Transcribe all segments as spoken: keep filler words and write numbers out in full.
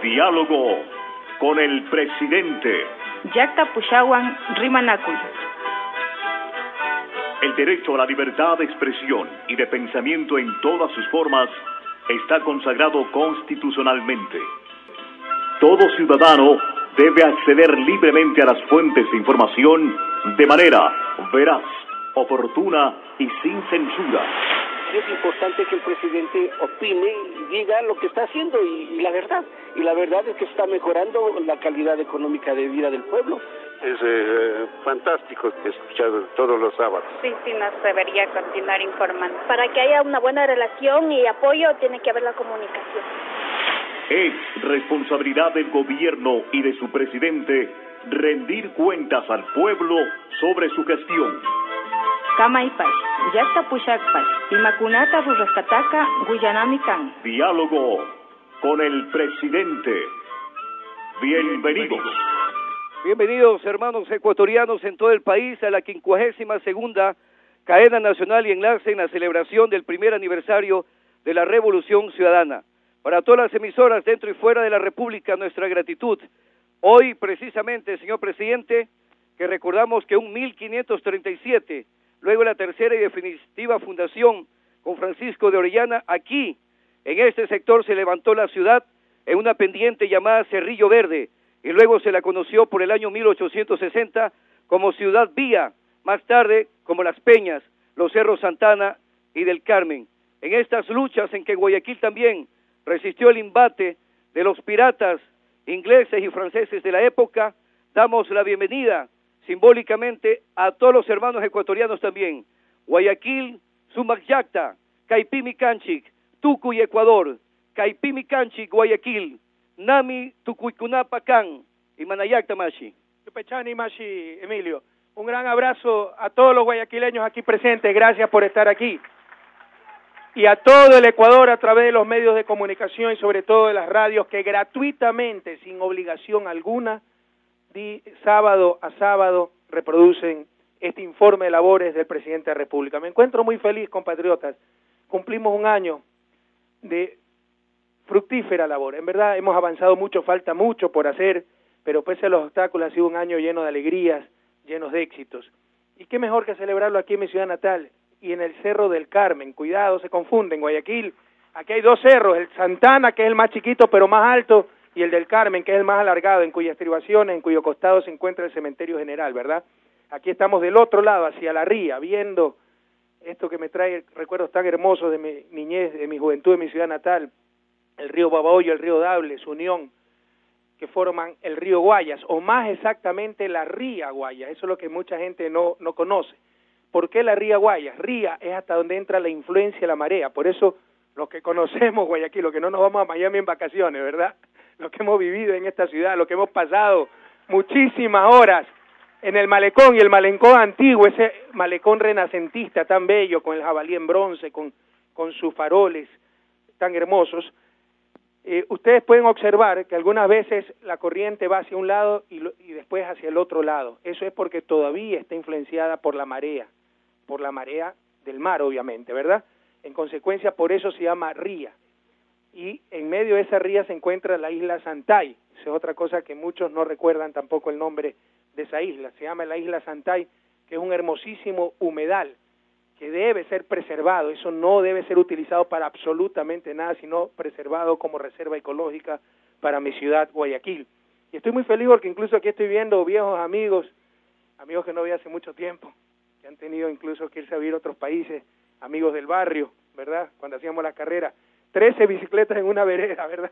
Diálogo con el presidente. Llaqta Pushawan Rimanakul. El derecho a la libertad de expresión y de pensamiento en todas sus formas está consagrado constitucionalmente. Todo ciudadano debe acceder libremente a las fuentes de información de manera veraz, oportuna y sin censura. Es importante que el presidente opine y diga lo que está haciendo y, y la verdad. Y la verdad es que está mejorando la calidad económica de vida del pueblo. Es eh, fantástico escuchar todos los sábados. Sí, sí, nos debería continuar informando. Para que haya una buena relación y apoyo tiene que haber la comunicación. Es responsabilidad del gobierno y de su presidente rendir cuentas al pueblo sobre su gestión. Kamaypash, Llaqta Pushakpash, Pimakunata Rurasqataqa Guyanami kan. Diálogo con el presidente. Bienvenidos. Bienvenidos, hermanos ecuatorianos en todo el país, a la quincuagésima segunda cadena nacional y enlace en la celebración del primer aniversario de la Revolución Ciudadana. Para todas las emisoras dentro y fuera de la República, nuestra gratitud. Hoy, precisamente, señor presidente, que recordamos que en mil quinientos treinta y siete, luego la tercera y definitiva fundación con Francisco de Orellana, aquí, en este sector se levantó la ciudad en una pendiente llamada Cerrillo Verde, y luego se la conoció por el año mil ochocientos sesenta como Ciudad Vía, más tarde como Las Peñas, los Cerros Santana y del Carmen. En estas luchas en que Guayaquil también resistió el embate de los piratas ingleses y franceses de la época, damos la bienvenida simbólicamente a todos los hermanos ecuatorianos también. Guayaquil, Sumac-Llaqta, Caipimi Canchic, Tucuy Ecuador, Caipimi Canchic, Guayaquil, Nami Tucuycunapacán y Manayacta Mashi. Pechani Mashi, Emilio. Un gran abrazo a todos los guayaquileños aquí presentes, gracias por estar aquí. Y a todo el Ecuador a través de los medios de comunicación y sobre todo de las radios que gratuitamente, sin obligación alguna, di, sábado a sábado reproducen este informe de labores del presidente de la República. Me encuentro muy feliz, compatriotas. Cumplimos un año de fructífera labor. En verdad hemos avanzado mucho, falta mucho por hacer, pero pese a los obstáculos ha sido un año lleno de alegrías, llenos de éxitos. Y qué mejor que celebrarlo aquí en mi ciudad natal y en el Cerro del Carmen. Cuidado, se confunden, Guayaquil. Aquí hay dos cerros, el Santana, que es el más chiquito pero más alto, y el del Carmen, que es el más alargado, en cuyas estribaciones, en cuyo costado se encuentra el cementerio general, ¿verdad? Aquí estamos del otro lado, hacia la ría, viendo esto que me trae recuerdos tan hermosos de mi niñez, de mi juventud, de mi ciudad natal, el río Babahoyo, el río Dable, su unión, que forman el río Guayas, o más exactamente la ría Guayas. Eso es lo que mucha gente no, no conoce. ¿Por qué la ría Guayas? Ría es hasta donde entra la influencia de la marea, por eso los que conocemos Guayaquil, los que no nos vamos a Miami en vacaciones, ¿verdad? Los que hemos vivido en esta ciudad, los que hemos pasado muchísimas horas en el malecón, y el malecón antiguo, ese malecón renacentista tan bello, con el jabalí en bronce, con, con sus faroles tan hermosos. Eh, ustedes pueden observar que algunas veces la corriente va hacia un lado y, lo, y después hacia el otro lado. Eso es porque todavía está influenciada por la marea, por la marea del mar, obviamente, ¿verdad? En consecuencia, por eso se llama ría. Y en medio de esa ría se encuentra la isla Santay. Esa es otra cosa que muchos no recuerdan tampoco el nombre de esa isla. Se llama la isla Santay, que es un hermosísimo humedal que debe ser preservado. Eso no debe ser utilizado para absolutamente nada, sino preservado como reserva ecológica para mi ciudad, Guayaquil. Y estoy muy feliz porque incluso aquí estoy viendo viejos amigos, amigos que no vi hace mucho tiempo, que han tenido incluso que irse a vivir a otros países, amigos del barrio, ¿verdad? Cuando hacíamos la carrera, trece bicicletas en una vereda, ¿verdad?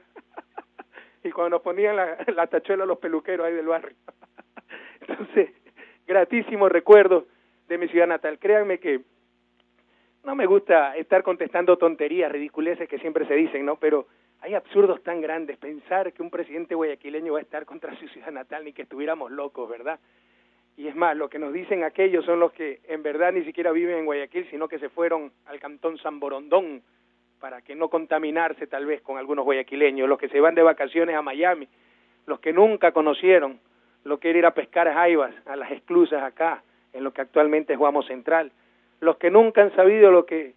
Y cuando nos ponían la, la tachuela los peluqueros ahí del barrio. Entonces, gratísimos recuerdos de mi ciudad natal. Créanme que no me gusta estar contestando tonterías, ridiculeces que siempre se dicen, ¿no? Pero hay absurdos tan grandes. Pensar que un presidente guayaquileño va a estar contra su ciudad natal, ni que estuviéramos locos, ¿verdad? Y es más, lo que nos dicen aquellos son los que en verdad ni siquiera viven en Guayaquil, sino que se fueron al cantón San Borondón para que no contaminarse tal vez con algunos guayaquileños, los que se van de vacaciones a Miami, los que nunca conocieron lo que era ir a pescar a jaivas, a las esclusas acá, en lo que actualmente es Guamo Central, los que nunca han sabido lo que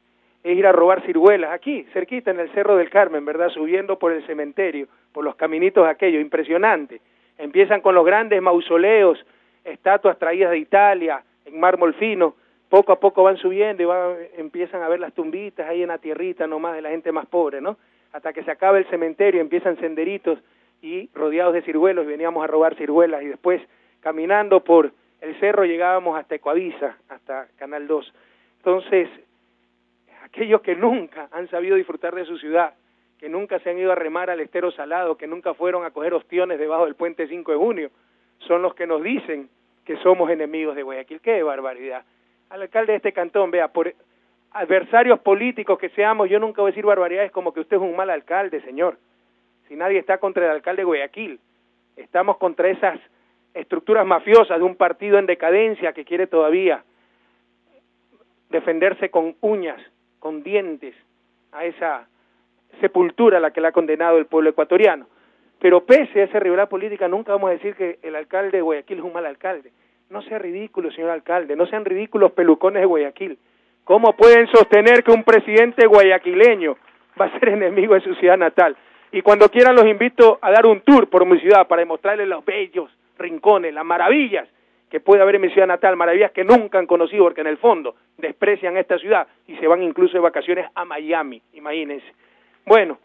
es ir a robar ciruelas, aquí, cerquita en el Cerro del Carmen, ¿verdad? Subiendo por el cementerio, por los caminitos aquellos, impresionante. Empiezan con los grandes mausoleos, estatuas traídas de Italia, en mármol fino, poco a poco van subiendo y van, empiezan a ver las tumbitas ahí en la tierrita nomás de la gente más pobre, ¿no? Hasta que se acaba el cementerio, empiezan senderitos y rodeados de ciruelos, y veníamos a robar ciruelas, y después caminando por el cerro llegábamos hasta Ecuavisa, hasta Canal dos. Entonces, aquellos que nunca han sabido disfrutar de su ciudad, que nunca se han ido a remar al Estero Salado, que nunca fueron a coger ostiones debajo del puente cinco de junio, son los que nos dicen que somos enemigos de Guayaquil. ¡Qué barbaridad! Al alcalde de este cantón, vea, por adversarios políticos que seamos, yo nunca voy a decir barbaridades como que usted es un mal alcalde, señor. Si nadie está contra el alcalde de Guayaquil, estamos contra esas estructuras mafiosas de un partido en decadencia que quiere todavía defenderse con uñas, con dientes, a esa sepultura a la que le ha condenado el pueblo ecuatoriano. Pero pese a esa rivalidad política, nunca vamos a decir que el alcalde de Guayaquil es un mal alcalde. No sea ridículo, señor alcalde, no sean ridículos pelucones de Guayaquil. ¿Cómo pueden sostener que un presidente guayaquileño va a ser enemigo de su ciudad natal? Y cuando quieran los invito a dar un tour por mi ciudad para demostrarles los bellos rincones, las maravillas que puede haber en mi ciudad natal, maravillas que nunca han conocido porque en el fondo desprecian esta ciudad y se van incluso de vacaciones a Miami, imagínense. Bueno,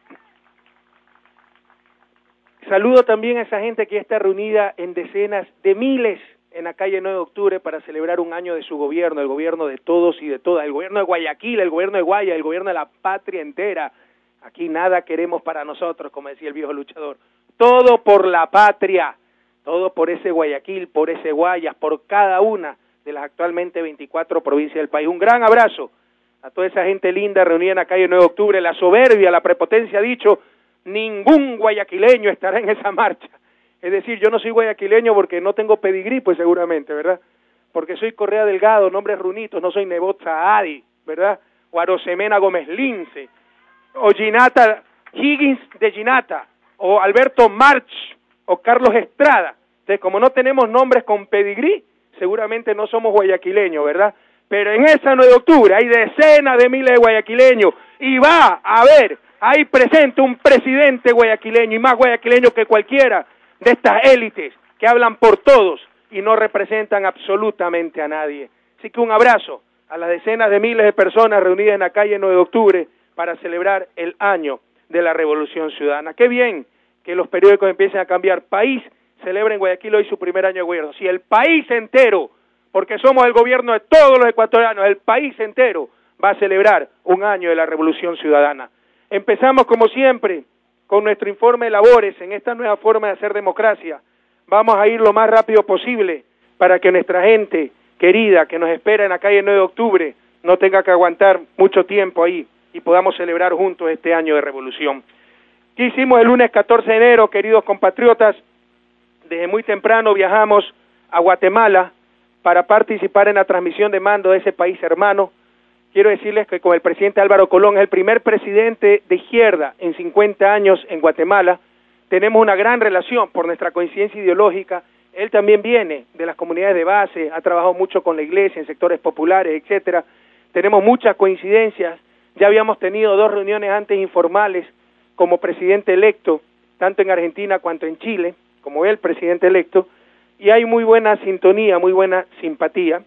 saludo también a esa gente que está reunida en decenas de miles en la calle nueve de octubre para celebrar un año de su gobierno, el gobierno de todos y de todas, el gobierno de Guayaquil, el gobierno de Guaya, el gobierno de la patria entera. Aquí nada queremos para nosotros, como decía el viejo luchador. Todo por la patria, todo por ese Guayaquil, por ese Guayas, por cada una de las actualmente veinticuatro provincias del país. Un gran abrazo a toda esa gente linda reunida en la calle nueve de octubre. La soberbia, la prepotencia ha dicho, ningún guayaquileño estará en esa marcha. Es decir, yo no soy guayaquileño porque no tengo pedigrí, pues seguramente, ¿verdad? Porque soy Correa Delgado, nombres runitos, no soy Nebot Saadi, ¿verdad? O Arosemena Gómez Lince, o Ginata Higgins de Ginata, o Alberto March, o Carlos Estrada. Entonces, como no tenemos nombres con pedigrí, seguramente no somos guayaquileños, ¿verdad? Pero en esa nueve de octubre hay decenas de miles de guayaquileños, y va a haber ahí presente un presidente guayaquileño, y más guayaquileño que cualquiera de estas élites que hablan por todos y no representan absolutamente a nadie. Así que un abrazo a las decenas de miles de personas reunidas en la calle nueve de octubre para celebrar el año de la Revolución Ciudadana. Qué bien que los periódicos empiecen a cambiar. País celebra en Guayaquil hoy su primer año de gobierno. Si el país entero, porque somos el gobierno de todos los ecuatorianos, el país entero va a celebrar un año de la Revolución Ciudadana. Empezamos como siempre con nuestro informe de labores en esta nueva forma de hacer democracia. Vamos a ir lo más rápido posible para que nuestra gente querida que nos espera en la calle nueve de octubre no tenga que aguantar mucho tiempo ahí y podamos celebrar juntos este año de revolución. ¿Qué hicimos el lunes catorce de enero, queridos compatriotas? Desde muy temprano viajamos a Guatemala para participar en la transmisión de mando de ese país hermano. Quiero decirles que con el presidente Álvaro Colón, es el primer presidente de izquierda en cincuenta años en Guatemala. Tenemos una gran relación por nuestra coincidencia ideológica. Él también viene de las comunidades de base, ha trabajado mucho con la iglesia, en sectores populares, etcétera. Tenemos muchas coincidencias. Ya habíamos tenido dos reuniones antes informales como presidente electo, tanto en Argentina cuanto en Chile, como él presidente electo, y hay muy buena sintonía, muy buena simpatía.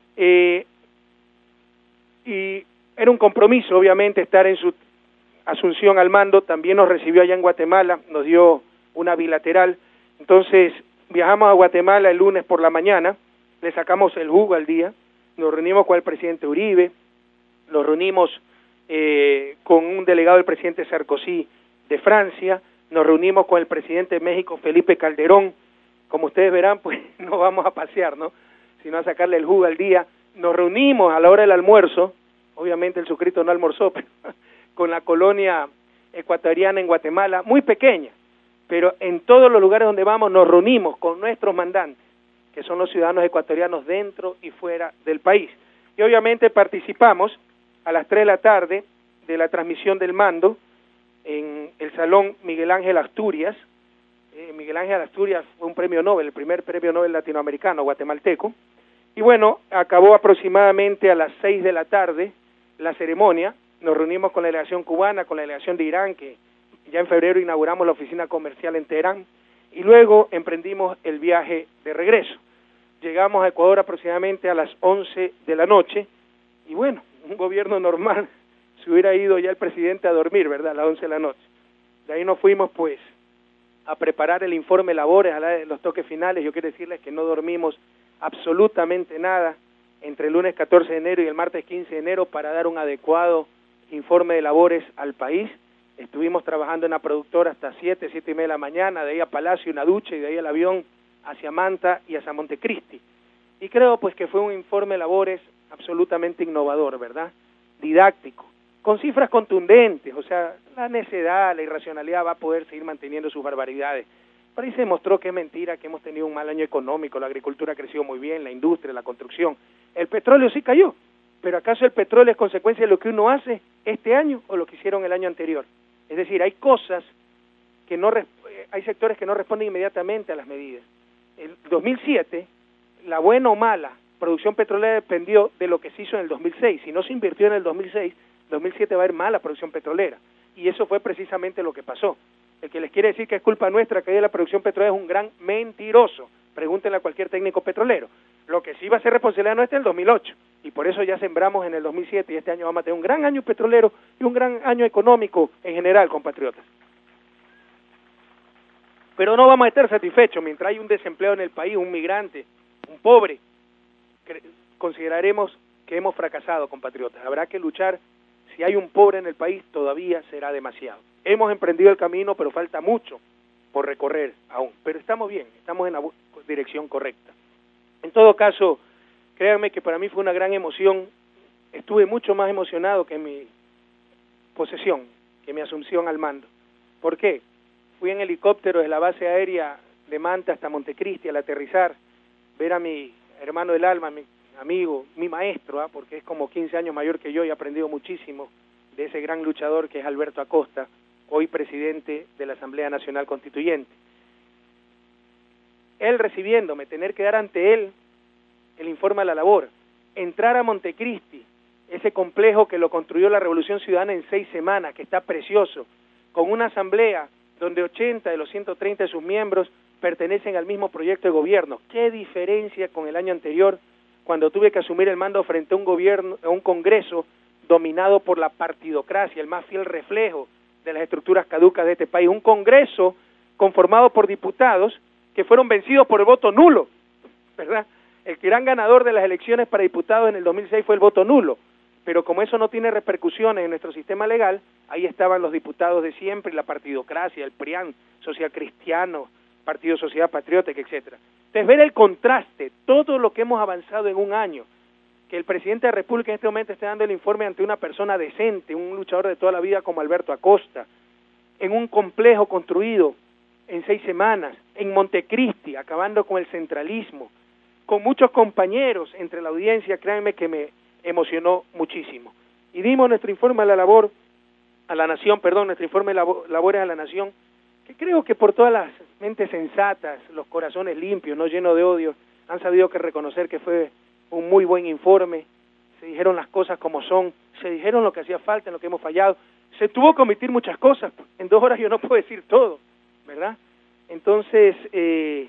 Eh, y era un compromiso, obviamente, estar en su asunción al mando. También nos recibió allá en Guatemala, nos dio una bilateral. Entonces viajamos a Guatemala el lunes por la mañana, le sacamos el jugo al día, nos reunimos con el presidente Uribe, nos reunimos eh, con un delegado del presidente Sarkozy de Francia, nos reunimos con el presidente de México, Felipe Calderón. Como ustedes verán, pues no vamos a pasear, ¿no?, sino a sacarle el jugo al día. Nos reunimos a la hora del almuerzo, obviamente el suscrito no almorzó, pero con la colonia ecuatoriana en Guatemala, muy pequeña, pero en todos los lugares donde vamos nos reunimos con nuestros mandantes, que son los ciudadanos ecuatorianos dentro y fuera del país. Y obviamente participamos a las tres de la tarde de la transmisión del mando en el Salón Miguel Ángel Asturias. Eh, Miguel Ángel Asturias fue un premio Nobel, el primer premio Nobel latinoamericano, guatemalteco. Y bueno, acabó aproximadamente a las seis de la tarde la ceremonia, nos reunimos con la delegación cubana, con la delegación de Irán, que ya en febrero inauguramos la oficina comercial en Teherán, y luego emprendimos el viaje de regreso. Llegamos a Ecuador aproximadamente a las once de la noche, y bueno, un gobierno normal se hubiera ido ya el presidente a dormir, ¿verdad?, a las once de la noche. De ahí nos fuimos, pues, a preparar el informe labores, a la, los toques finales. Yo quiero decirles que no dormimos absolutamente nada entre el lunes catorce de enero y el martes quince de enero para dar un adecuado informe de labores al país. Estuvimos trabajando en la productora hasta siete, siete y media de la mañana, de ahí a Palacio una ducha y de ahí al avión hacia Manta y hacia Montecristi. Y creo pues que fue un informe de labores absolutamente innovador, ¿verdad? Didáctico, con cifras contundentes, o sea, la necedad, la irracionalidad va a poder seguir manteniendo sus barbaridades. Pero ahí se demostró que es mentira, que hemos tenido un mal año económico, la agricultura creció muy bien, la industria, la construcción. El petróleo sí cayó, pero ¿acaso el petróleo es consecuencia de lo que uno hace este año o lo que hicieron el año anterior? Es decir, hay cosas que no, hay sectores que no responden inmediatamente a las medidas. El dos mil siete, la buena o mala producción petrolera dependió de lo que se hizo en el dos mil seis. Si no se invirtió en el dos mil seis, dos mil siete va a haber mala producción petrolera. Y eso fue precisamente lo que pasó. El que les quiere decir que es culpa nuestra que haya la producción petrolera es un gran mentiroso. Pregúntenle a cualquier técnico petrolero. Lo que sí va a ser responsabilidad nuestra es el dos mil ocho. Y por eso ya sembramos en el dos mil siete y este año vamos a tener un gran año petrolero y un gran año económico en general, compatriotas. Pero no vamos a estar satisfechos mientras hay un desempleo en el país, un migrante, un pobre. Consideraremos que hemos fracasado, compatriotas. Habrá que luchar. Si hay un pobre en el país, todavía será demasiado. Hemos emprendido el camino, pero falta mucho por recorrer aún. Pero estamos bien, estamos en la dirección correcta. En todo caso, créanme que para mí fue una gran emoción. Estuve mucho más emocionado que mi posesión, que mi asunción al mando. ¿Por qué? Fui en helicóptero desde la base aérea de Manta hasta Montecristi al aterrizar, ver a mi hermano del alma, mi amigo, mi maestro, ¿eh? porque es como quince años mayor que yo y he aprendido muchísimo de ese gran luchador que es Alberto Acosta, hoy presidente de la Asamblea Nacional Constituyente. Él recibiéndome, tener que dar ante él el informe a la labor, entrar a Montecristi, ese complejo que lo construyó la Revolución Ciudadana en seis semanas, que está precioso, con una asamblea donde ochenta de los ciento treinta de sus miembros pertenecen al mismo proyecto de gobierno. ¿Qué diferencia con el año anterior, cuando tuve que asumir el mando frente a un gobierno, a un Congreso dominado por la partidocracia, el más fiel reflejo de las estructuras caducas de este país? Un Congreso conformado por diputados que fueron vencidos por el voto nulo, ¿verdad? El gran ganador de las elecciones para diputados en el dos mil seis fue el voto nulo, pero como eso no tiene repercusiones en nuestro sistema legal, ahí estaban los diputados de siempre, la partidocracia, el PRIAN, Social Cristiano, Partido Sociedad Patriótica, etcétera. Entonces, ver el contraste, todo lo que hemos avanzado en un año, que el presidente de la República en este momento esté dando el informe ante una persona decente, un luchador de toda la vida como Alberto Acosta, en un complejo construido en seis semanas, en Montecristi, acabando con el centralismo, con muchos compañeros entre la audiencia, créanme que me emocionó muchísimo. Y dimos nuestro informe a la labor, a la nación, perdón, nuestro informe de labo, labores a la nación, que creo que por todas las mentes sensatas, los corazones limpios, no llenos de odio, han sabido que reconocer que fue un muy buen informe, se dijeron las cosas como son, se dijeron lo que hacía falta, en lo que hemos fallado, se tuvo que omitir muchas cosas, en dos horas yo no puedo decir todo, ¿verdad? Entonces, eh,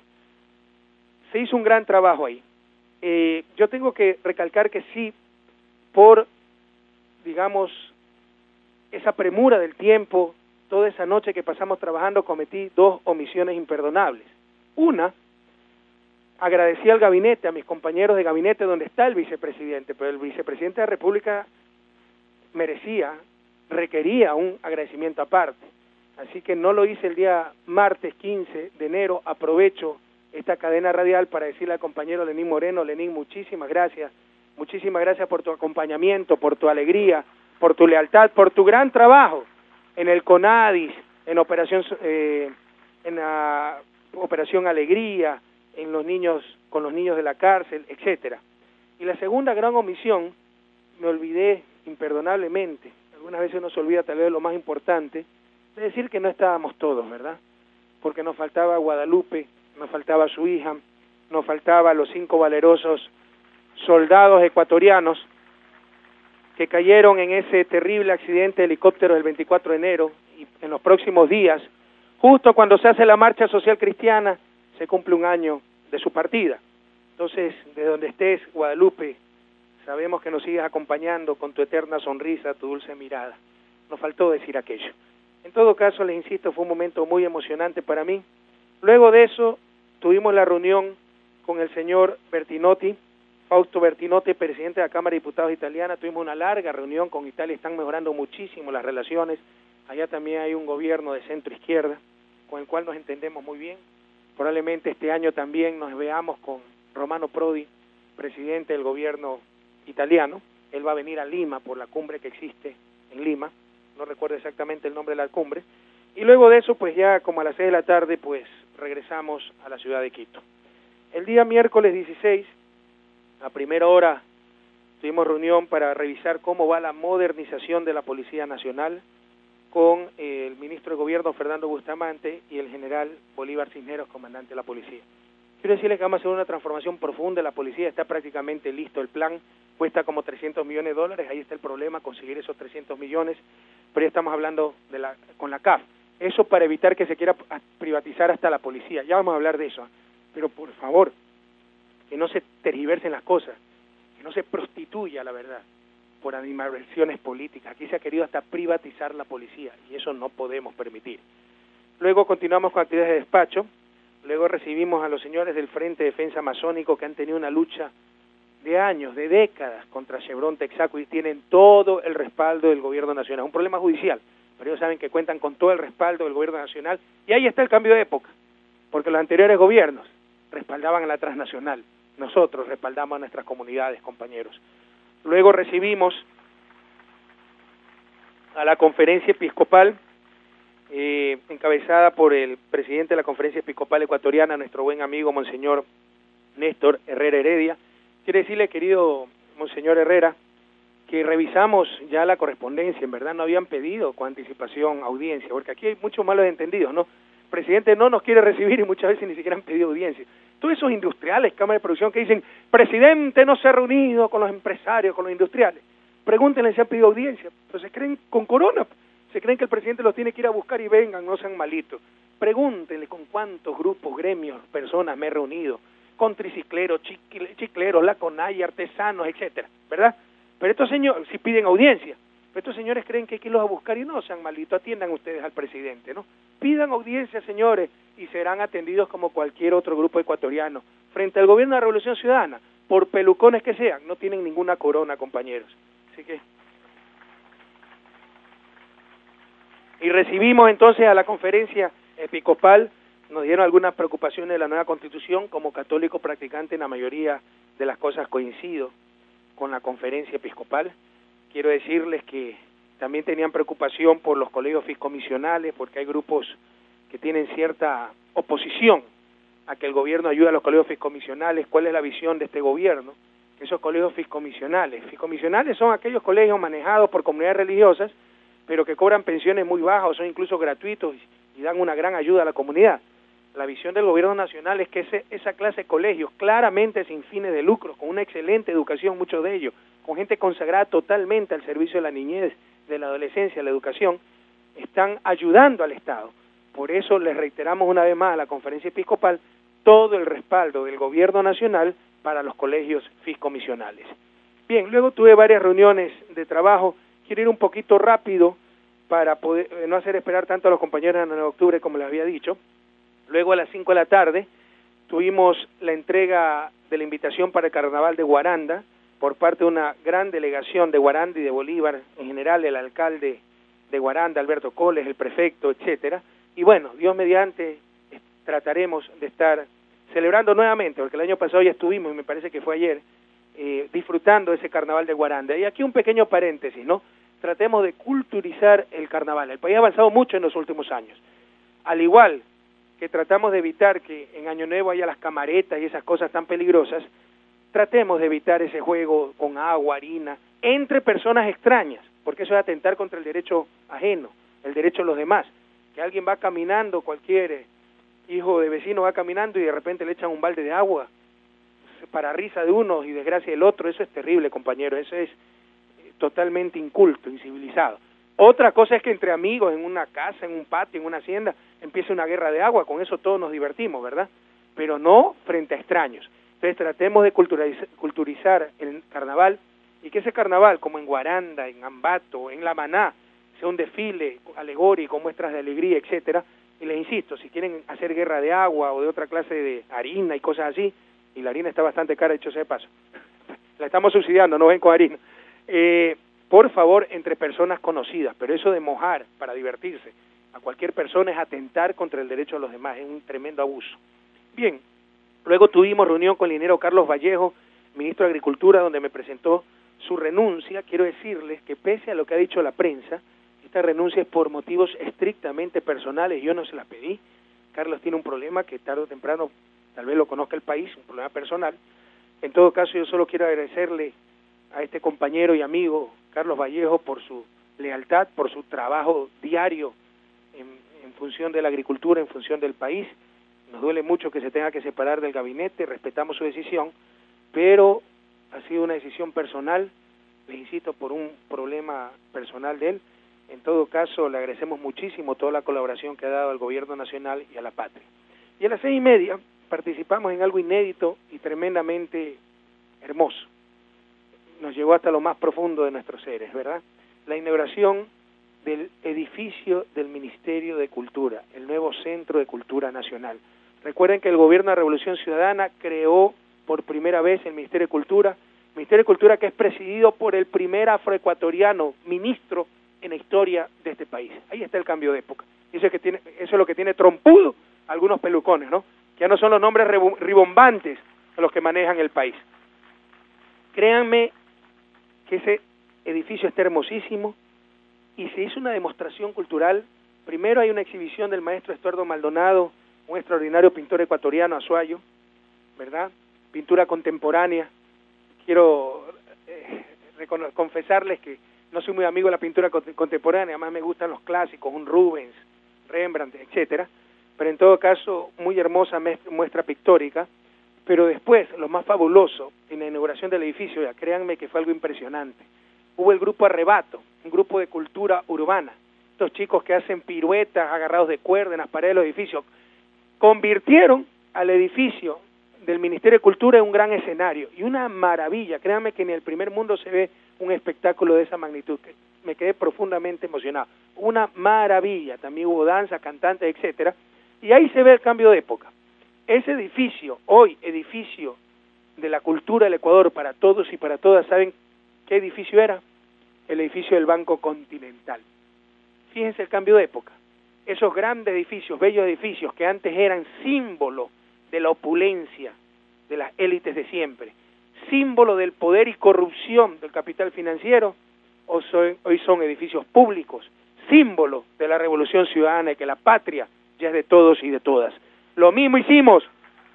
se hizo un gran trabajo ahí. Eh, yo tengo que recalcar que sí, por, digamos, esa premura del tiempo, toda esa noche que pasamos trabajando, cometí dos omisiones imperdonables. Una, agradecí al gabinete, a mis compañeros de gabinete donde está el vicepresidente, pero el vicepresidente de la República merecía, requería un agradecimiento aparte. Así que no lo hice el día martes quince de enero, aprovecho esta cadena radial para decirle al compañero Lenín Moreno: Lenín, muchísimas gracias, muchísimas gracias por tu acompañamiento, por tu alegría, por tu lealtad, por tu gran trabajo en el CONADIS, en operación eh, en la operación Alegría, en los niños, con los niños de la cárcel, etcétera. Y la segunda gran omisión, me olvidé imperdonablemente, algunas veces uno se olvida tal vez de lo más importante, de decir que no estábamos todos, ¿verdad? Porque nos faltaba Guadalupe, nos faltaba su hija, nos faltaba los cinco valerosos soldados ecuatorianos que cayeron en ese terrible accidente de helicóptero del veinticuatro de enero, y en los próximos días, justo cuando se hace la marcha social cristiana, se cumple un año de su partida. Entonces, de donde estés, Guadalupe, sabemos que nos sigues acompañando con tu eterna sonrisa, tu dulce mirada. Nos faltó decir aquello. En todo caso, les insisto, fue un momento muy emocionante para mí. Luego de eso, tuvimos la reunión con el señor Bertinotti, Fausto Bertinotti, presidente de la Cámara de Diputados italiana. Tuvimos una larga reunión con Italia, están mejorando muchísimo las relaciones. Allá también hay un gobierno de centro-izquierda, con el cual nos entendemos muy bien. Probablemente este año también nos veamos con Romano Prodi, presidente del gobierno italiano. Él va a venir a Lima por la cumbre que existe en Lima, no recuerdo exactamente el nombre de la cumbre, y luego de eso, pues ya como a las seis de la tarde, pues regresamos a la ciudad de Quito. El día miércoles dieciséis, a primera hora, tuvimos reunión para revisar cómo va la modernización de la Policía Nacional con el ministro de Gobierno, Fernando Bustamante, y el general Bolívar Cisneros, comandante de la policía. Quiero decirles que vamos a hacer una transformación profunda de la policía, está prácticamente listo el plan, cuesta como trescientos millones de dólares, ahí está el problema, conseguir esos trescientos millones, pero ya estamos hablando de la, con la C A F, eso para evitar que se quiera privatizar hasta la policía, ya vamos a hablar de eso, pero por favor, que no se tergiversen las cosas, que no se prostituya la verdad por animadversiones políticas, aquí se ha querido hasta privatizar la policía y eso no podemos permitir. Luego continuamos con actividades de despacho. Luego recibimos a los señores del Frente de Defensa Masónico que han tenido una lucha de años, de décadas contra Chevron Texaco y tienen todo el respaldo del gobierno nacional. Un problema judicial, pero ellos saben que cuentan con todo el respaldo del gobierno nacional y ahí está el cambio de época, porque los anteriores gobiernos respaldaban a la transnacional, nosotros respaldamos a nuestras comunidades, compañeros. Luego recibimos a la conferencia episcopal, Eh, encabezada por el presidente de la Conferencia Episcopal Ecuatoriana, nuestro buen amigo Monseñor Néstor Herrera Heredia. Quiero decirle, querido Monseñor Herrera, que revisamos ya la correspondencia, en verdad no habían pedido con anticipación audiencia, porque aquí hay muchos malos entendidos, ¿no? El presidente no nos quiere recibir y muchas veces ni siquiera han pedido audiencia. Todos esos industriales, cámara de producción, que dicen, presidente no se ha reunido con los empresarios, con los industriales, pregúntenle si han pedido audiencia, pues se creen con corona, se creen que el presidente los tiene que ir a buscar y vengan, no sean malitos. Pregúntenle con cuántos grupos, gremios, personas me he reunido, con tricicleros, chicleros, la CONAI, artesanos, etcétera, ¿verdad? Pero estos señores, si piden audiencia, pero estos señores creen que hay que irlos a buscar y no sean malitos, atiendan ustedes al presidente, ¿no? Pidan audiencia, señores, y serán atendidos como cualquier otro grupo ecuatoriano. Frente al gobierno de la Revolución Ciudadana, por pelucones que sean, no tienen ninguna corona, compañeros. Así que... Y recibimos entonces a la conferencia episcopal, nos dieron algunas preocupaciones de la nueva constitución, como católico practicante en la mayoría de las cosas coincido con la conferencia episcopal. Quiero decirles que también tenían preocupación por los colegios fiscomisionales, porque hay grupos que tienen cierta oposición a que el gobierno ayude a los colegios fiscomisionales. ¿Cuál es la visión de este gobierno? Que esos colegios fiscomisionales, fiscomisionales son aquellos colegios manejados por comunidades religiosas, pero que cobran pensiones muy bajas o son incluso gratuitos y dan una gran ayuda a la comunidad. La visión del gobierno nacional es que ese, esa clase de colegios, claramente sin fines de lucro, con una excelente educación, muchos de ellos, con gente consagrada totalmente al servicio de la niñez, de la adolescencia, la educación, están ayudando al Estado. Por eso les reiteramos una vez más a la conferencia episcopal todo el respaldo del gobierno nacional para los colegios fiscomisionales. Bien, luego tuve varias reuniones de trabajo. Quiero ir un poquito rápido para poder eh, no hacer esperar tanto a los compañeros en el nueve de octubre como les había dicho. Luego a las cinco de la tarde tuvimos la entrega de la invitación para el Carnaval de Guaranda por parte de una gran delegación de Guaranda y de Bolívar, en general el alcalde de Guaranda, Alberto Coles, el prefecto, etcétera. Y bueno, Dios mediante, eh, trataremos de estar celebrando nuevamente, porque el año pasado ya estuvimos, y me parece que fue ayer, Eh, disfrutando ese carnaval de Guaranda. Y aquí un pequeño paréntesis, ¿no? Tratemos de culturizar el carnaval. El país ha avanzado mucho en los últimos años. Al igual que tratamos de evitar que en Año Nuevo haya las camaretas y esas cosas tan peligrosas, tratemos de evitar ese juego con agua, harina, entre personas extrañas, porque eso es atentar contra el derecho ajeno, el derecho de los demás. Que alguien va caminando, cualquier hijo de vecino va caminando y de repente le echan un balde de agua, para risa de unos y desgracia del otro, eso es terrible, compañeros, eso es totalmente inculto, incivilizado. Otra cosa es que entre amigos, en una casa, en un patio, en una hacienda, empiece una guerra de agua, con eso todos nos divertimos, ¿verdad? Pero no frente a extraños. Entonces tratemos de culturizar, culturizar el carnaval, y que ese carnaval, como en Guaranda, en Ambato, en La Maná, sea un desfile alegórico, muestras de alegría, etcétera. Y les insisto, si quieren hacer guerra de agua o de otra clase de harina y cosas así, y la harina está bastante cara, dicho sea de paso, la estamos subsidiando, no ven con harina, eh, por favor, entre personas conocidas, pero eso de mojar para divertirse a cualquier persona es atentar contra el derecho de los demás, es un tremendo abuso. Bien, luego tuvimos reunión con el ingeniero Carlos Vallejo, ministro de Agricultura, donde me presentó su renuncia. Quiero decirles que pese a lo que ha dicho la prensa, esta renuncia es por motivos estrictamente personales, yo no se la pedí. Carlos tiene un problema que tarde o temprano tal vez lo conozca el país, un problema personal. En todo caso, yo solo quiero agradecerle a este compañero y amigo Carlos Vallejo por su lealtad, por su trabajo diario en, en función de la agricultura, en función del país. Nos duele mucho que se tenga que separar del gabinete, respetamos su decisión, pero ha sido una decisión personal, les insisto, por un problema personal de él. En todo caso, le agradecemos muchísimo toda la colaboración que ha dado al gobierno nacional y a la patria. Y a las seis y media participamos en algo inédito y tremendamente hermoso. Nos llegó hasta lo más profundo de nuestros seres, ¿verdad? La inauguración del edificio del Ministerio de Cultura, el nuevo Centro de Cultura Nacional. Recuerden que el gobierno de Revolución Ciudadana creó por primera vez el Ministerio de Cultura, Ministerio de Cultura que es presidido por el primer afroecuatoriano ministro en la historia de este país. Ahí está el cambio de época. Eso es, que tiene, eso es lo que tiene trompudo algunos pelucones, ¿no? Que ya no son los nombres ribombantes los que manejan el país. Créanme que ese edificio está hermosísimo y se hizo una demostración cultural. Primero hay una exhibición del maestro Estuardo Maldonado, un extraordinario pintor ecuatoriano, azuayo, ¿verdad? Pintura contemporánea. Quiero eh, confesarles que no soy muy amigo de la pintura contemporánea, además me gustan los clásicos, un Rubens, Rembrandt, etcétera, pero en todo caso, muy hermosa muestra pictórica. Pero después, lo más fabuloso, en la inauguración del edificio, ya créanme que fue algo impresionante, hubo el grupo Arrebato, un grupo de cultura urbana, estos chicos que hacen piruetas agarrados de cuerda en las paredes de los edificios, convirtieron al edificio del Ministerio de Cultura en un gran escenario, y una maravilla. Créanme que en el primer mundo se ve un espectáculo de esa magnitud, que me quedé profundamente emocionado, una maravilla. También hubo danza, cantantes, etcétera, y ahí se ve el cambio de época. Ese edificio, hoy edificio de la cultura del Ecuador para todos y para todas, ¿saben qué edificio era? El edificio del Banco Continental. Fíjense el cambio de época. Esos grandes edificios, bellos edificios que antes eran símbolo de la opulencia de las élites de siempre, símbolo del poder y corrupción del capital financiero, hoy son, hoy son edificios públicos, símbolo de la revolución ciudadana y que la patria ya es de todos y de todas. Lo mismo hicimos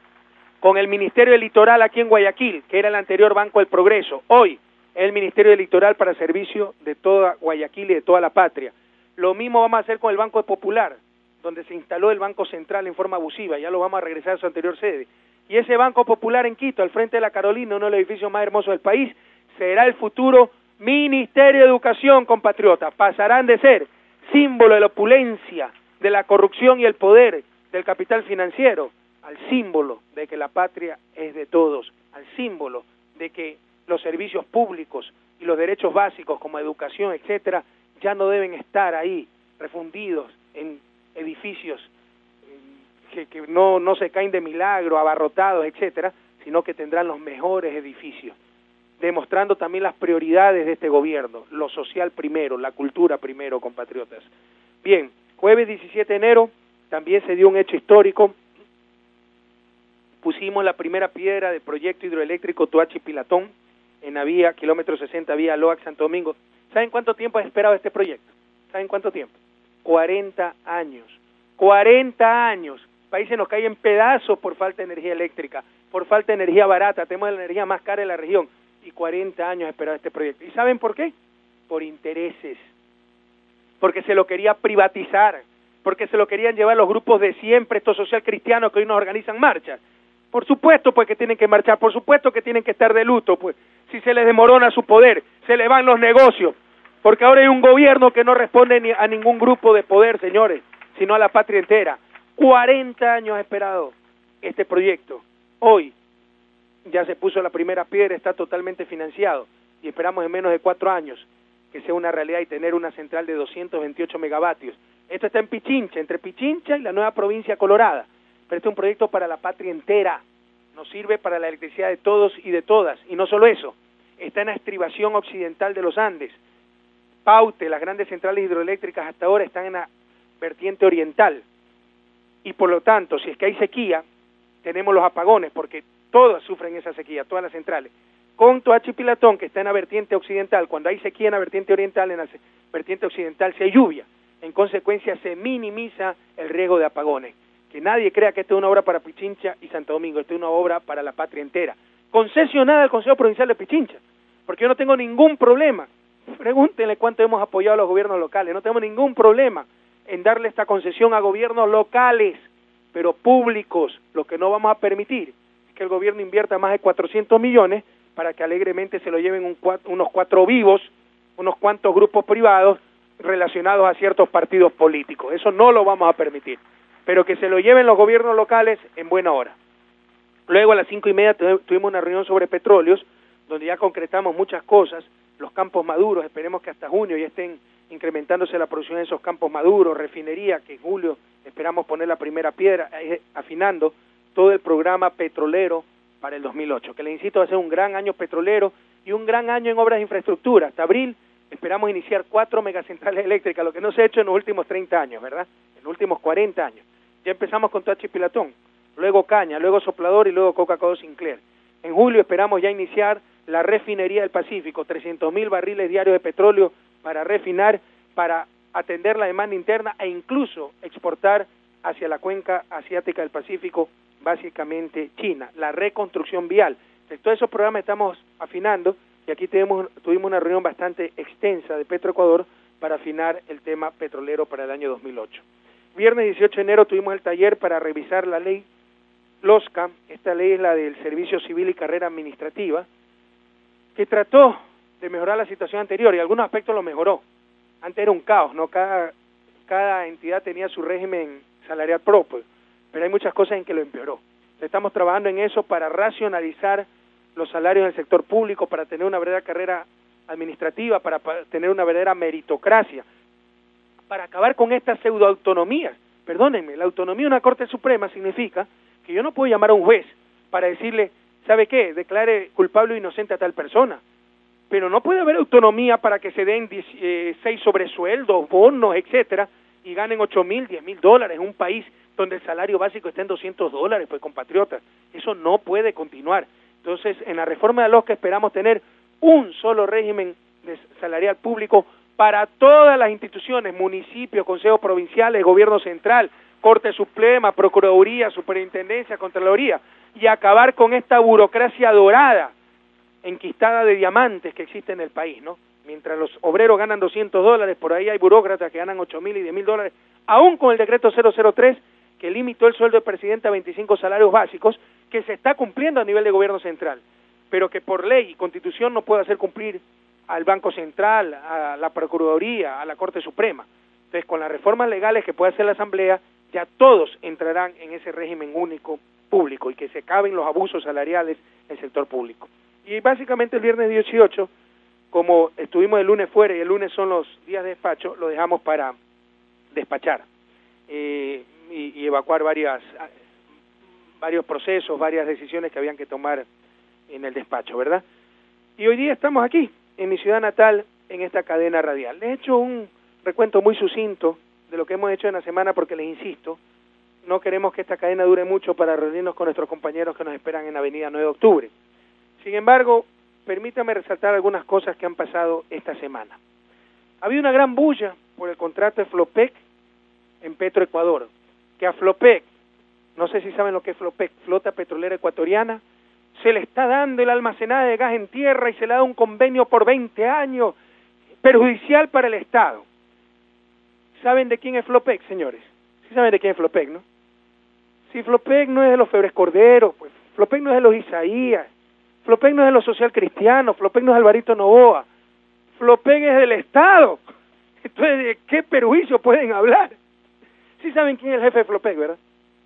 con el Ministerio del Litoral aquí en Guayaquil, que era el anterior Banco del Progreso. Hoy es el Ministerio del Litoral para servicio de toda Guayaquil y de toda la patria. Lo mismo vamos a hacer con el Banco Popular, donde se instaló el Banco Central en forma abusiva, ya lo vamos a regresar a su anterior sede. Y ese Banco Popular en Quito, al frente de la Carolina, uno de los edificios más hermosos del país, será el futuro Ministerio de Educación, compatriotas. Pasarán de ser símbolo de la opulencia, de la corrupción y el poder del capital financiero, al símbolo de que la patria es de todos, al símbolo de que los servicios públicos y los derechos básicos como educación, etcétera, ya no deben estar ahí refundidos en edificios que, que no, no se caen de milagro, abarrotados, etcétera, sino que tendrán los mejores edificios, demostrando también las prioridades de este gobierno, lo social primero, la cultura primero, compatriotas. Bien, jueves diecisiete de enero también se dio un hecho histórico. Pusimos la primera piedra del proyecto hidroeléctrico Toachi-Pilatón en la vía, kilómetro sesenta, vía Loac Santo Domingo. ¿Saben cuánto tiempo ha esperado este proyecto? ¿Saben cuánto tiempo? cuarenta años. cuarenta años. El país se nos cae en pedazos por falta de energía eléctrica, por falta de energía barata. Tenemos la energía más cara de la región. Y cuarenta años ha esperado este proyecto. ¿Y saben por qué? Por intereses. Porque se lo quería privatizar, porque se lo querían llevar los grupos de siempre, estos social cristianos que hoy nos organizan marchas. Por supuesto pues que tienen que marchar, por supuesto que tienen que estar de luto, pues si se les desmorona su poder, se les van los negocios, porque ahora hay un gobierno que no responde ni a ningún grupo de poder, señores, sino a la patria entera. cuarenta años ha esperado este proyecto. Hoy ya se puso la primera piedra, está totalmente financiado y esperamos en menos de cuatro años que sea una realidad y tener una central de doscientos veintiocho megavatios. Esto está en Pichincha, entre Pichincha y la nueva provincia colorada, pero este es un proyecto para la patria entera, nos sirve para la electricidad de todos y de todas, y no solo eso, está en la estribación occidental de los Andes. Paute, las grandes centrales hidroeléctricas hasta ahora están en la vertiente oriental, y por lo tanto, si es que hay sequía, tenemos los apagones, porque todas sufren esa sequía, todas las centrales. Con Toachi-Pilatón, que está en la vertiente occidental, cuando hay sequía en la vertiente oriental, en la vertiente occidental si hay lluvia, en consecuencia se minimiza el riesgo de apagones. Que nadie crea que esto es una obra para Pichincha y Santo Domingo, esto es una obra para la patria entera, concesionada al Consejo Provincial de Pichincha, porque yo no tengo ningún problema, pregúntenle cuánto hemos apoyado a los gobiernos locales, no tenemos ningún problema en darle esta concesión a gobiernos locales, pero públicos. Lo que no vamos a permitir es que el gobierno invierta más de cuatrocientos millones para que alegremente se lo lleven un, unos cuatro vivos, unos cuantos grupos privados relacionados a ciertos partidos políticos. Eso no lo vamos a permitir, pero que se lo lleven los gobiernos locales en buena hora. Luego a las cinco y media tuvimos una reunión sobre petróleos, donde ya concretamos muchas cosas, los campos maduros, esperemos que hasta junio ya estén incrementándose la producción de esos campos maduros, refinería, que en julio esperamos poner la primera piedra, eh, afinando todo el programa petrolero para el dos mil ocho, que les insisto va a ser un gran año petrolero y un gran año en obras de infraestructura. Hasta abril esperamos iniciar cuatro megacentrales eléctricas, lo que no se ha hecho en los últimos treinta años, ¿verdad? En los últimos cuarenta años. Ya empezamos con Toachi-Pilatón, luego Caña, luego Soplador y luego Coca-Cola Sinclair. En julio esperamos ya iniciar la refinería del Pacífico, trescientos mil barriles diarios de petróleo para refinar, para atender la demanda interna e incluso exportar hacia la cuenca asiática del Pacífico, básicamente China, la reconstrucción vial. De todos esos programas estamos afinando y aquí tenemos, tuvimos una reunión bastante extensa de Petroecuador para afinar el tema petrolero para el año dos mil ocho. Viernes dieciocho de enero tuvimos el taller para revisar la ley LOSCA, esta ley es la del Servicio Civil y Carrera Administrativa, que trató de mejorar la situación anterior y algunos aspectos lo mejoró. Antes era un caos, ¿no? Cada, cada entidad tenía su régimen salarial propio, pero hay muchas cosas en que lo empeoró. Estamos trabajando en eso para racionalizar los salarios en el sector público, para tener una verdadera carrera administrativa, para, para tener una verdadera meritocracia, para acabar con estas pseudoautonomías. Perdónenme, la autonomía de una Corte Suprema significa que yo no puedo llamar a un juez para decirle, ¿sabe qué? Declare culpable o inocente a tal persona. Pero no puede haber autonomía para que se den eh, seis sobresueldos, bonos, etcétera, y ganen ocho mil, diez mil dólares en un país donde el salario básico está en doscientos dólares, pues compatriotas. Eso no puede continuar. Entonces, en la reforma de LOSCA esperamos tener un solo régimen de salarial público para todas las instituciones, municipios, consejos provinciales, gobierno central, Corte Suprema, Procuraduría, Superintendencia, Contraloría, y acabar con esta burocracia dorada, enquistada de diamantes que existe en el país, ¿no? Mientras los obreros ganan doscientos dólares, por ahí hay burócratas que ganan ocho mil y diez mil dólares, aún con el decreto cero cero tres, que limitó el sueldo del presidente a veinticinco salarios básicos, que se está cumpliendo a nivel de gobierno central, pero que por ley y constitución no puede hacer cumplir al Banco Central, a la Procuraduría, a la Corte Suprema. Entonces, con las reformas legales que puede hacer la Asamblea, ya todos entrarán en ese régimen único público y que se acaben los abusos salariales en el sector público. Y básicamente el viernes dieciocho, como estuvimos el lunes fuera y el lunes son los días de despacho, lo dejamos para despachar eh, y, y evacuar varias, varios procesos, varias decisiones que habían que tomar en el despacho, ¿verdad? Y hoy día estamos aquí, en mi ciudad natal, en esta cadena radial. Les he hecho un recuento muy sucinto de lo que hemos hecho en la semana porque les insisto, no queremos que esta cadena dure mucho para reunirnos con nuestros compañeros que nos esperan en la avenida nueve de octubre. Sin embargo, permítame resaltar algunas cosas que han pasado esta semana. Había una gran bulla por el contrato de Flopec en Petroecuador, que a Flopec, no sé si saben lo que es Flopec, Flota Petrolera Ecuatoriana, se le está dando el almacenaje de gas en tierra y se le da un convenio por veinte años, perjudicial para el Estado. ¿Saben de quién es Flopec, señores? Sí saben de quién es Flopec, ¿no? Si Flopec no es de los Febres Corderos, pues Flopec no es de los Isaías, Flopec no es de los social cristianos, Flopec no es Alvarito Novoa, Flopec es del Estado. Entonces, ¿de qué perjuicio pueden hablar? Sí saben quién es el jefe de Flopec, ¿verdad?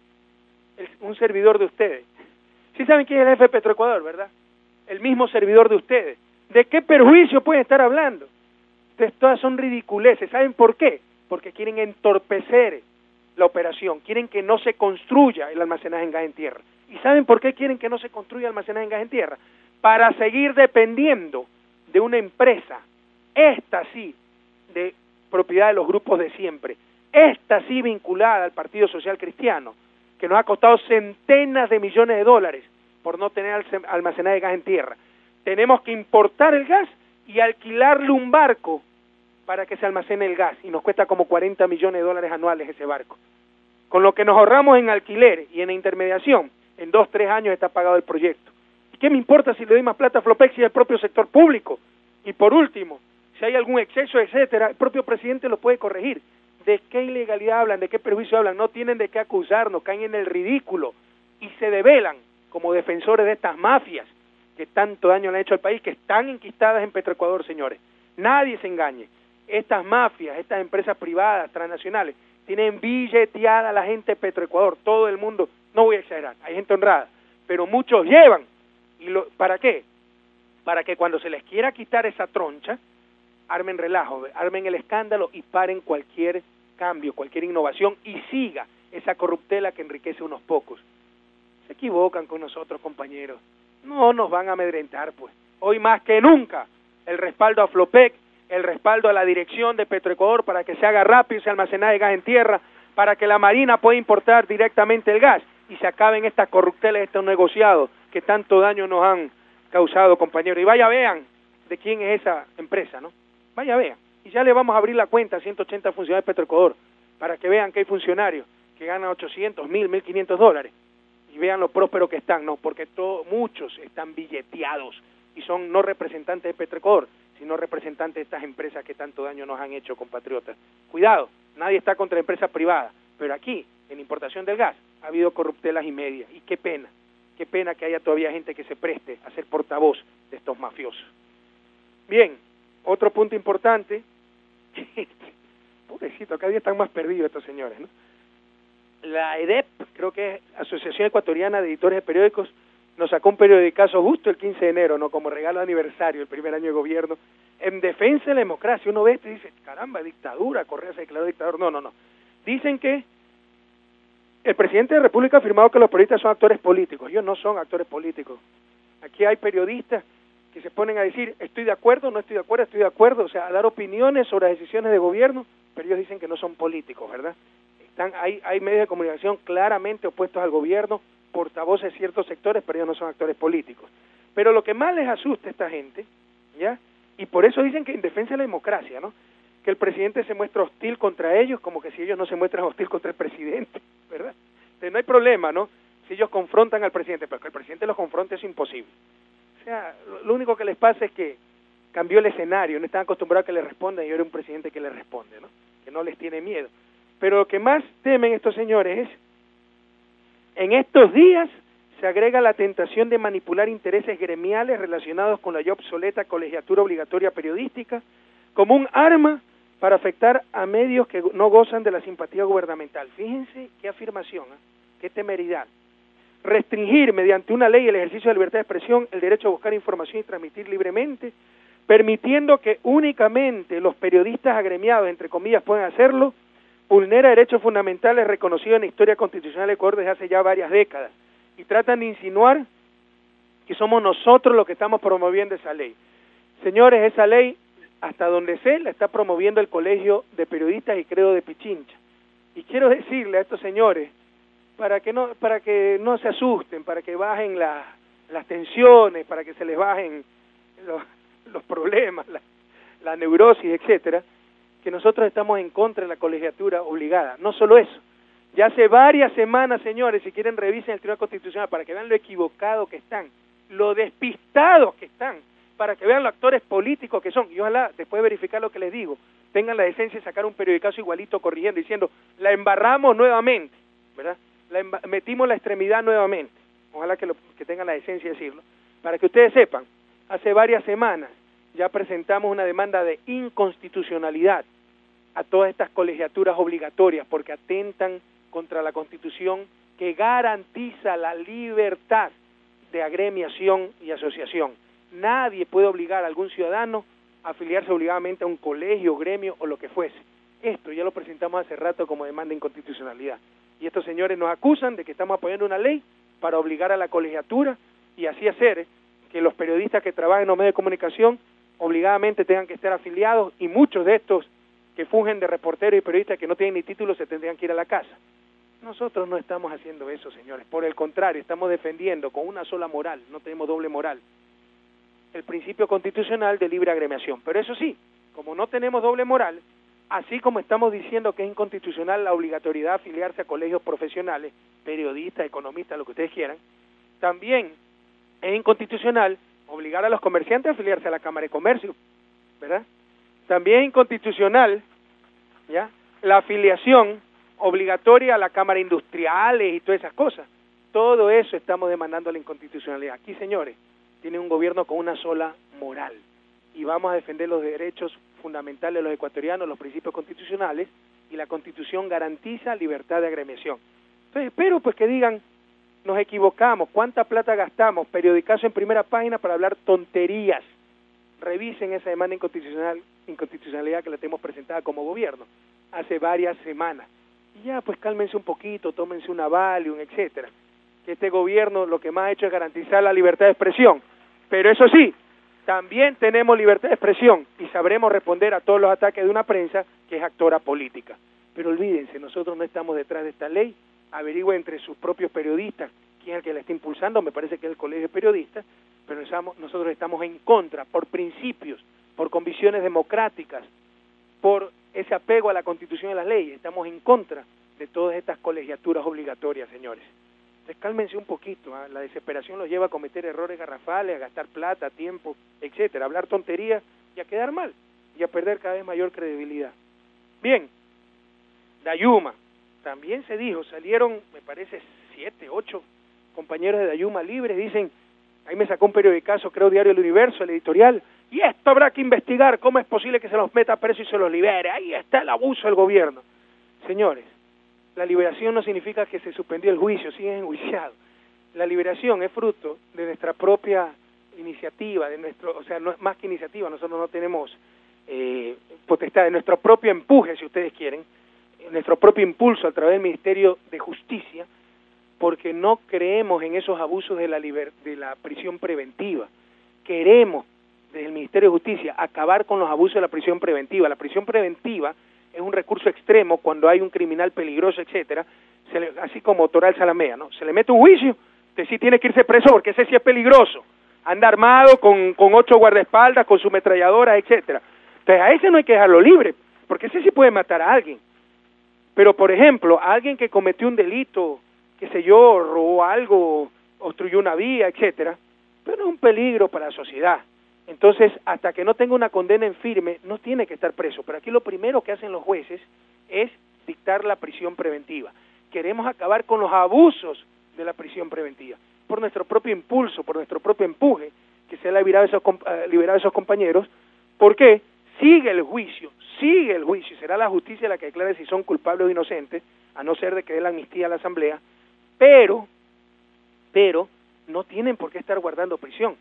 El, un servidor de ustedes. Sí saben quién es el jefe de Petroecuador, ¿verdad? El mismo servidor de ustedes. ¿De qué perjuicio pueden estar hablando? Entonces, todas son ridiculeces. ¿Saben por qué? Porque quieren entorpecer la operación, quieren que no se construya el almacenaje en gas en tierra. ¿Y saben por qué quieren que no se construya el almacenaje en gas en tierra? Para seguir dependiendo de una empresa, esta sí, de propiedad de los grupos de siempre, esta sí vinculada al Partido Social Cristiano, que nos ha costado centenas de millones de dólares por no tener almacenaje de gas en tierra. Tenemos que importar el gas y alquilarle un barco para que se almacene el gas, y nos cuesta como cuarenta millones de dólares anuales ese barco. Con lo que nos ahorramos en alquiler y en intermediación, en dos, tres años está pagado el proyecto. ¿Y qué me importa si le doy más plata a Flopec si es el propio sector público? Y por último, si hay algún exceso, etcétera, el propio presidente lo puede corregir. ¿De qué ilegalidad hablan? ¿De qué perjuicio hablan? No tienen de qué acusarnos, caen en el ridículo y se develan como defensores de estas mafias que tanto daño le han hecho al país, que están enquistadas en Petroecuador, señores. Nadie se engañe. Estas mafias, estas empresas privadas, transnacionales, tienen billeteada a la gente de Petroecuador, todo el mundo, no voy a exagerar, hay gente honrada, pero muchos llevan. ¿Y lo, para qué? Para que cuando se les quiera quitar esa troncha, armen relajo, armen el escándalo y paren cualquier cambio, cualquier innovación y siga esa corruptela que enriquece a unos pocos. Se equivocan con nosotros, compañeros. No nos van a amedrentar, pues. Hoy más que nunca, el respaldo a Flopec, el respaldo a la dirección de Petroecuador para que se haga rápido ese almacenaje de gas en tierra, para que la Marina pueda importar directamente el gas y se acaben estas corruptelas, estos negociados que tanto daño nos han causado, compañeros. Y vaya vean de quién es esa empresa, ¿no? Vaya vean. Y ya le vamos a abrir la cuenta a ciento ochenta funcionarios de Petroecuador para que vean que hay funcionarios que ganan ochocientos, mil, mil quinientos dólares y vean lo prósperos que están, ¿no? Porque todo, muchos están billeteados y son no representantes de Petroecuador, sino representantes de estas empresas que tanto daño nos han hecho, compatriotas. Cuidado, nadie está contra empresas privadas, pero aquí, en importación del gas, ha habido corruptelas y medias, y qué pena, qué pena que haya todavía gente que se preste a ser portavoz de estos mafiosos. Bien, otro punto importante, pobrecito, cada día están más perdidos estos señores, ¿no? La E D E P, creo que es Asociación Ecuatoriana de Editores de Periódicos, nos sacó un periodicazo justo el quince de enero, ¿no? Como regalo de aniversario, el primer año de gobierno, en defensa de la democracia. Uno ve esto y dice, caramba, dictadura, Correa se declaró dictador. No, no, no. Dicen que el presidente de la República ha afirmado que los periodistas son actores políticos. Ellos no son actores políticos. Aquí hay periodistas que se ponen a decir, estoy de acuerdo, no estoy de acuerdo, estoy de acuerdo, o sea, a dar opiniones sobre las decisiones de gobierno, pero ellos dicen que no son políticos, ¿verdad? Están, hay, hay medios de comunicación claramente opuestos al gobierno, portavoces de ciertos sectores, pero ellos no son actores políticos. Pero lo que más les asusta a esta gente, ¿ya? Y por eso dicen que en defensa de la democracia, ¿no? Que el presidente se muestra hostil contra ellos, como que si ellos no se muestran hostil contra el presidente, ¿verdad? Entonces no hay problema, ¿no? Si ellos confrontan al presidente, pero que el presidente los confronte es imposible. O sea, lo, lo único que les pasa es que cambió el escenario, no están acostumbrados a que les respondan y ahora un presidente que les responde, ¿no? Que no les tiene miedo. Pero lo que más temen estos señores es, en estos días se agrega la tentación de manipular intereses gremiales relacionados con la ya obsoleta colegiatura obligatoria periodística como un arma para afectar a medios que no gozan de la simpatía gubernamental. Fíjense qué afirmación, ¿eh? Qué temeridad. Restringir mediante una ley el ejercicio de libertad de expresión, el derecho a buscar información y transmitir libremente, permitiendo que únicamente los periodistas agremiados, entre comillas, puedan hacerlo, vulnera derechos fundamentales reconocidos en la historia constitucional de Ecuador desde hace ya varias décadas y tratan de insinuar que somos nosotros los que estamos promoviendo esa ley. Señores, esa ley, hasta donde sé, la está promoviendo el Colegio de Periodistas y creo de Pichincha. Y quiero decirle a estos señores, para que no para que no se asusten, para que bajen la, las tensiones, para que se les bajen los, los problemas, la, la neurosis, etcétera, que nosotros estamos en contra de la colegiatura obligada. No solo eso, ya hace varias semanas, señores, si quieren revisen el Tribunal Constitucional para que vean lo equivocado que están, lo despistados que están, para que vean los actores políticos que son, y ojalá, después de verificar lo que les digo, tengan la decencia de sacar un periodicazo igualito corrigiendo, diciendo, la embarramos nuevamente, ¿verdad? La emba- metimos la extremidad nuevamente, ojalá que, lo, que tengan la decencia de decirlo, Para que ustedes sepan, hace varias semanas ya presentamos una demanda de inconstitucionalidad a todas estas colegiaturas obligatorias porque atentan contra la Constitución que garantiza la libertad de agremiación y asociación. Nadie puede obligar a algún ciudadano a afiliarse obligadamente a un colegio, gremio o lo que fuese. Esto ya lo presentamos hace rato como demanda de inconstitucionalidad. Y estos señores nos acusan de que estamos apoyando una ley para obligar a la colegiatura y así hacer que los periodistas que trabajan en los medios de comunicación obligadamente tengan que estar afiliados y muchos de estos que fungen de reporteros y periodistas que no tienen ni título se tendrían que ir a la casa. Nosotros no estamos haciendo eso, señores. Por el contrario, estamos defendiendo con una sola moral, no tenemos doble moral, el principio constitucional de libre agremiación. Pero eso sí, como no tenemos doble moral, así como estamos diciendo que es inconstitucional la obligatoriedad de afiliarse a colegios profesionales, periodistas, economistas, lo que ustedes quieran, también es inconstitucional obligar a los comerciantes a afiliarse a la Cámara de Comercio, ¿verdad? También es inconstitucional, ¿ya?, la afiliación obligatoria a la Cámara de Industriales y todas esas cosas. Todo eso estamos demandando la inconstitucionalidad. Aquí, señores, tienen un gobierno con una sola moral y vamos a defender los derechos fundamentales de los ecuatorianos, los principios constitucionales, y la Constitución garantiza libertad de agremiación. Entonces espero pues que digan, nos equivocamos, ¿cuánta plata gastamos? Periodicazo en primera página para hablar tonterías. Revisen esa demanda inconstitucional, inconstitucionalidad que la tenemos presentada como gobierno hace varias semanas. Y ya, pues cálmense un poquito, tómense una Valium, etcétera. Que este gobierno lo que más ha hecho es garantizar la libertad de expresión. Pero eso sí, también tenemos libertad de expresión y sabremos responder a todos los ataques de una prensa que es actora política. Pero olvídense, nosotros no estamos detrás de esta ley. Averigüen entre sus propios periodistas quién es el que la está impulsando, me parece que es el Colegio de Periodistas, pero nosotros estamos en contra, por principios, por convicciones democráticas, por ese apego a la Constitución y a las leyes, estamos en contra de todas estas colegiaturas obligatorias, señores. Entonces cálmense un poquito, ¿eh? La desesperación los lleva a cometer errores garrafales, a gastar plata, tiempo, etcétera, a hablar tonterías y a quedar mal, y a perder cada vez mayor credibilidad. Bien, Dayuma, también se dijo, salieron, me parece, siete, ocho compañeros de Dayuma libres, dicen, ahí me sacó un periodicazo, creo Diario El Universo, el editorial, y esto habrá que investigar, ¿cómo es posible que se los meta preso y se los libere? Ahí está el abuso del gobierno. Señores, la liberación no significa que se suspendió el juicio, siguen enjuiciados. La liberación es fruto de nuestra propia iniciativa, de nuestro, o sea, no es más que iniciativa, nosotros no tenemos eh, potestad, de nuestro propio empuje, si ustedes quieren, nuestro propio impulso a través del Ministerio de Justicia, porque no creemos en esos abusos de la, liber, de la prisión preventiva. Queremos, desde el Ministerio de Justicia, acabar con los abusos de la prisión preventiva. La prisión preventiva es un recurso extremo cuando hay un criminal peligroso, etcétera, se le, así como Toral Salamea, ¿no? Se le mete un juicio, usted sí tiene que irse preso porque ese sí es peligroso. Anda armado con, con ocho guardaespaldas, con su metralladora, etcétera. Entonces a ese no hay que dejarlo libre, porque ese sí puede matar a alguien. Pero, por ejemplo, alguien que cometió un delito, qué sé yo, robó algo, obstruyó una vía, etcétera, pero es un peligro para la sociedad. Entonces, hasta que no tenga una condena en firme, no tiene que estar preso. Pero aquí lo primero que hacen los jueces es dictar la prisión preventiva. Queremos acabar con los abusos de la prisión preventiva, por nuestro propio impulso, por nuestro propio empuje, que se ha liberado esos, liberado esos compañeros. ¿Por qué? Sigue el juicio, sigue el juicio, será la justicia la que declare si son culpables o inocentes, a no ser de que dé la amnistía a la Asamblea, pero, pero, no tienen por qué estar guardando prisión.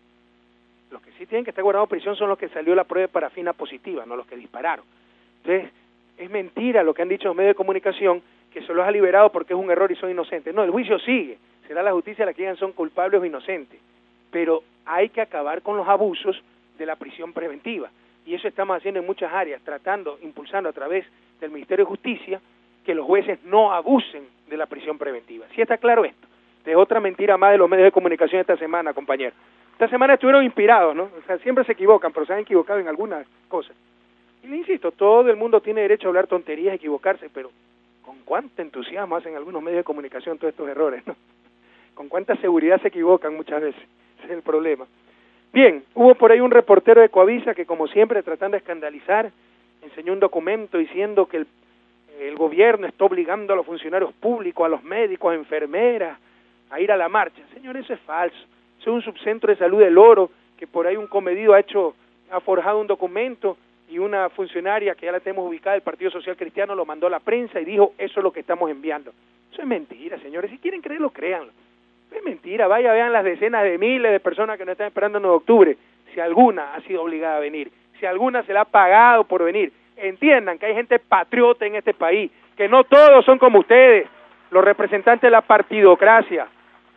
Los que sí tienen que estar guardando prisión son los que salió la prueba de parafina positiva, no los que dispararon. Entonces, es mentira lo que han dicho los medios de comunicación, que se los ha liberado porque es un error y son inocentes. No, el juicio sigue, será la justicia la que digan son culpables o inocentes, pero hay que acabar con los abusos de la prisión preventiva. Y eso estamos haciendo en muchas áreas, tratando, impulsando a través del Ministerio de Justicia, que los jueces no abusen de la prisión preventiva. ¿Sí está claro esto? Es otra mentira más de los medios de comunicación esta semana, compañero. Esta semana estuvieron inspirados, ¿no? O sea, siempre se equivocan, pero se han equivocado en algunas cosas. Y le insisto, todo el mundo tiene derecho a hablar tonterías, a equivocarse, pero con cuánto entusiasmo hacen algunos medios de comunicación todos estos errores, ¿no? Con cuánta seguridad se equivocan muchas veces. Ese es el problema. Bien, hubo por ahí un reportero de Coavisa que, como siempre, tratando de escandalizar, enseñó un documento diciendo que el, el gobierno está obligando a los funcionarios públicos, a los médicos, a enfermeras, a ir a la marcha. Señor, eso es falso. Eso es un subcentro de salud del Oro, que por ahí un comedido ha hecho, ha forjado un documento y una funcionaria que ya la tenemos ubicada del Partido Social Cristiano lo mandó a la prensa y dijo, eso es lo que estamos enviando. Eso es mentira, señores. Si quieren creerlo, créanlo. Es mentira. Vaya, vean las decenas de miles de personas que nos están esperando en octubre. Si alguna ha sido obligada a venir, si alguna se la ha pagado por venir. Entiendan que hay gente patriota en este país, que no todos son como ustedes, los representantes de la partidocracia.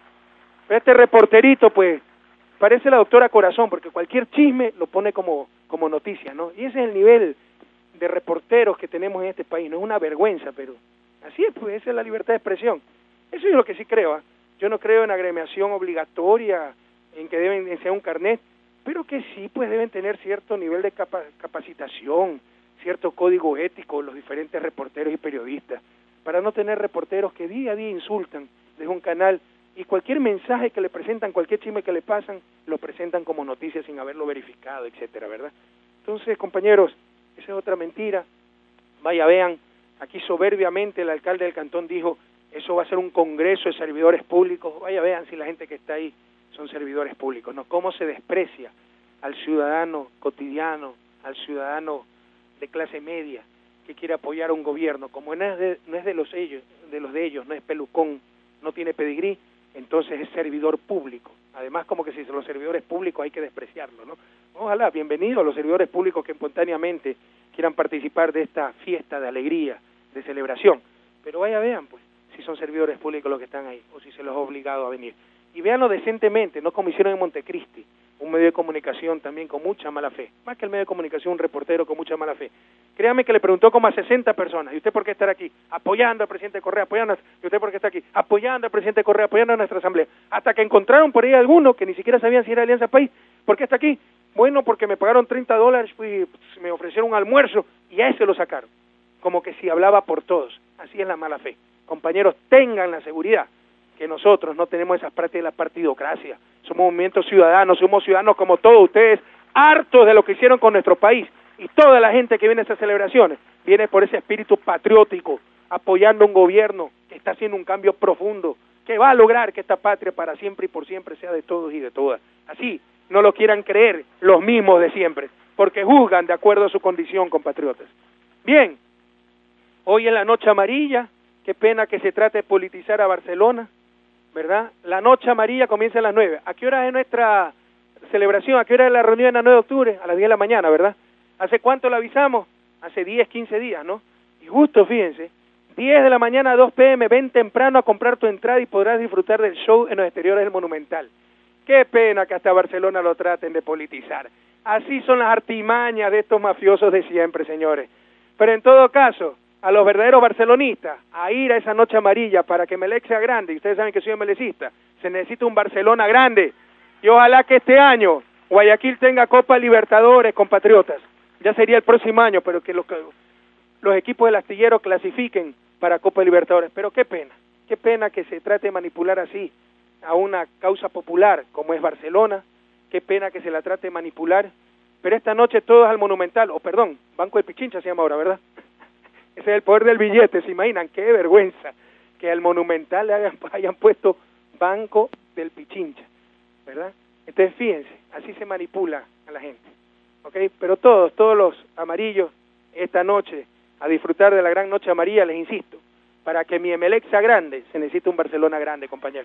Este reporterito, pues, parece la doctora Corazón, porque cualquier chisme lo pone como, como noticia, ¿no? Y ese es el nivel de reporteros que tenemos en este país. No es una vergüenza, pero así es, pues, esa es la libertad de expresión. Eso es lo que sí creo, ¿eh? Yo no creo en agremiación obligatoria, en que deben ser un carnet, pero que sí, pues, deben tener cierto nivel de capa capacitación, cierto código ético los diferentes reporteros y periodistas, para no tener reporteros que día a día insultan desde un canal y cualquier mensaje que le presentan, cualquier chisme que le pasan, lo presentan como noticia sin haberlo verificado, etcétera, ¿verdad? Entonces, compañeros, esa es otra mentira. Vaya, vean, aquí soberbiamente el alcalde del cantón dijo, eso va a ser un congreso de servidores públicos. Vaya, vean si la gente que está ahí son servidores públicos, ¿no? Cómo se desprecia al ciudadano cotidiano, al ciudadano de clase media que quiere apoyar a un gobierno, como no es de, no es de los ellos, de los de ellos, no es pelucón, no tiene pedigrí, entonces es servidor público. Además, como que si son los servidores públicos hay que despreciarlo, ¿no? Ojalá, bienvenidos a los servidores públicos que espontáneamente quieran participar de esta fiesta de alegría, de celebración. Pero vaya, vean, pues, si son servidores públicos los que están ahí, o si se los ha obligado a venir. Y véanlo decentemente, no como hicieron en Montecristi, un medio de comunicación también con mucha mala fe. Más que el medio de comunicación, un reportero con mucha mala fe. Créame que le preguntó como a sesenta personas, ¿y usted por qué estar aquí? Apoyando al presidente Correa, apoyando, ¿y usted por qué está aquí? Apoyando al presidente Correa, apoyando a nuestra asamblea. Hasta que encontraron por ahí algunos que ni siquiera sabían si era Alianza País. ¿Por qué está aquí? Bueno, porque me pagaron treinta dólares, fui, pues, me ofrecieron un almuerzo y a ese lo sacaron. Como que si hablaba por todos. Así es la mala fe. Compañeros, tengan la seguridad que nosotros no tenemos esas prácticas de la partidocracia. Somos un movimiento ciudadano, somos ciudadanos como todos ustedes, hartos de lo que hicieron con nuestro país. Y toda la gente que viene a estas celebraciones viene por ese espíritu patriótico, apoyando a un gobierno que está haciendo un cambio profundo, que va a lograr que esta patria para siempre y por siempre sea de todos y de todas. Así, no lo quieran creer los mismos de siempre, porque juzgan de acuerdo a su condición, compatriotas. Bien, hoy es la noche amarilla, qué pena que se trate de politizar a Barcelona, ¿verdad? La noche amarilla comienza a las nueve. ¿A qué hora es nuestra celebración? ¿A qué hora es la reunión a nueve de octubre? A las diez de la mañana, ¿verdad? ¿Hace cuánto la avisamos? Hace diez, quince días, ¿no? Y justo, fíjense, diez de la mañana a dos pe eme, ven temprano a comprar tu entrada y podrás disfrutar del show en los exteriores del Monumental. Qué pena que hasta Barcelona lo traten de politizar. Así son las artimañas de estos mafiosos de siempre, señores. Pero en todo caso, a los verdaderos barcelonistas, a ir a esa noche amarilla para que Melec sea grande, y ustedes saben que soy melecista, se necesita un Barcelona grande, y ojalá que este año Guayaquil tenga Copa Libertadores, compatriotas. Ya sería el próximo año, pero que los, los equipos del astillero clasifiquen para Copa Libertadores. Pero qué pena, qué pena que se trate de manipular así a una causa popular como es Barcelona, qué pena que se la trate de manipular, pero esta noche todos al Monumental, o oh, perdón, Banco de Pichincha se llama ahora, ¿verdad? Ese es el poder del billete, ¿se imaginan? Qué vergüenza que al Monumental le hayan, hayan puesto Banco del Pichincha, ¿verdad? Entonces fíjense, así se manipula a la gente, ¿ok? Pero todos, todos los amarillos, esta noche, a disfrutar de la gran noche amarilla, les insisto, para que mi Emelec sea grande, se necesita un Barcelona grande, compañeros.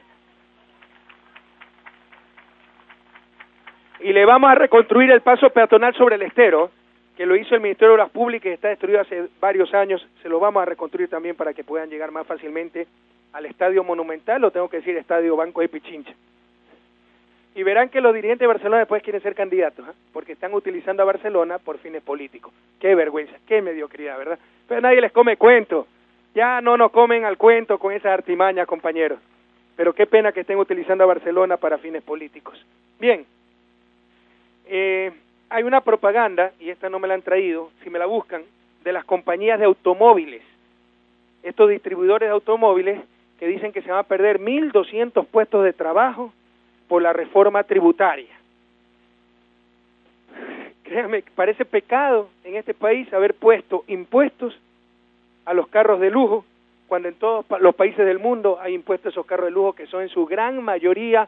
Y le vamos a reconstruir el paso peatonal sobre el estero, que lo hizo el Ministerio de Obras Públicas y está destruido hace varios años, se lo vamos a reconstruir también para que puedan llegar más fácilmente al Estadio Monumental, o tengo que decir Estadio Banco de Pichincha. Y verán que los dirigentes de Barcelona después quieren ser candidatos, ¿eh? Porque están utilizando a Barcelona por fines políticos. Qué vergüenza, qué mediocridad, ¿verdad? Pero nadie les come cuento, ya no nos comen al cuento con esas artimañas, compañeros. Pero qué pena que estén utilizando a Barcelona para fines políticos. Bien, eh... hay una propaganda, y esta no me la han traído, si me la buscan, de las compañías de automóviles, estos distribuidores de automóviles que dicen que se van a perder mil doscientos puestos de trabajo por la reforma tributaria. Créanme, parece pecado en este país haber puesto impuestos a los carros de lujo, cuando en todos los países del mundo hay impuestos a esos carros de lujo que son en su gran mayoría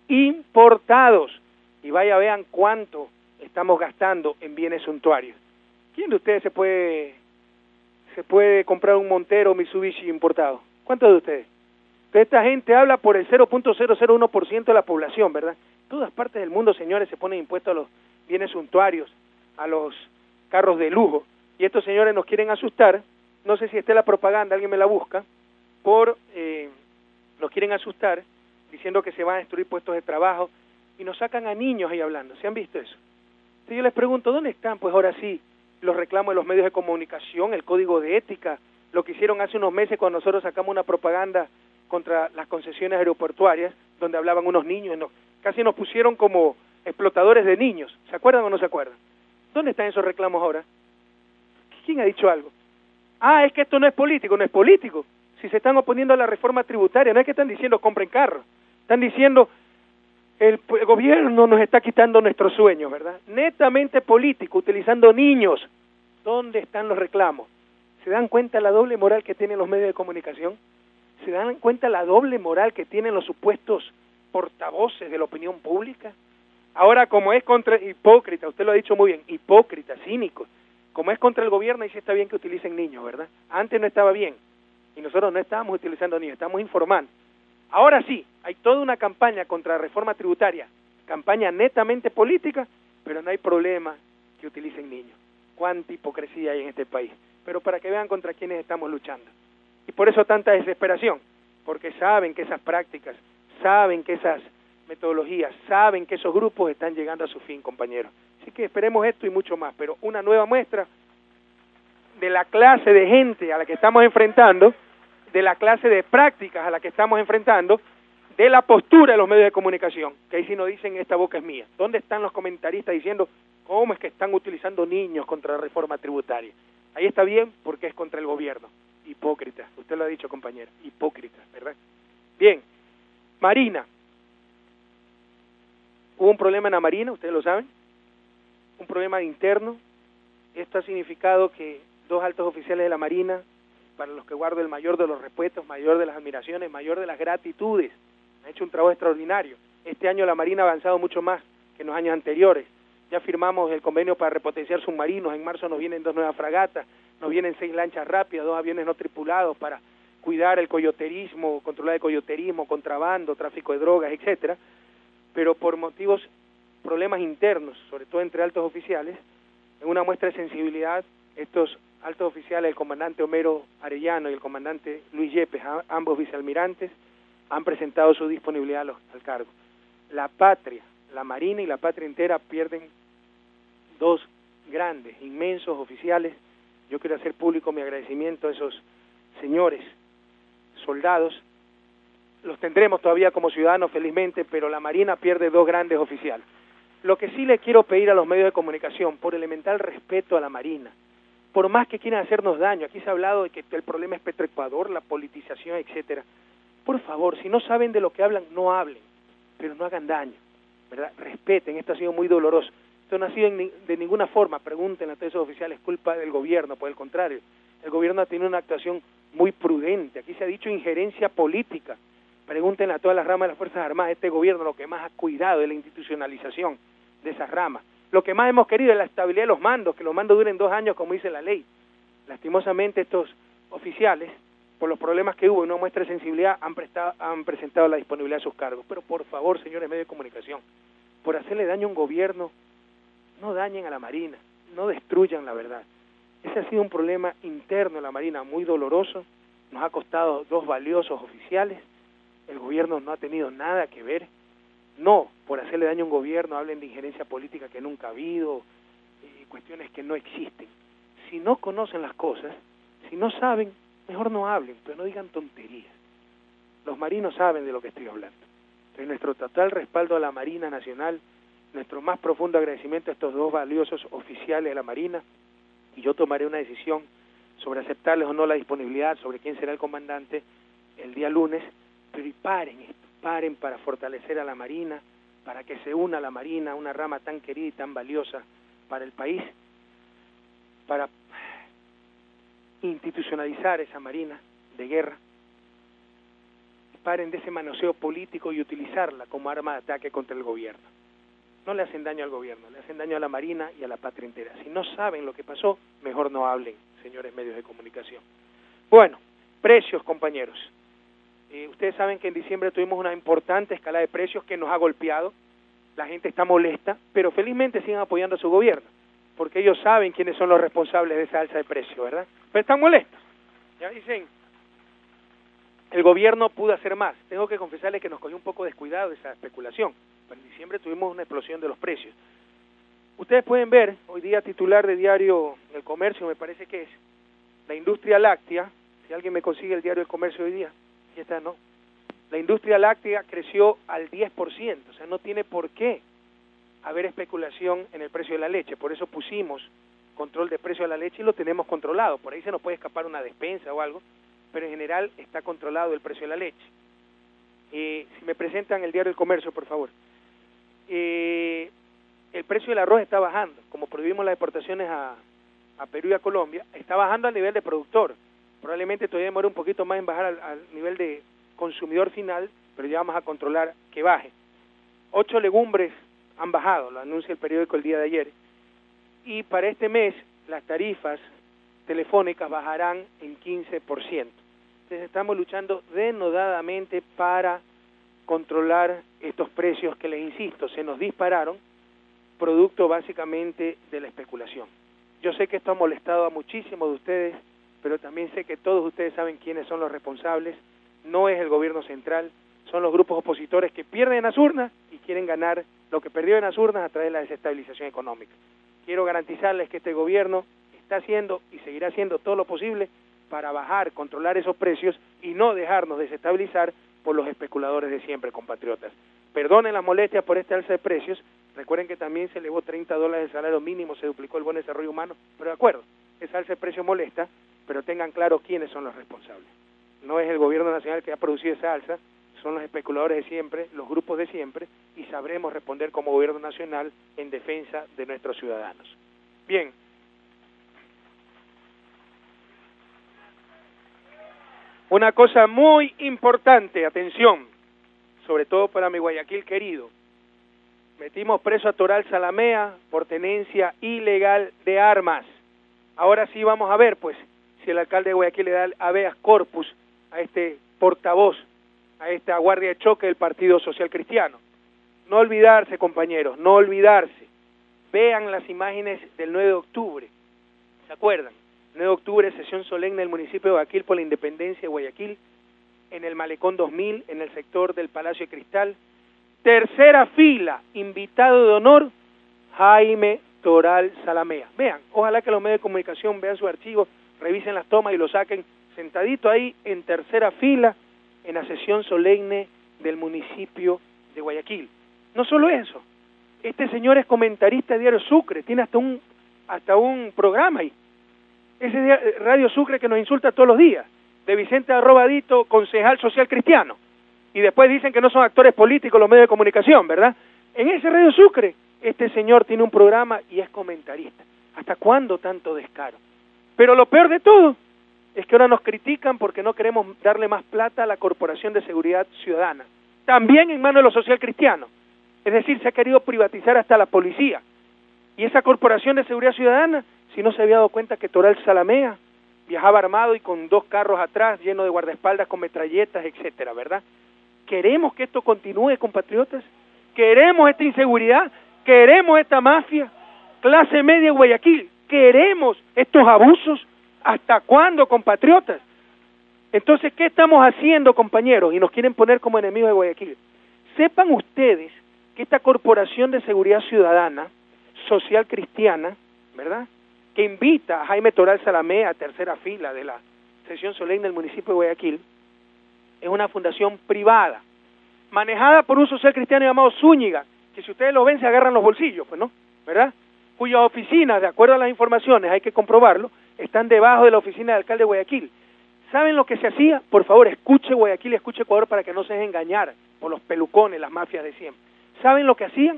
importados. Y vaya, vean cuánto estamos gastando en bienes suntuarios. ¿Quién de ustedes se puede se puede comprar un Montero o Mitsubishi importado? ¿Cuántos de ustedes? Entonces, esta gente habla por el cero punto cero cero uno por ciento de la población, ¿verdad? En todas partes del mundo, señores, se ponen impuestos a los bienes suntuarios, a los carros de lujo. Y estos señores nos quieren asustar, no sé si esté la propaganda, alguien me la busca, por eh, nos quieren asustar diciendo que se van a destruir puestos de trabajo y nos sacan a niños ahí hablando. ¿Se han visto eso? Entonces yo les pregunto, ¿dónde están? Pues ahora sí, los reclamos de los medios de comunicación, el código de ética, lo que hicieron hace unos meses cuando nosotros sacamos una propaganda contra las concesiones aeroportuarias, donde hablaban unos niños, no, casi nos pusieron como explotadores de niños. ¿Se acuerdan o no se acuerdan? ¿Dónde están esos reclamos ahora? ¿Quién ha dicho algo? Ah, es que esto no es político, no es político. Si se están oponiendo a la reforma tributaria, no es que están diciendo compren carros, están diciendo el, el gobierno nos está quitando nuestros sueños, ¿verdad? Netamente político, utilizando niños. ¿Dónde están los reclamos? ¿Se dan cuenta la doble moral que tienen los medios de comunicación? ¿Se dan cuenta la doble moral que tienen los supuestos portavoces de la opinión pública? Ahora, como es contra hipócrita, usted lo ha dicho muy bien, hipócrita, cínico, como es contra el gobierno, dice está bien que utilicen niños, ¿verdad? Antes no estaba bien, y nosotros no estábamos utilizando niños, estamos informando. Ahora sí, hay toda una campaña contra la reforma tributaria, campaña netamente política, pero no hay problema que utilicen niños. Cuánta hipocresía hay en este país, pero para que vean contra quiénes estamos luchando. Y por eso tanta desesperación, porque saben que esas prácticas, saben que esas metodologías, saben que esos grupos están llegando a su fin, compañeros. Así que esperemos esto y mucho más, pero una nueva muestra de la clase de gente a la que estamos enfrentando, de la clase de prácticas a la que estamos enfrentando, de la postura de los medios de comunicación, que ahí sí nos dicen esta boca es mía. ¿Dónde están los comentaristas diciendo cómo es que están utilizando niños contra la reforma tributaria? Ahí está bien porque es contra el gobierno. Hipócrita, usted lo ha dicho, compañero, hipócrita, ¿verdad? Bien, Marina. Hubo un problema en la Marina, ustedes lo saben, un problema interno. Esto ha significado que dos altos oficiales de la Marina, para los que guardo el mayor de los respetos, mayor de las admiraciones, mayor de las gratitudes, han hecho un trabajo extraordinario. Este año la Marina ha avanzado mucho más que en los años anteriores. Ya firmamos el convenio para repotenciar submarinos, en marzo nos vienen dos nuevas fragatas, nos vienen seis lanchas rápidas, dos aviones no tripulados para cuidar el coyoterismo, controlar el coyoterismo, contrabando, tráfico de drogas, etcétera. Pero por motivos, problemas internos, sobre todo entre altos oficiales, en una muestra de sensibilidad, estos altos oficiales, el comandante Homero Arellano y el comandante Luis Yepes, ambos vicealmirantes, han presentado su disponibilidad a los, al cargo. La patria, la Marina y la patria entera pierden dos grandes, inmensos oficiales. Yo quiero hacer público mi agradecimiento a esos señores soldados. Los tendremos todavía como ciudadanos felizmente, pero la Marina pierde dos grandes oficiales. Lo que sí le quiero pedir a los medios de comunicación, por elemental respeto a la Marina, por más que quieran hacernos daño, aquí se ha hablado de que el problema es Petroecuador, la politización, etcétera. Por favor, si no saben de lo que hablan, no hablen, pero no hagan daño, ¿verdad? Respeten, esto ha sido muy doloroso. Esto no ha sido ni, de ninguna forma, pregúntenle a todos esos oficiales, culpa del gobierno, por el contrario, el gobierno ha tenido una actuación muy prudente, aquí se ha dicho injerencia política. Pregúntenle a todas las ramas de las Fuerzas Armadas, este gobierno lo que más ha cuidado es la institucionalización de esas ramas. Lo que más hemos querido es la estabilidad de los mandos, que los mandos duren dos años como dice la ley. Lastimosamente estos oficiales, por los problemas que hubo y no muestra de sensibilidad, han, prestado, han presentado la disponibilidad de sus cargos. Pero por favor, señores medios de comunicación, por hacerle daño a un gobierno, no dañen a la Marina, no destruyan la verdad. Ese ha sido un problema interno de la Marina muy doloroso, nos ha costado dos valiosos oficiales. El gobierno no ha tenido nada que ver. No, por hacerle daño a un gobierno, hablen de injerencia política que nunca ha habido, eh, cuestiones que no existen. Si no conocen las cosas, si no saben, mejor no hablen, pero no digan tonterías. Los marinos saben de lo que estoy hablando. Entonces, nuestro total respaldo a la Marina Nacional, nuestro más profundo agradecimiento a estos dos valiosos oficiales de la Marina, y yo tomaré una decisión sobre aceptarles o no la disponibilidad, sobre quién será el comandante el día lunes. Pero y paren esto, paren para fortalecer a la Marina, para que se una a la Marina, una rama tan querida y tan valiosa para el país, para institucionalizar esa Marina de guerra. paren de ese manoseo político y utilizarla como arma de ataque contra el gobierno. No le hacen daño al gobierno, le hacen daño a la Marina y a la patria entera. Si no saben lo que pasó, mejor no hablen, señores medios de comunicación. Bueno, precios, compañeros. Eh, ustedes saben que en diciembre tuvimos una importante escalada de precios que nos ha golpeado. La gente está molesta, pero felizmente siguen apoyando a su gobierno, porque ellos saben quiénes son los responsables de esa alza de precios, ¿verdad? Pero están molestos. Ya dicen, el gobierno pudo hacer más. Tengo que confesarles que nos cogió un poco descuidado esa especulación. Pero en diciembre tuvimos una explosión de los precios. Ustedes pueden ver, hoy día titular de diario El Comercio, me parece que es, la industria láctea, si alguien me consigue el diario El Comercio hoy día, aquí está, ¿no? La industria láctea creció al diez por ciento, o sea, no tiene por qué haber especulación en el precio de la leche. Por eso pusimos control de precio de la leche y lo tenemos controlado. Por ahí se nos puede escapar una despensa o algo, pero en general está controlado el precio de la leche. Eh, si me presentan el diario El Comercio, por favor. Eh, el precio del arroz está bajando, como prohibimos las exportaciones a, a Perú y a Colombia, está bajando al nivel de productor. Probablemente todavía demore un poquito más en bajar al, al nivel de consumidor final, pero ya vamos a controlar que baje. Ocho legumbres han bajado, lo anuncia el periódico el día de ayer, y para este mes las tarifas telefónicas bajarán en quince por ciento. Entonces estamos luchando denodadamente para controlar estos precios que, les insisto, se nos dispararon, producto básicamente de la especulación. Yo sé que esto ha molestado a muchísimos de ustedes, pero también sé que todos ustedes saben quiénes son los responsables. No es el gobierno central, son los grupos opositores que pierden en las urnas y quieren ganar lo que perdió en las urnas a través de la desestabilización económica. Quiero garantizarles que este gobierno está haciendo y seguirá haciendo todo lo posible para bajar, controlar esos precios y no dejarnos desestabilizar por los especuladores de siempre, compatriotas. Perdonen las molestias por este alza de precios. Recuerden que también se elevó treinta dólares el salario mínimo, se duplicó el bono de desarrollo humano, pero de acuerdo, esa alza de precios molesta, pero tengan claro quiénes son los responsables. No es el gobierno nacional que ha producido esa alza, son los especuladores de siempre, los grupos de siempre, y sabremos responder como gobierno nacional en defensa de nuestros ciudadanos. Bien. Una cosa muy importante, atención, sobre todo para mi Guayaquil querido. Metimos preso a Toral Salamea por tenencia ilegal de armas. Ahora sí vamos a ver, pues, si el alcalde de Guayaquil le da habeas corpus a este portavoz, a esta guardia de choque del Partido Social Cristiano. No olvidarse, compañeros, no olvidarse. Vean las imágenes del nueve de octubre. ¿Se acuerdan? nueve de octubre, sesión solemne del municipio de Guayaquil por la independencia de Guayaquil, en el Malecón dos mil, en el sector del Palacio de Cristal. Tercera fila, invitado de honor, Jaime Toral Salamea. Vean, ojalá que los medios de comunicación vean su archivo, revisen las tomas y lo saquen sentadito ahí en tercera fila en la sesión solemne del municipio de Guayaquil. No solo eso, este señor es comentarista de Diario Sucre, tiene hasta un hasta un programa ahí. Ese Radio Sucre que nos insulta todos los días, de Vicente Arrobadito, concejal social cristiano. Y después dicen que no son actores políticos los medios de comunicación, ¿verdad? En ese Radio Sucre, este señor tiene un programa y es comentarista. ¿Hasta cuándo tanto descaro? Pero lo peor de todo es que ahora nos critican porque no queremos darle más plata a la Corporación de Seguridad Ciudadana, también en manos de los social cristianos. Es decir, se ha querido privatizar hasta la policía. Y esa Corporación de Seguridad Ciudadana, si no se había dado cuenta que Toral Salamea viajaba armado y con dos carros atrás, lleno de guardaespaldas con metralletas, etcétera, ¿verdad? ¿Queremos que esto continúe, compatriotas? ¿Queremos esta inseguridad? ¿Queremos esta mafia? Clase media de Guayaquil, ¿queremos estos abusos? ¿Hasta cuándo, compatriotas? Entonces, ¿qué estamos haciendo, compañeros? Y nos quieren poner como enemigos de Guayaquil. Sepan ustedes que esta Corporación de Seguridad Ciudadana, social cristiana, ¿verdad?, que invita a Jaime Toral Salamea a tercera fila de la sesión solemne del municipio de Guayaquil, es una fundación privada, manejada por un social cristiano llamado Zúñiga, que si ustedes lo ven se agarran los bolsillos, pues no, ¿verdad?, cuyas oficinas, de acuerdo a las informaciones, hay que comprobarlo, están debajo de la oficina del alcalde de Guayaquil. ¿Saben lo que se hacía? Por favor, escuche Guayaquil y escuche Ecuador para que no se dejen engañar por los pelucones, las mafias de siempre. ¿Saben lo que hacían?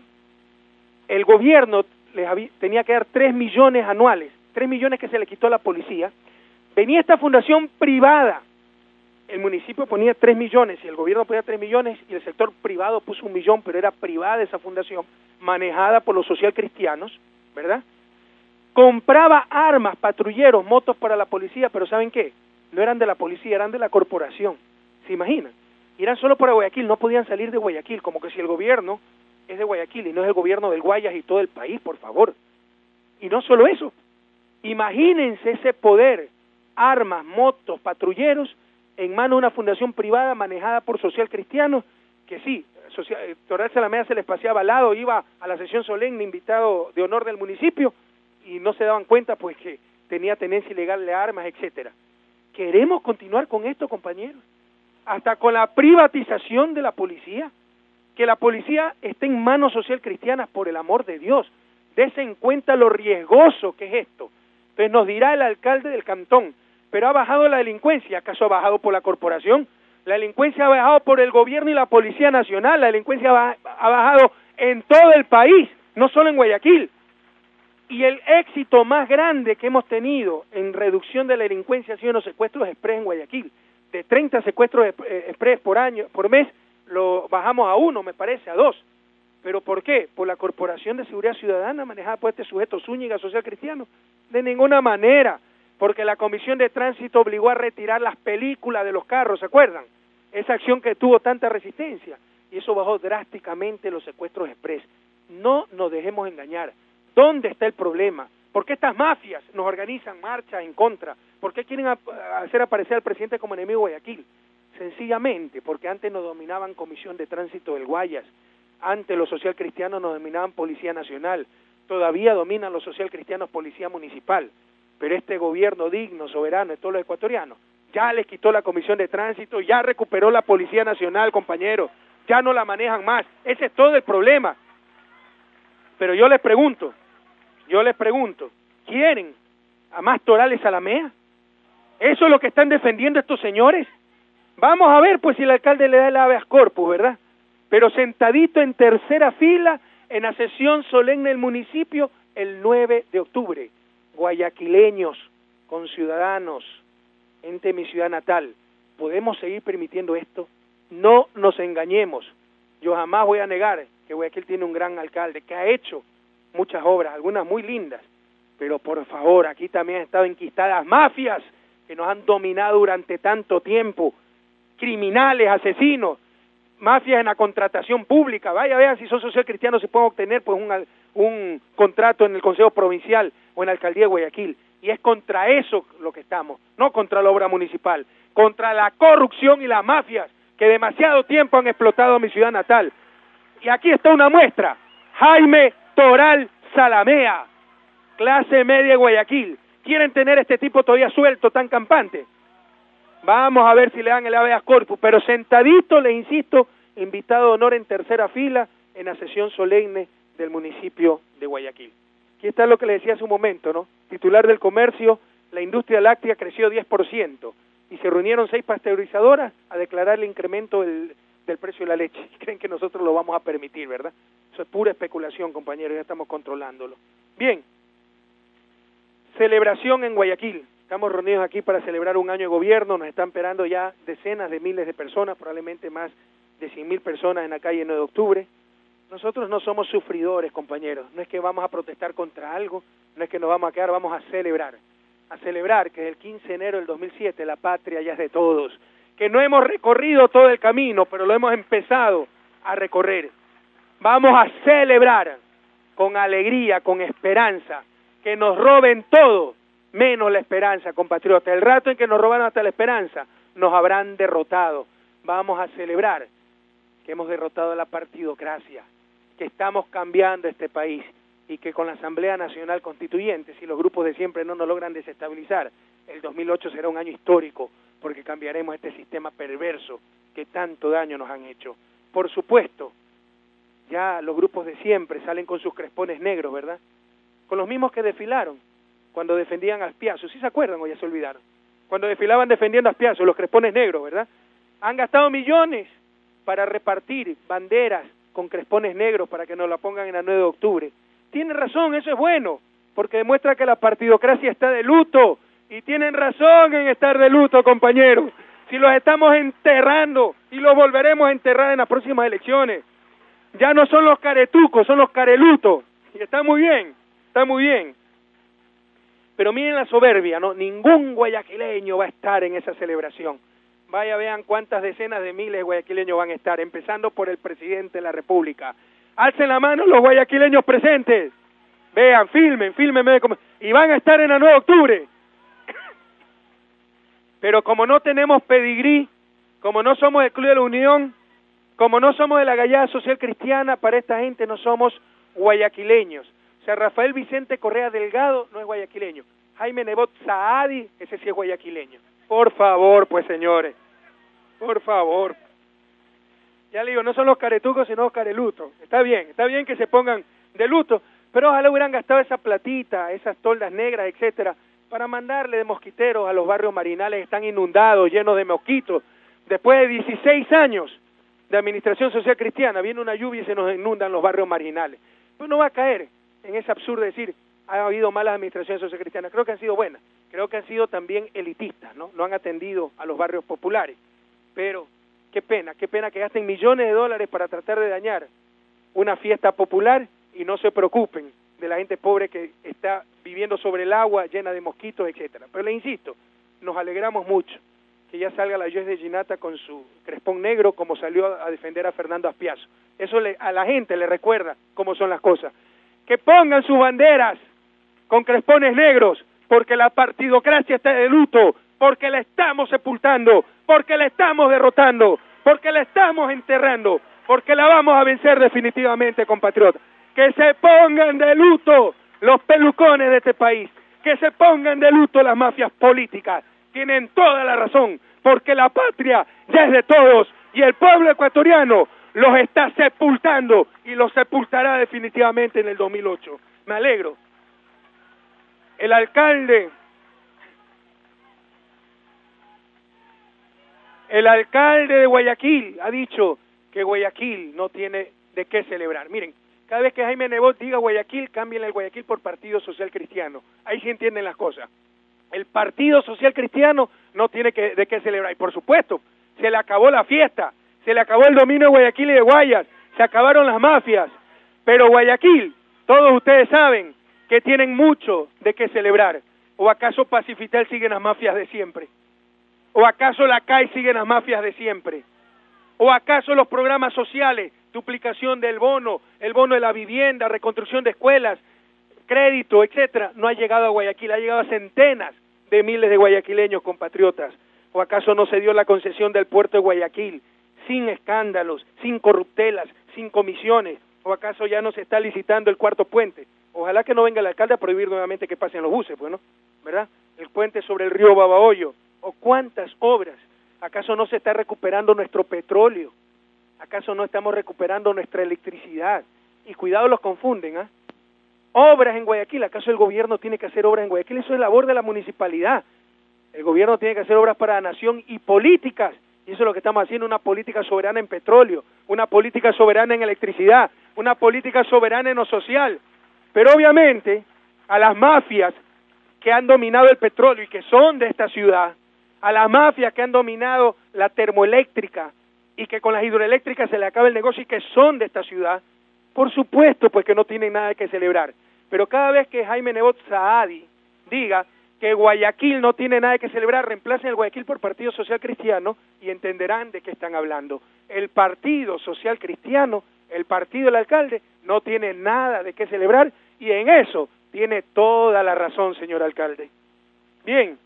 El gobierno les había, tenía que dar tres millones anuales, tres millones que se le quitó a la policía. Venía esta fundación privada el municipio ponía tres millones y el gobierno ponía tres millones y el sector privado puso un millón, pero era privada esa fundación, manejada por los socialcristianos, ¿verdad? Compraba armas, patrulleros, motos para la policía, pero ¿saben qué? No eran de la policía, eran de la corporación, ¿se imaginan? Y eran solo para Guayaquil, no podían salir de Guayaquil, como que si el gobierno es de Guayaquil y no es el gobierno del Guayas y todo el país, por favor. Y no solo eso, imagínense ese poder, armas, motos, patrulleros, en manos de una fundación privada manejada por socialcristianos, que sí, social, Toral Salamea se les paseaba al lado, iba a la sesión solemne, invitado de honor del municipio, y no se daban cuenta pues que tenía tenencia ilegal de armas, etcétera. ¿Queremos continuar con esto, compañeros? Hasta con la privatización de la policía, que la policía esté en manos socialcristianas, por el amor de Dios. Dese en cuenta lo riesgoso que es esto. Entonces nos dirá el alcalde del cantón, pero ha bajado la delincuencia. ¿Acaso ha bajado por la corporación? La delincuencia ha bajado por el gobierno y la Policía Nacional. La delincuencia ha bajado en todo el país, no solo en Guayaquil. Y el éxito más grande que hemos tenido en reducción de la delincuencia ha sido los secuestros express en Guayaquil. De treinta secuestros express por año, por mes, lo bajamos a uno, me parece, a dos. ¿Pero por qué? Por la Corporación de Seguridad Ciudadana manejada por este sujeto Zúñiga, social cristiano. De ninguna manera, porque la Comisión de Tránsito obligó a retirar las películas de los carros, ¿se acuerdan? Esa acción que tuvo tanta resistencia, y eso bajó drásticamente los secuestros express. No nos dejemos engañar. ¿Dónde está el problema? ¿Por qué estas mafias nos organizan marchas en contra? ¿Por qué quieren hacer aparecer al presidente como enemigo de Guayaquil? Sencillamente porque antes nos dominaban Comisión de Tránsito del Guayas, antes los socialcristianos nos dominaban Policía Nacional, todavía dominan los socialcristianos Policía Municipal, pero este gobierno digno, soberano de todos los ecuatorianos, ya les quitó la Comisión de Tránsito, ya recuperó la Policía Nacional, compañeros, ya no la manejan más, ese es todo el problema. Pero yo les pregunto, yo les pregunto, ¿quieren a más Toral Salamea? ¿Eso es lo que están defendiendo estos señores? Vamos a ver pues si el alcalde le da el habeas corpus, ¿verdad? Pero sentadito en tercera fila en la sesión solemne del municipio el nueve de octubre. Guayaquileños, conciudadanos, gente de mi ciudad natal, ¿podemos seguir permitiendo esto? No nos engañemos. Yo jamás voy a negar que Guayaquil tiene un gran alcalde que ha hecho muchas obras, algunas muy lindas, pero por favor, aquí también han estado enquistadas mafias que nos han dominado durante tanto tiempo, criminales, asesinos, mafias en la contratación pública. Vaya, vean si son socialcristianos si pueden obtener pues un, un contrato en el Consejo Provincial o en la Alcaldía de Guayaquil, y es contra eso lo que estamos, no contra la obra municipal, contra la corrupción y las mafias que demasiado tiempo han explotado a mi ciudad natal. Y aquí está una muestra, Jaime Toral Salamea, clase media de Guayaquil. ¿Quieren tener este tipo todavía suelto, tan campante? Vamos a ver si le dan el habeas corpus, pero sentadito, les insisto, invitado de honor en tercera fila en la sesión solemne del municipio de Guayaquil. Aquí está lo que les decía hace un momento, ¿no? Titular del comercio, la industria láctea creció diez por ciento y se reunieron seis pasteurizadoras a declarar el incremento del, del precio de la leche. Y creen que nosotros lo vamos a permitir, ¿verdad? Eso es pura especulación, compañeros, ya estamos controlándolo. Bien, celebración en Guayaquil. Estamos reunidos aquí para celebrar un año de gobierno, nos están esperando ya decenas de miles de personas, probablemente más de cien mil personas en la calle nueve de octubre. Nosotros no somos sufridores, compañeros, no es que vamos a protestar contra algo, no es que nos vamos a quedar, vamos a celebrar. A celebrar que el quince de enero del dos mil siete la patria ya es de todos, que no hemos recorrido todo el camino, pero lo hemos empezado a recorrer. Vamos a celebrar con alegría, con esperanza, que nos roben todo, menos la esperanza, compatriotas. El rato en que nos robaron hasta la esperanza, nos habrán derrotado. Vamos a celebrar que hemos derrotado a la partidocracia, que estamos cambiando este país y que con la Asamblea Nacional Constituyente, si los grupos de siempre no nos logran desestabilizar, el dos mil ocho será un año histórico, porque cambiaremos este sistema perverso que tanto daño nos han hecho. Por supuesto, ya los grupos de siempre salen con sus crespones negros, ¿verdad? Con los mismos que desfilaron cuando defendían a Aspiazu, ¿sí se acuerdan o ya se olvidaron? Cuando desfilaban defendiendo a Aspiazu, los crespones negros, ¿verdad? Han gastado millones para repartir banderas con crespones negros para que nos la pongan en la nueve de octubre. Tienen razón, eso es bueno, porque demuestra que la partidocracia está de luto, y tienen razón en estar de luto, compañeros. si los estamos enterrando y los volveremos a enterrar en las próximas elecciones. Ya no son los caretucos, son los carelutos. Y está muy bien, está muy bien. Pero miren la soberbia, ¿no? Ningún guayaquileño va a estar en esa celebración. Vaya, vean cuántas decenas de miles de guayaquileños van a estar, empezando por el presidente de la República. Alcen la mano los guayaquileños presentes. Vean, filmen, filmen. Y van a estar en la nueve de octubre. Pero como no tenemos pedigrí, como no somos del Club de la Unión, como no somos de la Gallada Social Cristiana, para esta gente no somos guayaquileños. O sea, Rafael Vicente Correa Delgado no es guayaquileño. Jaime Nebot Saadi, ese sí es guayaquileño. Por favor, pues señores, por favor. Ya le digo, no son los caretucos, sino los carelutos. Está bien, está bien que se pongan de luto, pero ojalá hubieran gastado esa platita, esas toldas negras, etcétera, para mandarle de mosquiteros a los barrios marinales que están inundados, llenos de mosquitos. Después de dieciséis años de administración social cristiana, viene una lluvia y se nos inundan los barrios marinales. Pues no va a caer en ese absurdo de decir, ha habido malas administraciones social cristianas. Creo que han sido buenas, creo que han sido también elitistas, ¿no? No han atendido a los barrios populares. Pero qué pena, qué pena que gasten millones de dólares para tratar de dañar una fiesta popular y no se preocupen de la gente pobre que está viviendo sobre el agua, llena de mosquitos, etcétera. Pero le insisto, nos alegramos mucho que ya salga la Joyce de Ginata con su crespón negro, como salió a defender a Fernando Aspiazo. Eso le, a la gente le recuerda cómo son las cosas. Que pongan sus banderas con crespones negros, porque la partidocracia está de luto, porque la estamos sepultando, porque la estamos derrotando, porque la estamos enterrando, porque la vamos a vencer definitivamente, compatriotas. Que se pongan de luto los pelucones de este país, que se pongan de luto las mafias políticas. Tienen toda la razón, porque la patria ya es de todos y el pueblo ecuatoriano los está sepultando y los sepultará definitivamente en el dos mil ocho. Me alegro. El alcalde, el alcalde de Guayaquil ha dicho que Guayaquil no tiene de qué celebrar. Miren, cada vez que Jaime Nebot diga Guayaquil, cambien el Guayaquil por Partido Social Cristiano. Ahí sí entienden las cosas. El Partido Social Cristiano no tiene que, de qué celebrar. Y por supuesto, se le acabó la fiesta, se le acabó el dominio de Guayaquil y de Guayas, se acabaron las mafias. Pero Guayaquil, todos ustedes saben que tienen mucho de qué celebrar. ¿O acaso Pacifitel sigue las mafias de siempre? ¿O acaso la C A I sigue las mafias de siempre? ¿O acaso los programas sociales, duplicación del bono, el bono de la vivienda, reconstrucción de escuelas, crédito, etcétera, no ha llegado a Guayaquil, ha llegado a centenas de miles de guayaquileños compatriotas? ¿O acaso no se dio la concesión del puerto de Guayaquil sin escándalos, sin corruptelas, sin comisiones? ¿O acaso ya no se está licitando el cuarto puente? Ojalá que no venga el alcalde a prohibir nuevamente que pasen los buses, bueno, ¿verdad? El puente sobre el río Babahoyo. ¿O cuántas obras? ¿Acaso no se está recuperando nuestro petróleo? ¿Acaso no estamos recuperando nuestra electricidad? Y cuidado, los confunden, ¿ah? ¿eh? Obras en Guayaquil, ¿acaso el gobierno tiene que hacer obras en Guayaquil? Eso es labor de la municipalidad. El gobierno tiene que hacer obras para la nación y políticas, y eso es lo que estamos haciendo, una política soberana en petróleo, una política soberana en electricidad, una política soberana en lo social. Pero obviamente, a las mafias que han dominado el petróleo y que son de esta ciudad, a las mafias que han dominado la termoeléctrica y que con las hidroeléctricas se le acaba el negocio y que son de esta ciudad, por supuesto pues que no tienen nada que celebrar. Pero cada vez que Jaime Nebot Saadi diga que Guayaquil no tiene nada que celebrar, reemplacen el Guayaquil por Partido Social Cristiano y entenderán de qué están hablando. El Partido Social Cristiano, el partido del alcalde, no tiene nada de qué celebrar y en eso tiene toda la razón, señor alcalde. Bien,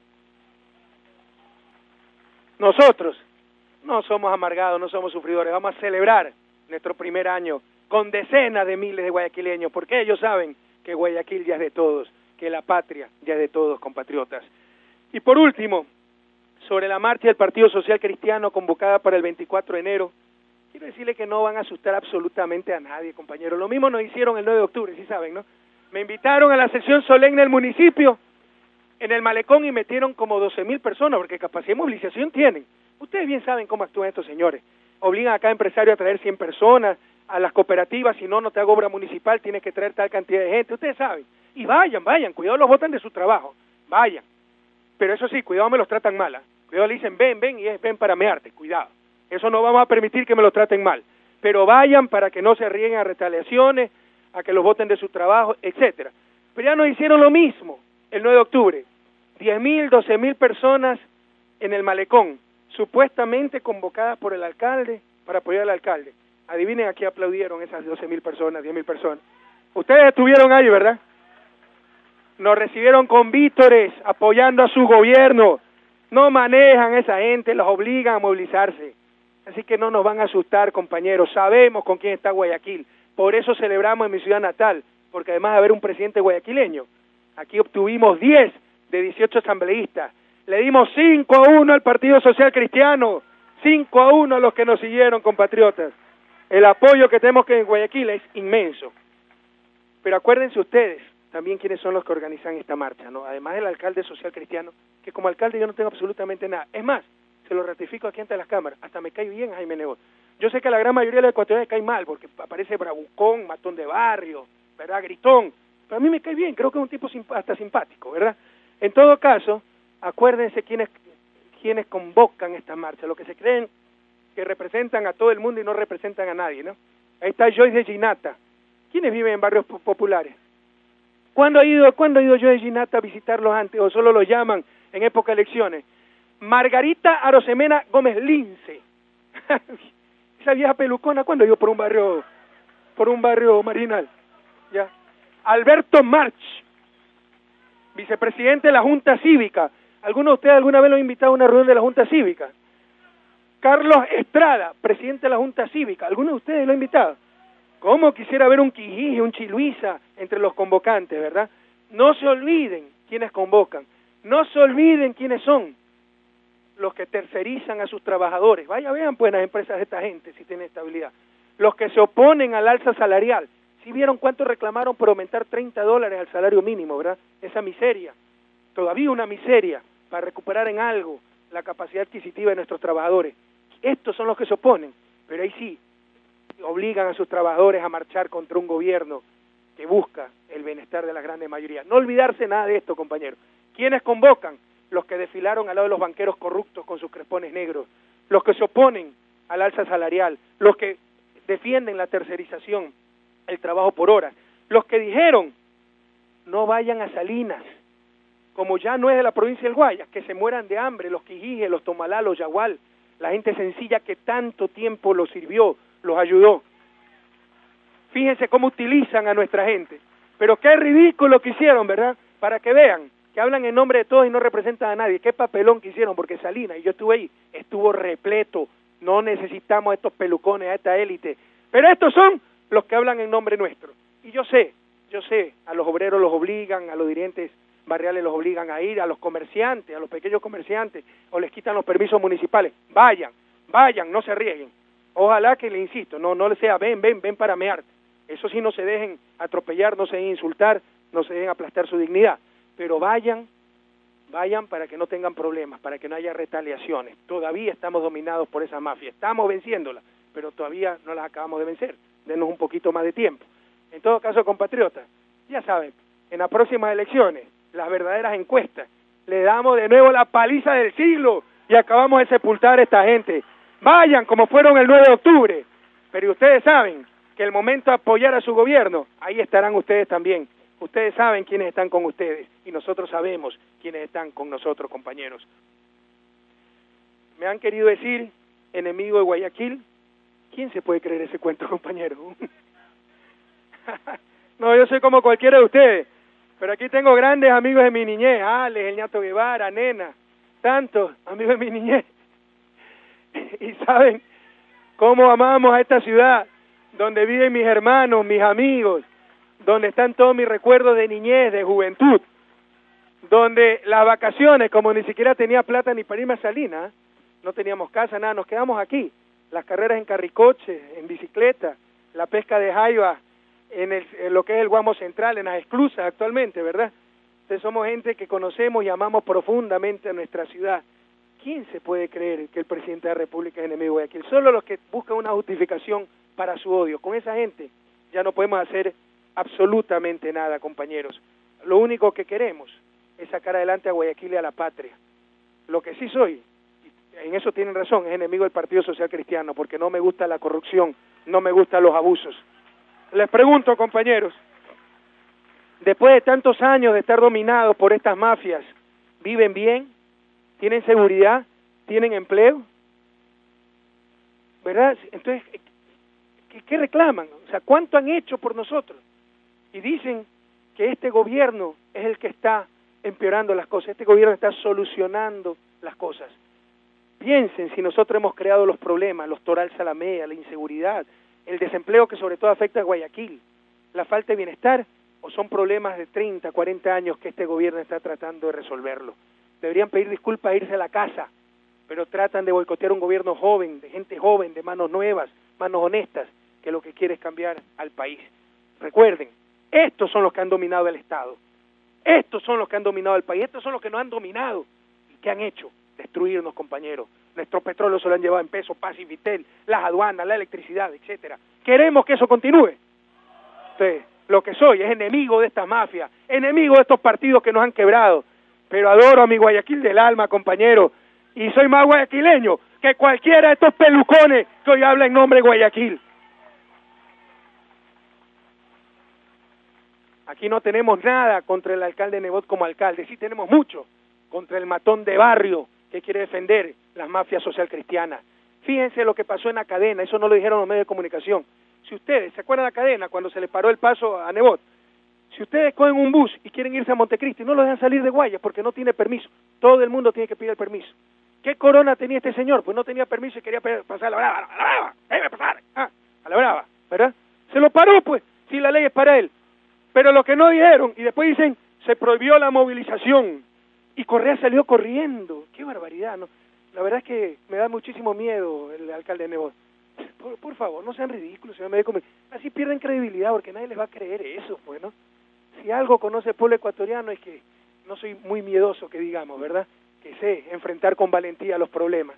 nosotros no somos amargados, no somos sufridores, vamos a celebrar nuestro primer año con decenas de miles de guayaquileños, porque ellos saben que Guayaquil ya es de todos, que la patria ya es de todos, compatriotas. Y por último, sobre la marcha del Partido Social Cristiano convocada para el veinticuatro de enero, quiero decirle que no van a asustar absolutamente a nadie, compañeros. Lo mismo nos hicieron el nueve de octubre, ¿sí saben, no? Me invitaron a la sesión solemne del municipio, en el malecón, y metieron como doce mil personas, porque capacidad de movilización tienen. Ustedes bien saben cómo actúan estos señores. Obligan a cada empresario a traer cien personas, a las cooperativas, si no, no te hago obra municipal, tienes que traer tal cantidad de gente. Ustedes saben. Y vayan, vayan, cuidado, los botan de su trabajo. Vayan. Pero eso sí, cuidado, me los tratan mal, ¿eh? Cuidado, le dicen ven, ven, y es ven para mearte, cuidado. Eso no vamos a permitir que me lo traten mal. Pero vayan para que no se arriesguen a retaliaciones, a que los voten de su trabajo, etcétera. Pero ya nos hicieron lo mismo el nueve de octubre. diez mil, doce mil personas en el malecón, supuestamente convocadas por el alcalde para apoyar al alcalde. Adivinen a qué aplaudieron esas doce mil personas, diez mil personas. Ustedes estuvieron ahí, ¿verdad? Nos recibieron con vítores, apoyando a su gobierno. No manejan a esa gente, los obligan a movilizarse. Así que no nos van a asustar, compañeros. Sabemos con quién está Guayaquil. Por eso celebramos en mi ciudad natal, porque además de haber un presidente guayaquileño, aquí obtuvimos diez de dieciocho asambleístas. Le dimos cinco a uno al Partido Social Cristiano, cinco a uno a los que nos siguieron, compatriotas. El apoyo que tenemos que en Guayaquil es inmenso. Pero acuérdense ustedes también quiénes son los que organizan esta marcha, ¿no? Además del alcalde social cristiano, que como alcalde yo no tengo absolutamente nada. Es más, se lo ratifico aquí ante las cámaras, hasta me cae bien Jaime Nebot. Yo sé que a la gran mayoría de los ecuatorianos cae mal, porque aparece bravucón, matón de barrio, ¿verdad? Gritón. Pero a mí me cae bien, creo que es un tipo simp- hasta simpático, ¿verdad? En todo caso, acuérdense quiénes, quiénes convocan esta marcha, los que se creen que representan a todo el mundo y no representan a nadie, ¿no? Ahí está Joyce de Ginata. ¿Quiénes viven en barrios populares? ¿Cuándo ha ido, ¿cuándo ha ido Joyce de Ginata a visitarlos antes o solo los llaman en época de elecciones? Margarita Arosemena Gómez Lince. Esa vieja pelucona, ¿cuándo ha ido por un barrio, por un barrio marginal? Ya. Alberto March, vicepresidente de la Junta Cívica. ¿Alguno de ustedes alguna vez lo ha invitado a una reunión de la Junta Cívica? Carlos Estrada, presidente de la Junta Cívica. ¿Alguno de ustedes lo ha invitado? ¿Cómo quisiera ver un Quijije, un Chiluisa entre los convocantes, verdad? No se olviden quiénes convocan. No se olviden quiénes son los que tercerizan a sus trabajadores. Vaya, vean pues las empresas de esta gente si tienen estabilidad. Los que se oponen al alza salarial. ¿Sí vieron cuánto reclamaron por aumentar treinta dólares al salario mínimo, verdad? Esa miseria. Todavía una miseria para recuperar en algo la capacidad adquisitiva de nuestros trabajadores. Estos son los que se oponen, pero ahí sí, obligan a sus trabajadores a marchar contra un gobierno que busca el bienestar de la grande mayoría. No olvidarse nada de esto, compañeros. ¿Quiénes convocan? Los que desfilaron al lado de los banqueros corruptos con sus crespones negros, los que se oponen al alza salarial, los que defienden la tercerización, el trabajo por horas, los que dijeron no vayan a Salinas, como ya no es de la provincia del Guayas, que se mueran de hambre, los Quijijes, los Tomalá, los Yagual, la gente sencilla que tanto tiempo los sirvió, los ayudó. Fíjense cómo utilizan a nuestra gente. Pero qué ridículo que hicieron, ¿verdad? Para que vean que hablan en nombre de todos y no representan a nadie. Qué papelón que hicieron, porque Salinas, y yo estuve ahí, estuvo repleto. No necesitamos estos pelucones, a esta élite. Pero estos son los que hablan en nombre nuestro. Y yo sé, yo sé, a los obreros los obligan, a los dirigentes barriales los obligan a ir, a los comerciantes, a los pequeños comerciantes, o les quitan los permisos municipales. Vayan, vayan, no se arriesguen. Ojalá que, le insisto, no no les sea ven, ven, ven para mear. Eso sí, no se dejen atropellar, no se dejen insultar, no se dejen aplastar su dignidad. Pero vayan, vayan para que no tengan problemas, para que no haya retaliaciones. Todavía estamos dominados por esa mafia, estamos venciéndola, pero todavía no las acabamos de vencer. Denos un poquito más de tiempo. En todo caso, compatriotas, ya saben, en las próximas elecciones, las verdaderas encuestas, le damos de nuevo la paliza del siglo y acabamos de sepultar a esta gente. Vayan como fueron el nueve de octubre, pero ustedes saben que el momento de apoyar a su gobierno, ahí estarán ustedes también. Ustedes saben quiénes están con ustedes y nosotros sabemos quiénes están con nosotros, compañeros. Me han querido decir, enemigo de Guayaquil. ¿Quién se puede creer ese cuento, compañero? No, yo soy como cualquiera de ustedes, pero aquí tengo grandes amigos de mi niñez, Alex, el Ñato Guevara, Nena, tantos amigos de mi niñez. Y saben cómo amamos a esta ciudad, donde viven mis hermanos, mis amigos, donde están todos mis recuerdos de niñez, de juventud, donde las vacaciones, como ni siquiera tenía plata ni para irme a Salinas, no teníamos casa, nada, nos quedamos aquí. Las carreras en carricoche, en bicicleta, la pesca de jaiba, en, el, en lo que es el Guamo Central, en las esclusas actualmente, ¿verdad? Entonces somos gente que conocemos y amamos profundamente a nuestra ciudad. ¿Quién se puede creer que el presidente de la República es enemigo de Guayaquil? Solo los que buscan una justificación para su odio. Con esa gente ya no podemos hacer absolutamente nada, compañeros. Lo único que queremos es sacar adelante a Guayaquil y a la patria. Lo que sí soy en eso tienen razón, es enemigo del Partido Social Cristiano, porque no me gusta la corrupción, no me gustan los abusos. Les pregunto, compañeros, después de tantos años de estar dominados por estas mafias, ¿viven bien? ¿Tienen seguridad? ¿Tienen empleo? ¿Verdad? Entonces, ¿qué, qué reclaman? O sea, ¿cuánto han hecho por nosotros? Y dicen que este gobierno es el que está empeorando las cosas, este gobierno está solucionando las cosas. Piensen si nosotros hemos creado los problemas, los Toral Salamea, la inseguridad, el desempleo que sobre todo afecta a Guayaquil, la falta de bienestar, o son problemas de treinta, cuarenta años que este gobierno está tratando de resolverlo. Deberían pedir disculpas e irse a la casa, pero tratan de boicotear un gobierno joven, de gente joven, de manos nuevas, manos honestas, que lo que quiere es cambiar al país. Recuerden, estos son los que han dominado el Estado, estos son los que han dominado el país, estos son los que nos han dominado. ¿Y qué han hecho? Destruirnos, compañeros. Nuestro petróleo se lo han llevado en peso, Paz y Vitel, las aduanas, la electricidad, etcétera. Queremos que eso continúe. Entonces, lo que soy es enemigo de esta mafia, enemigo de estos partidos que nos han quebrado, pero adoro a mi Guayaquil del alma, compañero, y soy más guayaquileño que cualquiera de estos pelucones que hoy habla en nombre de Guayaquil. Aquí no tenemos nada contra el alcalde Nebot como alcalde, sí tenemos mucho contra el matón de barrio que quiere defender las mafias social cristianas. Fíjense lo que pasó en la cadena, eso no lo dijeron los medios de comunicación. Si ustedes, ¿se acuerdan de la cadena cuando se le paró el paso a Nebot? Si ustedes cogen un bus y quieren irse a Montecristi, no lo dejan salir de Guayas porque no tiene permiso. Todo el mundo tiene que pedir el permiso. ¿Qué corona tenía este señor? Pues no tenía permiso y quería pasar a la brava, a la brava, déjeme pasar, ah, a la brava, ¿verdad? Se lo paró, pues, si la ley es para él. Pero lo que no dijeron, y después dicen, se prohibió la movilización, y Correa salió corriendo. ¡Qué barbaridad! ¿No? La verdad es que me da muchísimo miedo el alcalde Nebot. Por, por favor, no sean ridículos, señor médico. Así pierden credibilidad, porque nadie les va a creer eso, pues, ¿no? Si algo conoce el pueblo ecuatoriano es que no soy muy miedoso, que digamos, ¿verdad? Que sé enfrentar con valentía los problemas.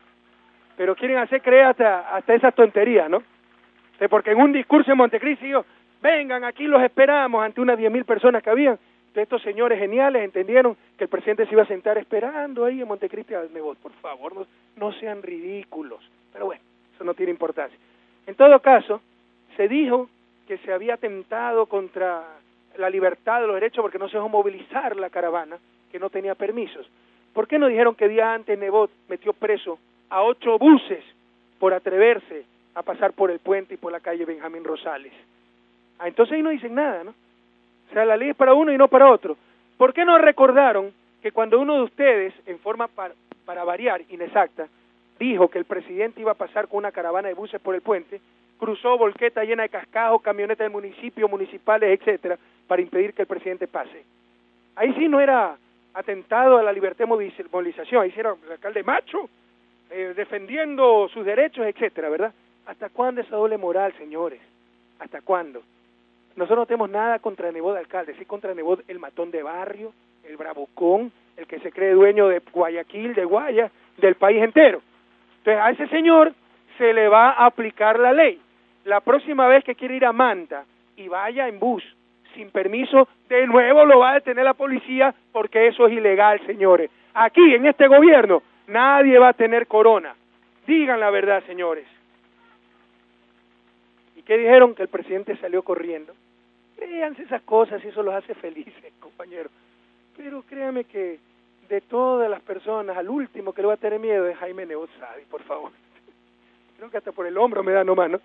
Pero quieren hacer creer hasta, hasta esas tonterías, ¿no? Porque en un discurso en Montecristi yo, vengan, aquí los esperamos, ante unas diez mil personas que habían. Entonces estos señores geniales entendieron que el presidente se iba a sentar esperando ahí en Montecristi al Nebot. Por favor, no, no sean ridículos. Pero bueno, eso no tiene importancia. En todo caso, se dijo que se había atentado contra la libertad de los derechos porque no se dejó movilizar la caravana, que no tenía permisos. ¿Por qué no dijeron que día antes Nebot metió preso a ocho buses por atreverse a pasar por el puente y por la calle Benjamín Rosales? Ah, entonces ahí no dicen nada, ¿no? O sea, la ley es para uno y no para otro. ¿Por qué no recordaron que cuando uno de ustedes, en forma para, para variar, inexacta, dijo que el presidente iba a pasar con una caravana de buses por el puente, cruzó volqueta llena de cascajos, camionetas del municipio, municipales, etcétera, para impedir que el presidente pase? Ahí sí no era atentado a la libertad de movilización, ahí sí era el alcalde macho, eh, defendiendo sus derechos, etcétera, ¿verdad? ¿Hasta cuándo esa doble moral, señores? ¿Hasta cuándo? Nosotros no tenemos nada contra Nebot alcalde, sí contra Nebot el matón de barrio, el bravucón, el que se cree dueño de Guayaquil, de Guayas, del país entero. Entonces a ese señor se le va a aplicar la ley. La próxima vez que quiera ir a Manta y vaya en bus sin permiso, de nuevo lo va a detener la policía porque eso es ilegal, señores. Aquí, en este gobierno, nadie va a tener corona. Digan la verdad, señores. ¿Y qué dijeron? Que el presidente salió corriendo. Créanse esas cosas y eso los hace felices, compañeros. Pero créanme que de todas las personas, al último que le va a tener miedo es Jaime Nebot Sadi, por favor. Creo que hasta por el hombro me da nomás, ¿no?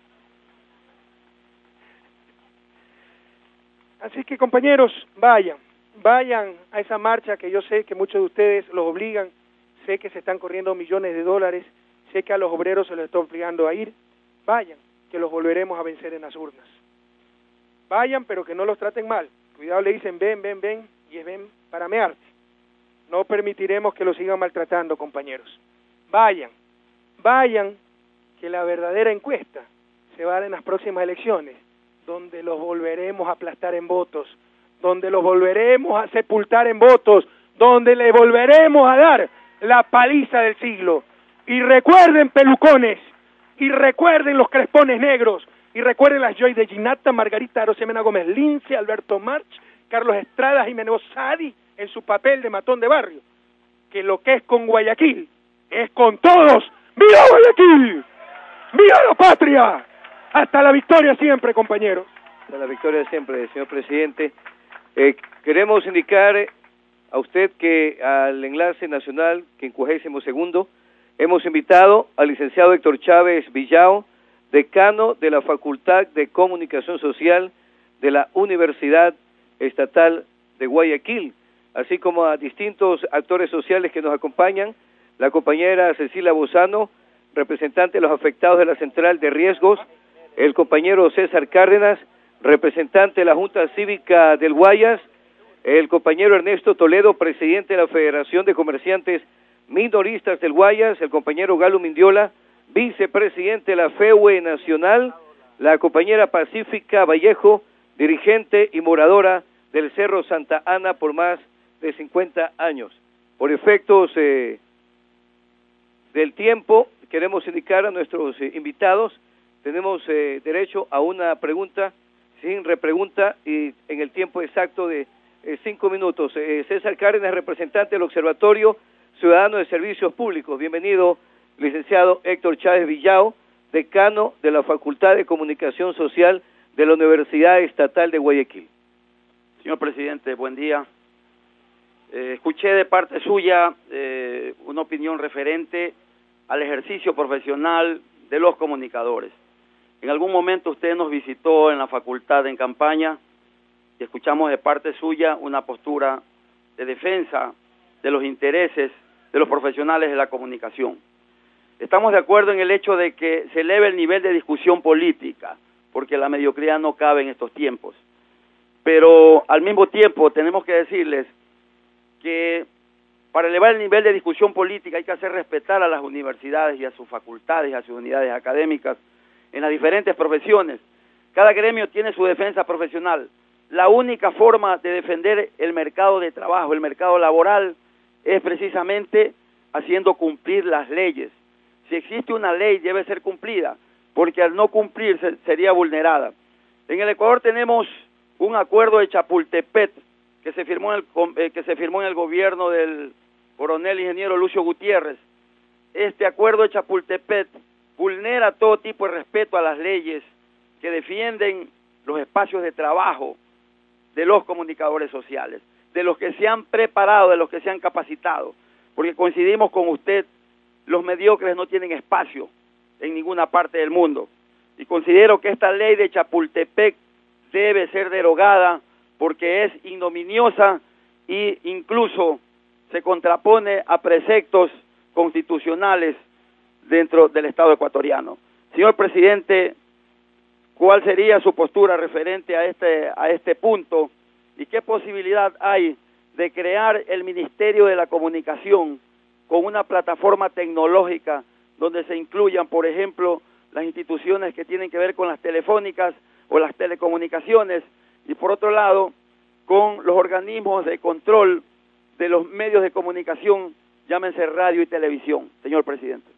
Así que, compañeros, vayan, vayan a esa marcha que yo sé que muchos de ustedes los obligan, sé que se están corriendo millones de dólares, sé que a los obreros se les está obligando a ir, vayan, que los volveremos a vencer en las urnas. Vayan, pero que no los traten mal. Cuidado, le dicen ven, ven, ven, y es ven para mearte. No permitiremos que los sigan maltratando, compañeros. Vayan, vayan, que la verdadera encuesta se va a dar en las próximas elecciones, donde los volveremos a aplastar en votos, donde los volveremos a sepultar en votos, donde le volveremos a dar la paliza del siglo. Y recuerden, pelucones, y recuerden los crespones negros, y recuerden las Joy de Ginata, Margarita Arosemena Gómez Lince, Alberto March, Carlos Estrada, Jiménez Sadi, en su papel de matón de barrio, que lo que es con Guayaquil es con todos. ¡Viva Guayaquil! ¡Viva la patria! Hasta la victoria siempre, compañeros. Hasta la victoria siempre, señor presidente. Eh, queremos indicar a usted que al Enlace Nacional, quincuagésimo segundo, hemos invitado al licenciado Héctor Chávez Villao, decano de la Facultad de Comunicación Social de la Universidad Estatal de Guayaquil, así como a distintos actores sociales que nos acompañan, la compañera Cecilia Bozano, representante de los afectados de la Central de Riesgos, el compañero César Cárdenas, representante de la Junta Cívica del Guayas, el compañero Ernesto Toledo, presidente de la Federación de Comerciantes Minoristas del Guayas, el compañero Galo Mindiola, vicepresidente de la F E U E Nacional, la compañera Pacífica Vallejo, dirigente y moradora del Cerro Santa Ana por más de cincuenta años. Por efectos eh, del tiempo, queremos indicar a nuestros eh, invitados, tenemos eh, derecho a una pregunta sin repregunta y en el tiempo exacto de eh, cinco minutos. Eh, César Cárdenas, representante del Observatorio Ciudadano de Servicios Públicos. Bienvenido, licenciado Héctor Chávez Villao, decano de la Facultad de Comunicación Social de la Universidad Estatal de Guayaquil. Señor presidente, buen día. Eh, escuché de parte suya eh, una opinión referente al ejercicio profesional de los comunicadores. En algún momento usted nos visitó en la facultad en campaña y escuchamos de parte suya una postura de defensa de los intereses de los profesionales de la comunicación. Estamos de acuerdo en el hecho de que se eleve el nivel de discusión política, porque la mediocridad no cabe en estos tiempos. Pero al mismo tiempo tenemos que decirles que para elevar el nivel de discusión política hay que hacer respetar a las universidades y a sus facultades y a sus unidades académicas en las diferentes profesiones. Cada gremio tiene su defensa profesional. La única forma de defender el mercado de trabajo, el mercado laboral, es precisamente haciendo cumplir las leyes. Si existe una ley, debe ser cumplida, porque al no cumplirse sería vulnerada. En el Ecuador tenemos un acuerdo de Chapultepec que se firmó en el, eh, que se firmó en el gobierno del coronel ingeniero Lucio Gutiérrez. Este acuerdo de Chapultepec vulnera todo tipo de respeto a las leyes que defienden los espacios de trabajo de los comunicadores sociales, de los que se han preparado, de los que se han capacitado, porque coincidimos con usted, los mediocres no tienen espacio en ninguna parte del mundo, y considero que esta ley de Chapultepec debe ser derogada porque es ignominiosa e incluso se contrapone a preceptos constitucionales dentro del Estado ecuatoriano. Señor presidente, ¿cuál sería su postura referente a este, a este punto y qué posibilidad hay de crear el Ministerio de la Comunicación con una plataforma tecnológica donde se incluyan, por ejemplo, las instituciones que tienen que ver con las telefónicas o las telecomunicaciones y, por otro lado, con los organismos de control de los medios de comunicación, llámense radio y televisión, señor presidente?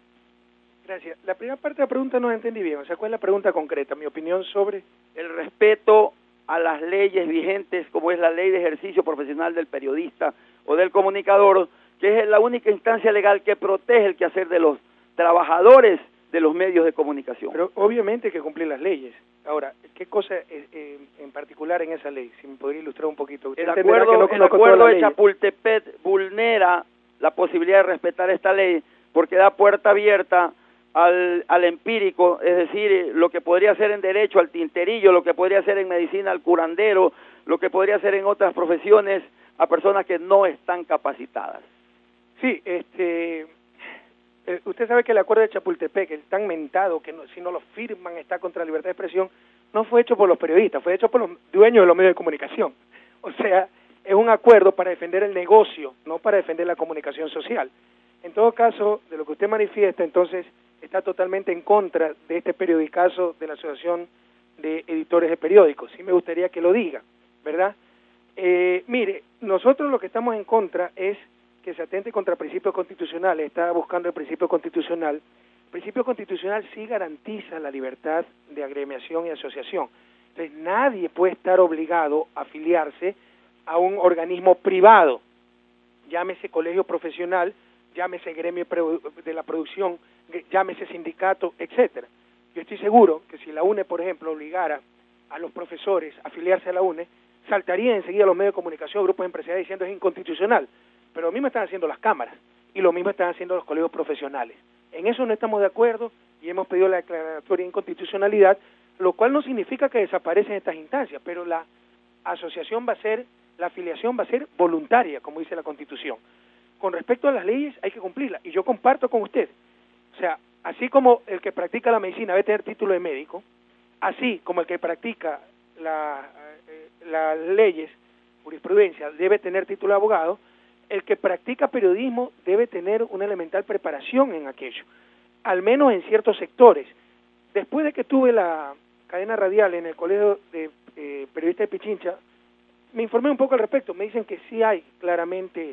Gracias. La primera parte de la pregunta no la entendí bien. O sea, ¿cuál es la pregunta concreta? Mi opinión sobre el respeto a las leyes vigentes, como es la ley de ejercicio profesional del periodista o del comunicador, que es la única instancia legal que protege el quehacer de los trabajadores de los medios de comunicación. Pero obviamente hay que cumplir las leyes. Ahora, ¿qué cosa eh, eh, en particular en esa ley? Si me podría ilustrar un poquito. El acuerdo, no el acuerdo de Chapultepec vulnera la posibilidad de respetar esta ley porque da puerta abierta al, al empírico, es decir, lo que podría ser en derecho al tinterillo, lo que podría ser en medicina al curandero, lo que podría ser en otras profesiones a personas que no están capacitadas. Sí, este, eh, usted sabe que el acuerdo de Chapultepec, el tan mentado, que no, si no lo firman está contra la libertad de expresión, no fue hecho por los periodistas, fue hecho por los dueños de los medios de comunicación. O sea, es un acuerdo para defender el negocio, no para defender la comunicación social. En todo caso, de lo que usted manifiesta, entonces, está totalmente en contra de este periodicazo de la Asociación de Editores de Periódicos. Sí me gustaría que lo diga, ¿verdad? Eh, mire, nosotros lo que estamos en contra es que se atente contra principios constitucionales, está buscando el principio constitucional. El principio constitucional sí garantiza la libertad de agremiación y asociación. Entonces, nadie puede estar obligado a afiliarse a un organismo privado, llámese colegio profesional, llámese gremio de la producción, llámese sindicato, etcétera. Yo estoy seguro que si la UNE, por ejemplo, obligara a los profesores a afiliarse a la UNE, saltaría enseguida los medios de comunicación, grupos empresariales diciendo es inconstitucional, pero lo mismo están haciendo las cámaras y lo mismo están haciendo los colegios profesionales. En eso no estamos de acuerdo y hemos pedido la declaratoria de inconstitucionalidad, lo cual no significa que desaparecen estas instancias, pero la asociación va a ser, la afiliación va a ser voluntaria, como dice la Constitución. Con respecto a las leyes hay que cumplirlas, y yo comparto con usted, o sea, así como el que practica la medicina debe tener título de médico, así como el que practica la, eh, las leyes, jurisprudencia, debe tener título de abogado, el que practica periodismo debe tener una elemental preparación en aquello, al menos en ciertos sectores. Después de que tuve la cadena radial en el Colegio de eh, Periodistas de Pichincha, me informé un poco al respecto. Me dicen que sí hay claramente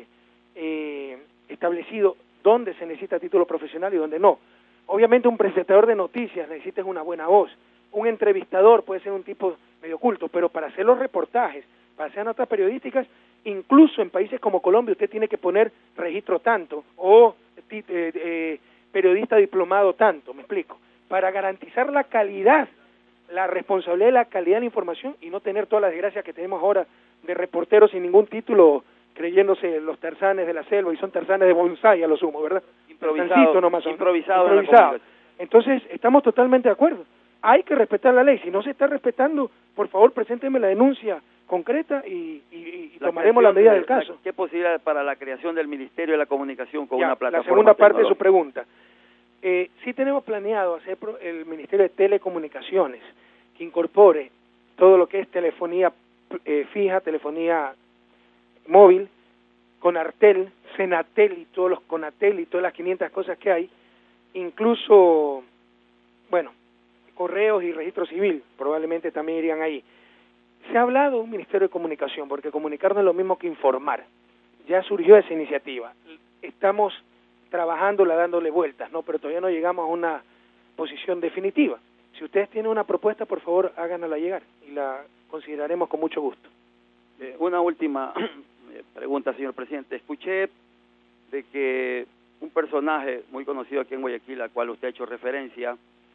eh, establecido dónde se necesita título profesional y dónde no. Obviamente un presentador de noticias necesita una buena voz, un entrevistador puede ser un tipo medio oculto, pero para hacer los reportajes, para hacer notas periodísticas, incluso en países como Colombia usted tiene que poner registro tanto o eh, eh, periodista diplomado tanto, me explico, para garantizar la calidad, la responsabilidad de la calidad de la información y no tener todas las desgracias que tenemos ahora de reporteros sin ningún título creyéndose los tarzanes de la selva y son tarzanes de bonsai a lo sumo, ¿verdad? Improvisado, nomás son, improvisado, improvisado. Entonces, estamos totalmente de acuerdo. Hay que respetar la ley. Si no se está respetando, por favor, presénteme la denuncia concreta y, y, y tomaremos la medida del caso. La, ¿Qué posibilidad para la creación del Ministerio de la Comunicación con ya, una plataforma? La segunda parte de su pregunta. Eh, sí tenemos planeado hacer el Ministerio de Telecomunicaciones, que incorpore todo lo que es telefonía eh, fija, telefonía móvil, Conartel, Senatel y todos los Conatel y todas las quinientas cosas que hay, incluso, bueno, correos y registro civil, probablemente también irían ahí. Se ha hablado de un Ministerio de Comunicación, porque comunicar no es lo mismo que informar. Ya surgió esa iniciativa. Estamos trabajándola, dándole vueltas, ¿no? Pero todavía no llegamos a una posición definitiva. Si ustedes tienen una propuesta, por favor, háganosla llegar y la consideraremos con mucho gusto. Eh, una última pregunta, señor presidente. Escuché de que un personaje muy conocido aquí en Guayaquil, al cual usted ha hecho referencia,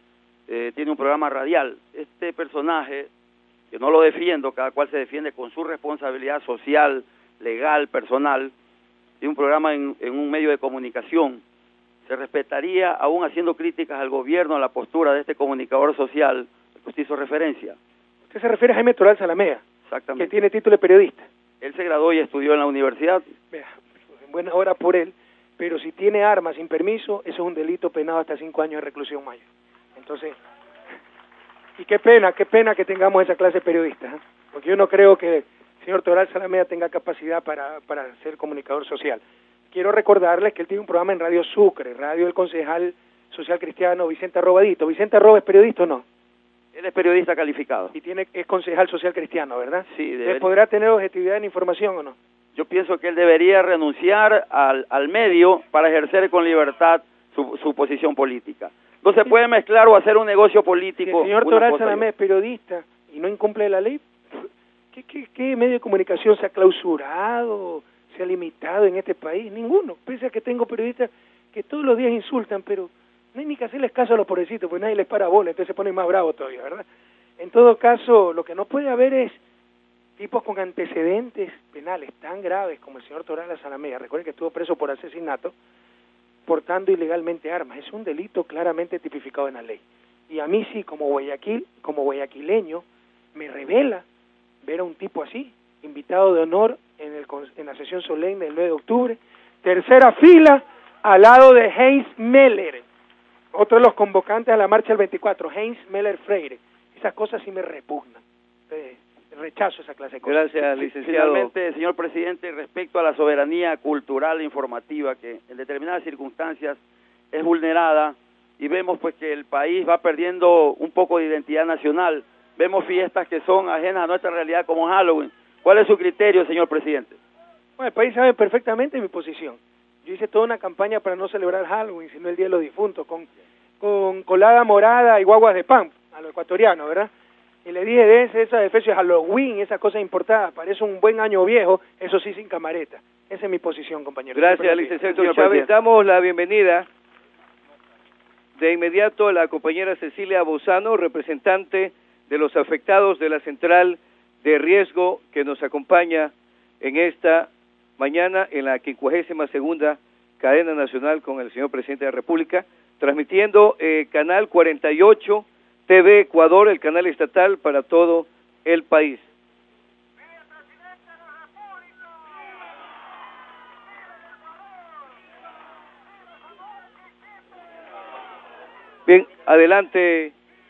eh, tiene un programa radial. Este personaje, que no lo defiendo, cada cual se defiende con su responsabilidad social, legal, personal, tiene un programa en, en un medio de comunicación. ¿Se respetaría, aún haciendo críticas al gobierno, a la postura de este comunicador social al que usted hizo referencia? Usted se refiere a Jaime Toral Salamea, exactamente, que tiene título de periodista. Él se graduó y estudió en la universidad. Vea, en buena hora por él, pero si tiene armas sin permiso, eso es un delito penado hasta cinco años de reclusión mayor. Entonces, y qué pena, qué pena que tengamos esa clase de periodistas, ¿eh? Porque yo no creo que el señor Toral Salamea tenga capacidad para, para ser comunicador social. Quiero recordarles que él tiene un programa en Radio Sucre, radio del concejal social cristiano Vicente Arrobadito. ¿Vicente Arroba es periodista o no? Él es periodista calificado. Y tiene es concejal social cristiano, ¿verdad? Sí. Debería. ¿Podrá tener objetividad en información o no? Yo pienso que él debería renunciar al, al medio para ejercer con libertad su, su posición política. No se puede mezclar o hacer un negocio político. Si el señor Toral Salamé es periodista y no incumple la ley, ¿qué, qué, ¿qué medio de comunicación se ha clausurado, se ha limitado en este país? Ninguno. Pese a que tengo periodistas que todos los días insultan, pero no hay ni que hacerles caso a los pobrecitos, pues nadie les para bola, entonces se ponen más bravos todavía, ¿verdad? En todo caso, lo que no puede haber es tipos con antecedentes penales tan graves como el señor Toral Salamea. Recuerden que estuvo preso por asesinato, portando ilegalmente armas. Es un delito claramente tipificado en la ley. Y a mí sí, como Guayaquil, como guayaquileño, me revela ver a un tipo así, invitado de honor en, el, en la sesión solemne del nueve de octubre, tercera fila, al lado de Heinz Meller, otro de los convocantes a la marcha del veinticuatro, Heinz Meller Freire. Esas cosas sí me repugnan. Entonces, rechazo esa clase de cosas. Gracias, licenciado. Finalmente, señor presidente, respecto a la soberanía cultural e informativa, que en determinadas circunstancias es vulnerada, y vemos pues que el país va perdiendo un poco de identidad nacional, vemos fiestas que son ajenas a nuestra realidad como Halloween. ¿Cuál es su criterio, señor presidente? Bueno, el país sabe perfectamente mi posición. Yo hice toda una campaña para no celebrar Halloween, sino el Día de los Difuntos, con, con colada morada y guaguas de pan, a lo ecuatoriano, ¿verdad? Y le dije, déjense esa de Efesios Halloween, esas cosas importadas, parece un buen año viejo, eso sí sin camareta. Esa es mi posición, compañero. Gracias, licenciado Chávez. Damos la bienvenida de inmediato a la compañera Cecilia Bozano, representante de los afectados de la central de riesgo, que nos acompaña en esta mañana en la quincuagésima segunda cadena nacional con el señor presidente de la República, transmitiendo eh, Canal cuarenta y ocho T V Ecuador, el canal estatal para todo el país. Bien, adelante,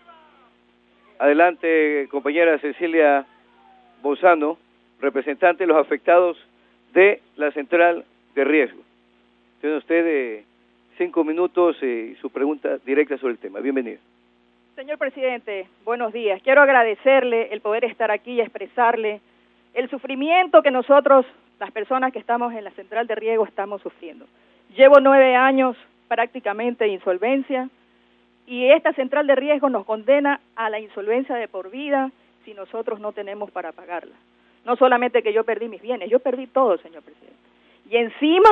adelante compañera Cecilia Bozano, representante de los afectados de la central de riesgo. Tiene usted eh, cinco minutos y eh, su pregunta directa sobre el tema. Bienvenido. Señor presidente, buenos días. Quiero agradecerle el poder estar aquí y expresarle el sufrimiento que nosotros, las personas que estamos en la central de riesgo, estamos sufriendo. Llevo nueve años prácticamente de insolvencia y esta central de riesgo nos condena a la insolvencia de por vida si nosotros no tenemos para pagarla. No solamente que yo perdí mis bienes, yo perdí todo, señor presidente. Y encima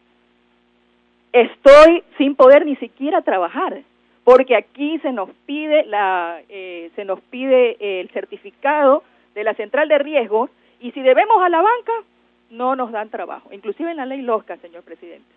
estoy sin poder ni siquiera trabajar, porque aquí se nos pide la eh, se nos pide el certificado de la central de riesgo y si debemos a la banca no nos dan trabajo, inclusive en la ley LOSCA, señor presidente.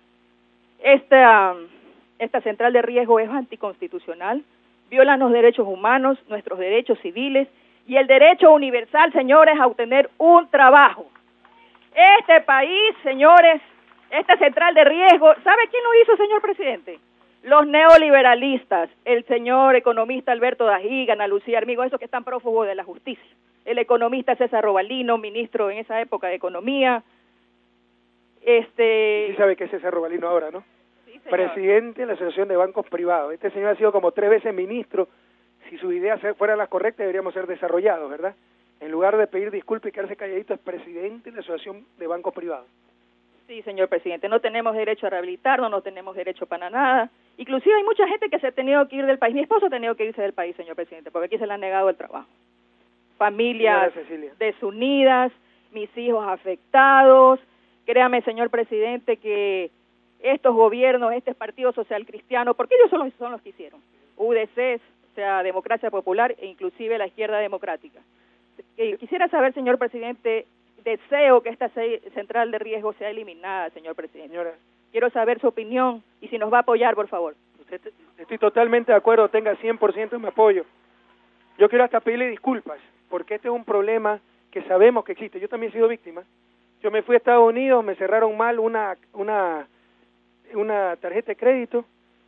Esta esta central de riesgo es anticonstitucional, viola los derechos humanos, nuestros derechos civiles y el derecho universal, señores, a obtener un trabajo. Este país, señores, esta central de riesgo, ¿sabe quién lo hizo, señor presidente? Los neoliberalistas, el señor economista Alberto Dajiga, Ana Lucía Armigo, esos que están prófugos de la justicia, el economista César Robalino, ministro en esa época de Economía. Este... Sí sabe que es César Robalino ahora, ¿no? Sí, señor. Presidente de la Asociación de Bancos Privados. Este señor ha sido como tres veces ministro. Si sus ideas fueran las correctas, deberíamos ser desarrollados, ¿verdad? En lugar de pedir disculpas y quedarse calladito, es presidente de la Asociación de Bancos Privados. Sí, señor presidente, no tenemos derecho a rehabilitarnos, no tenemos derecho para nada. Inclusive hay mucha gente que se ha tenido que ir del país. Mi esposo ha tenido que irse del país, señor presidente, porque aquí se le han negado el trabajo. Familias desunidas, mis hijos afectados. Créame, señor presidente, que estos gobiernos, este Partido Social Cristiano, porque ellos son los, son los que hicieron, U D C, o sea, Democracia Popular e inclusive la Izquierda Democrática. Quisiera saber, señor presidente, deseo que esta central de riesgo sea eliminada, señor presidente. Señora, quiero saber su opinión y si nos va a apoyar, por favor. Usted, estoy totalmente de acuerdo, tenga cien por ciento de mi apoyo. Yo quiero hasta pedirle disculpas, porque este es un problema que sabemos que existe. Yo también he sido víctima. Yo me fui a Estados Unidos, me cerraron mal una una una tarjeta de crédito,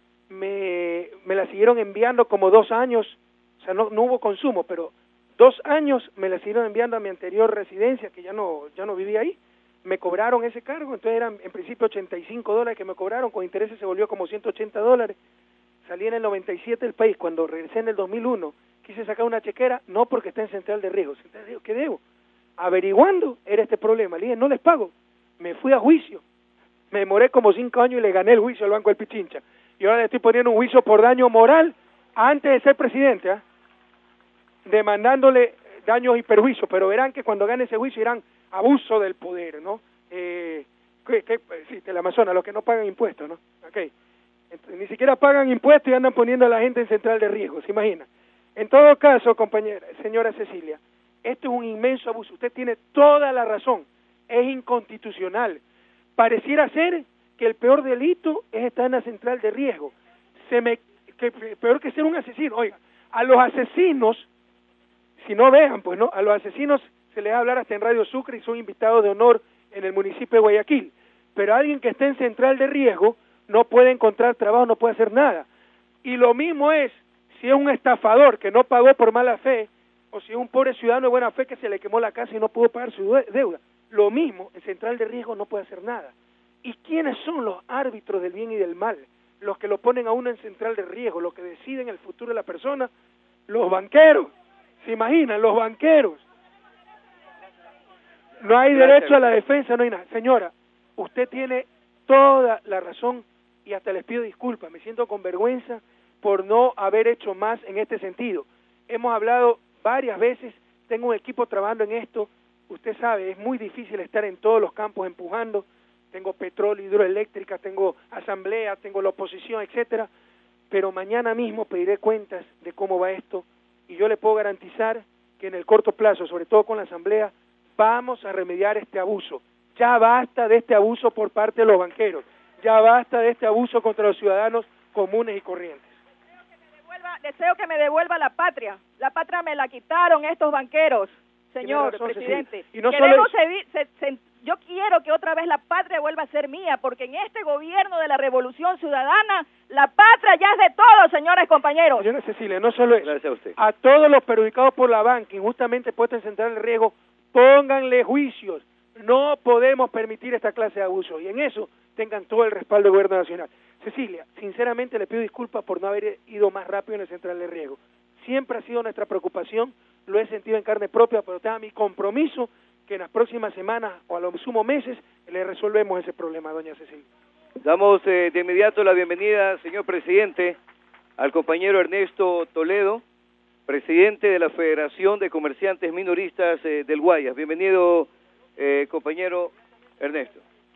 me, me la siguieron enviando como dos años, o sea, no, no hubo consumo, pero dos años me la siguieron enviando a mi anterior residencia, que ya no ya no vivía ahí. Me cobraron ese cargo, entonces eran en principio ochenta y cinco dólares que me cobraron, con intereses se volvió como ciento ochenta dólares. Salí en el noventa y siete del país, cuando regresé en el dos mil uno, quise sacar una chequera, no porque está en central de riesgo, central de riesgo, ¿qué debo? Averiguando era este problema, le dije, no les pago, me fui a juicio, me demoré como cinco años y le gané el juicio al Banco del Pichincha, y ahora le estoy poniendo un juicio por daño moral antes de ser presidente, ¿eh? demandándole daños y perjuicios, pero verán que cuando gane ese juicio irán abuso del poder, ¿no? Eh, ¿qué, qué? Sí, del Amazonas, los que no pagan impuestos, ¿no? Okay. Entonces, ni siquiera pagan impuestos y andan poniendo a la gente en central de riesgo, ¿se imagina? En todo caso, compañera, señora Cecilia, esto es un inmenso abuso, usted tiene toda la razón, es inconstitucional. Pareciera ser que el peor delito es estar en la central de riesgo. Se me, que peor que ser un asesino, oiga, a los asesinos, si no vean, pues no, a los asesinos se les va a hablar hasta en Radio Sucre y son invitados de honor en el municipio de Guayaquil, pero alguien que esté en central de riesgo no puede encontrar trabajo, no puede hacer nada. Y lo mismo es si es un estafador que no pagó por mala fe, o si es un pobre ciudadano de buena fe que se le quemó la casa y no pudo pagar su deuda. Lo mismo, en central de riesgo no puede hacer nada. ¿Y quiénes son los árbitros del bien y del mal? Los que lo ponen a uno en central de riesgo, los que deciden el futuro de la persona, los banqueros. ¿Se imaginan? Los banqueros. No hay derecho a la defensa, no hay nada. Señora, usted tiene toda la razón y hasta les pido disculpas. Me siento con vergüenza por no haber hecho más en este sentido. Hemos hablado varias veces, tengo un equipo trabajando en esto, usted sabe, es muy difícil estar en todos los campos empujando, tengo petróleo, hidroeléctrica, tengo asamblea, tengo la oposición, etcétera, pero mañana mismo pediré cuentas de cómo va esto y yo le puedo garantizar que en el corto plazo, sobre todo con la asamblea, vamos a remediar este abuso. Ya basta de este abuso por parte de los banqueros, ya basta de este abuso contra los ciudadanos comunes y corrientes. Deseo que me devuelva la patria. La patria me la quitaron estos banqueros, señor razón, presidente. Y no Queremos solo es... se, se, yo quiero que otra vez la patria vuelva a ser mía, porque en este gobierno de la Revolución Ciudadana, la patria ya es de todos, señores compañeros. Señora Cecilia, no solo eso. Gracias a usted. A todos los perjudicados por la banca, injustamente puestos en central de riesgo, pónganle juicios. No podemos permitir esta clase de abuso. Y en eso tengan todo el respaldo del gobierno nacional. Cecilia, sinceramente le pido disculpas por no haber ido más rápido en el central de riesgo. Siempre ha sido nuestra preocupación, lo he sentido en carne propia, pero tenga mi compromiso que en las próximas semanas o a lo sumo meses le resolvemos ese problema, doña Cecilia. Damos eh, de inmediato la bienvenida, señor presidente, al compañero Ernesto Toledo, presidente de la Federación de Comerciantes Minoristas eh, del Guayas. Bienvenido, eh, compañero Ernesto.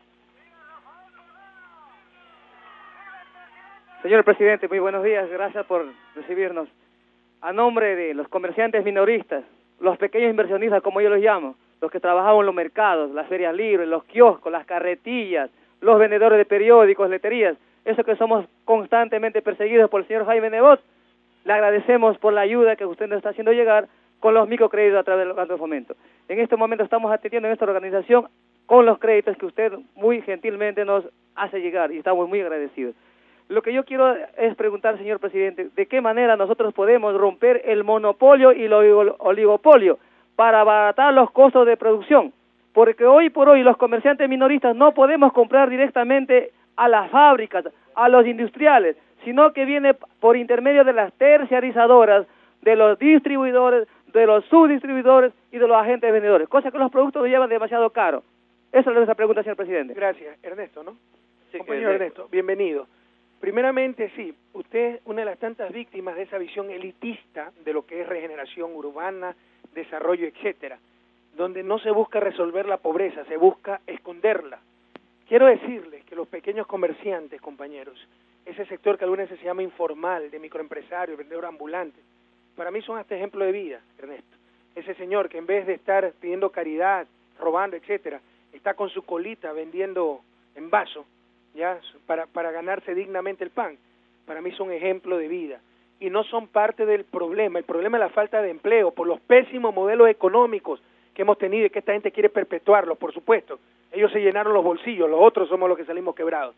Señor presidente, muy buenos días, gracias por recibirnos. A nombre de los comerciantes minoristas, los pequeños inversionistas, como yo los llamo, los que trabajaban en los mercados, las ferias libres, los kioscos, las carretillas, los vendedores de periódicos, leterías, esos que somos constantemente perseguidos por el señor Jaime Nebot, le agradecemos por la ayuda que usted nos está haciendo llegar con los microcréditos a través del Banco de Fomento. En este momento estamos atendiendo en esta organización con los créditos que usted muy gentilmente nos hace llegar y estamos muy agradecidos. Lo que yo quiero es preguntar, señor presidente, ¿de qué manera nosotros podemos romper el monopolio y el oligopolio para abaratar los costos de producción? Porque hoy por hoy los comerciantes minoristas no podemos comprar directamente a las fábricas, a los industriales, sino que viene por intermedio de las terciarizadoras, de los distribuidores, de los subdistribuidores y de los agentes vendedores, cosa que los productos nos llevan demasiado caro. Esa es nuestra pregunta, señor presidente. Gracias, Ernesto, ¿no? Sí, Compañero Ernesto. Ernesto, bienvenido. Primeramente, sí, usted es una de las tantas víctimas de esa visión elitista de lo que es regeneración urbana, desarrollo, etcétera, donde no se busca resolver la pobreza, se busca esconderla. Quiero decirles que los pequeños comerciantes, compañeros, ese sector que algunas veces se llama informal, de microempresarios, vendedor ambulante, para mí son hasta ejemplo de vida, Ernesto. Ese señor que en vez de estar pidiendo caridad, robando, etcétera, está con su colita vendiendo en vaso, ya para, para ganarse dignamente el pan, para mí son ejemplo de vida y no son parte del problema. El problema es la falta de empleo por los pésimos modelos económicos que hemos tenido y que esta gente quiere perpetuarlos, por supuesto. Ellos se llenaron los bolsillos, los otros somos los que salimos quebrados.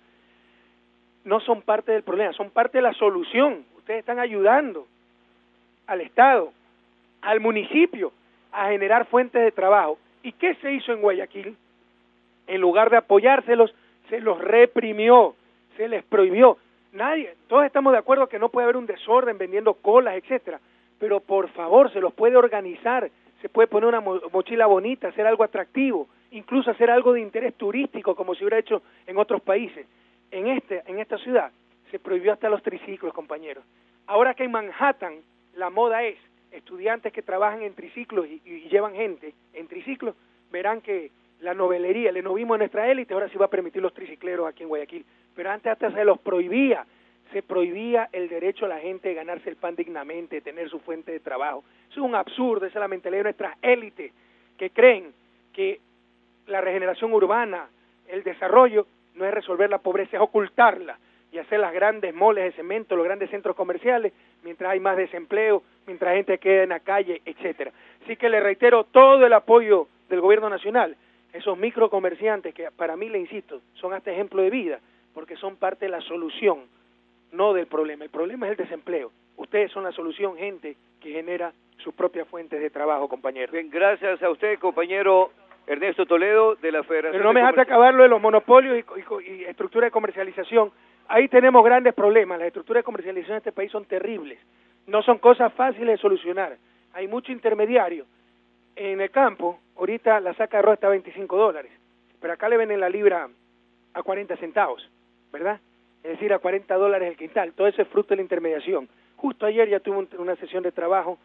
No son parte del problema, son parte de la solución. Ustedes están ayudando al Estado, al municipio, a generar fuentes de trabajo. ¿Y qué se hizo en Guayaquil? En lugar de apoyárselos, se los reprimió, se les prohibió. Nadie, todos estamos de acuerdo que no puede haber un desorden vendiendo colas, etcétera, pero por favor se los puede organizar, se puede poner una mochila bonita, hacer algo atractivo, incluso hacer algo de interés turístico como se hubiera hecho en otros países. En este, en esta ciudad se prohibió hasta los triciclos, compañeros. Ahora que en Manhattan la moda es estudiantes que trabajan en triciclos y, y llevan gente en triciclos, verán que la novelería, el enovismo de nuestra élite, ahora sí va a permitir los tricicleros aquí en Guayaquil, pero antes hasta se los prohibía, se prohibía el derecho a la gente de ganarse el pan dignamente, de tener su fuente de trabajo. Eso es un absurdo, esa es la mentalidad de nuestras élites, que creen que la regeneración urbana, el desarrollo, no es resolver la pobreza, es ocultarla y hacer las grandes moles de cemento, los grandes centros comerciales, mientras hay más desempleo, mientras gente queda en la calle, etcétera. Así que le reitero todo el apoyo del gobierno nacional, esos microcomerciantes que para mí, le insisto, son hasta ejemplo de vida, porque son parte de la solución, no del problema. El problema es el desempleo. Ustedes son la solución, gente que genera sus propias fuentes de trabajo, compañeros. Bien, gracias a usted, compañero Ernesto Toledo, de la Federación. Pero no me dejaste acabar lo de los monopolios y, y, y estructura de comercialización. Ahí tenemos grandes problemas. Las estructuras de comercialización en este país son terribles. No son cosas fáciles de solucionar. Hay mucho intermediario. En el campo, ahorita la saca de arroz está a veinticinco dólares, pero acá le venden la libra a cuarenta centavos, ¿verdad? Es decir, a cuarenta dólares el quintal. Todo eso es fruto de la intermediación. Justo ayer ya tuve un, una sesión de trabajo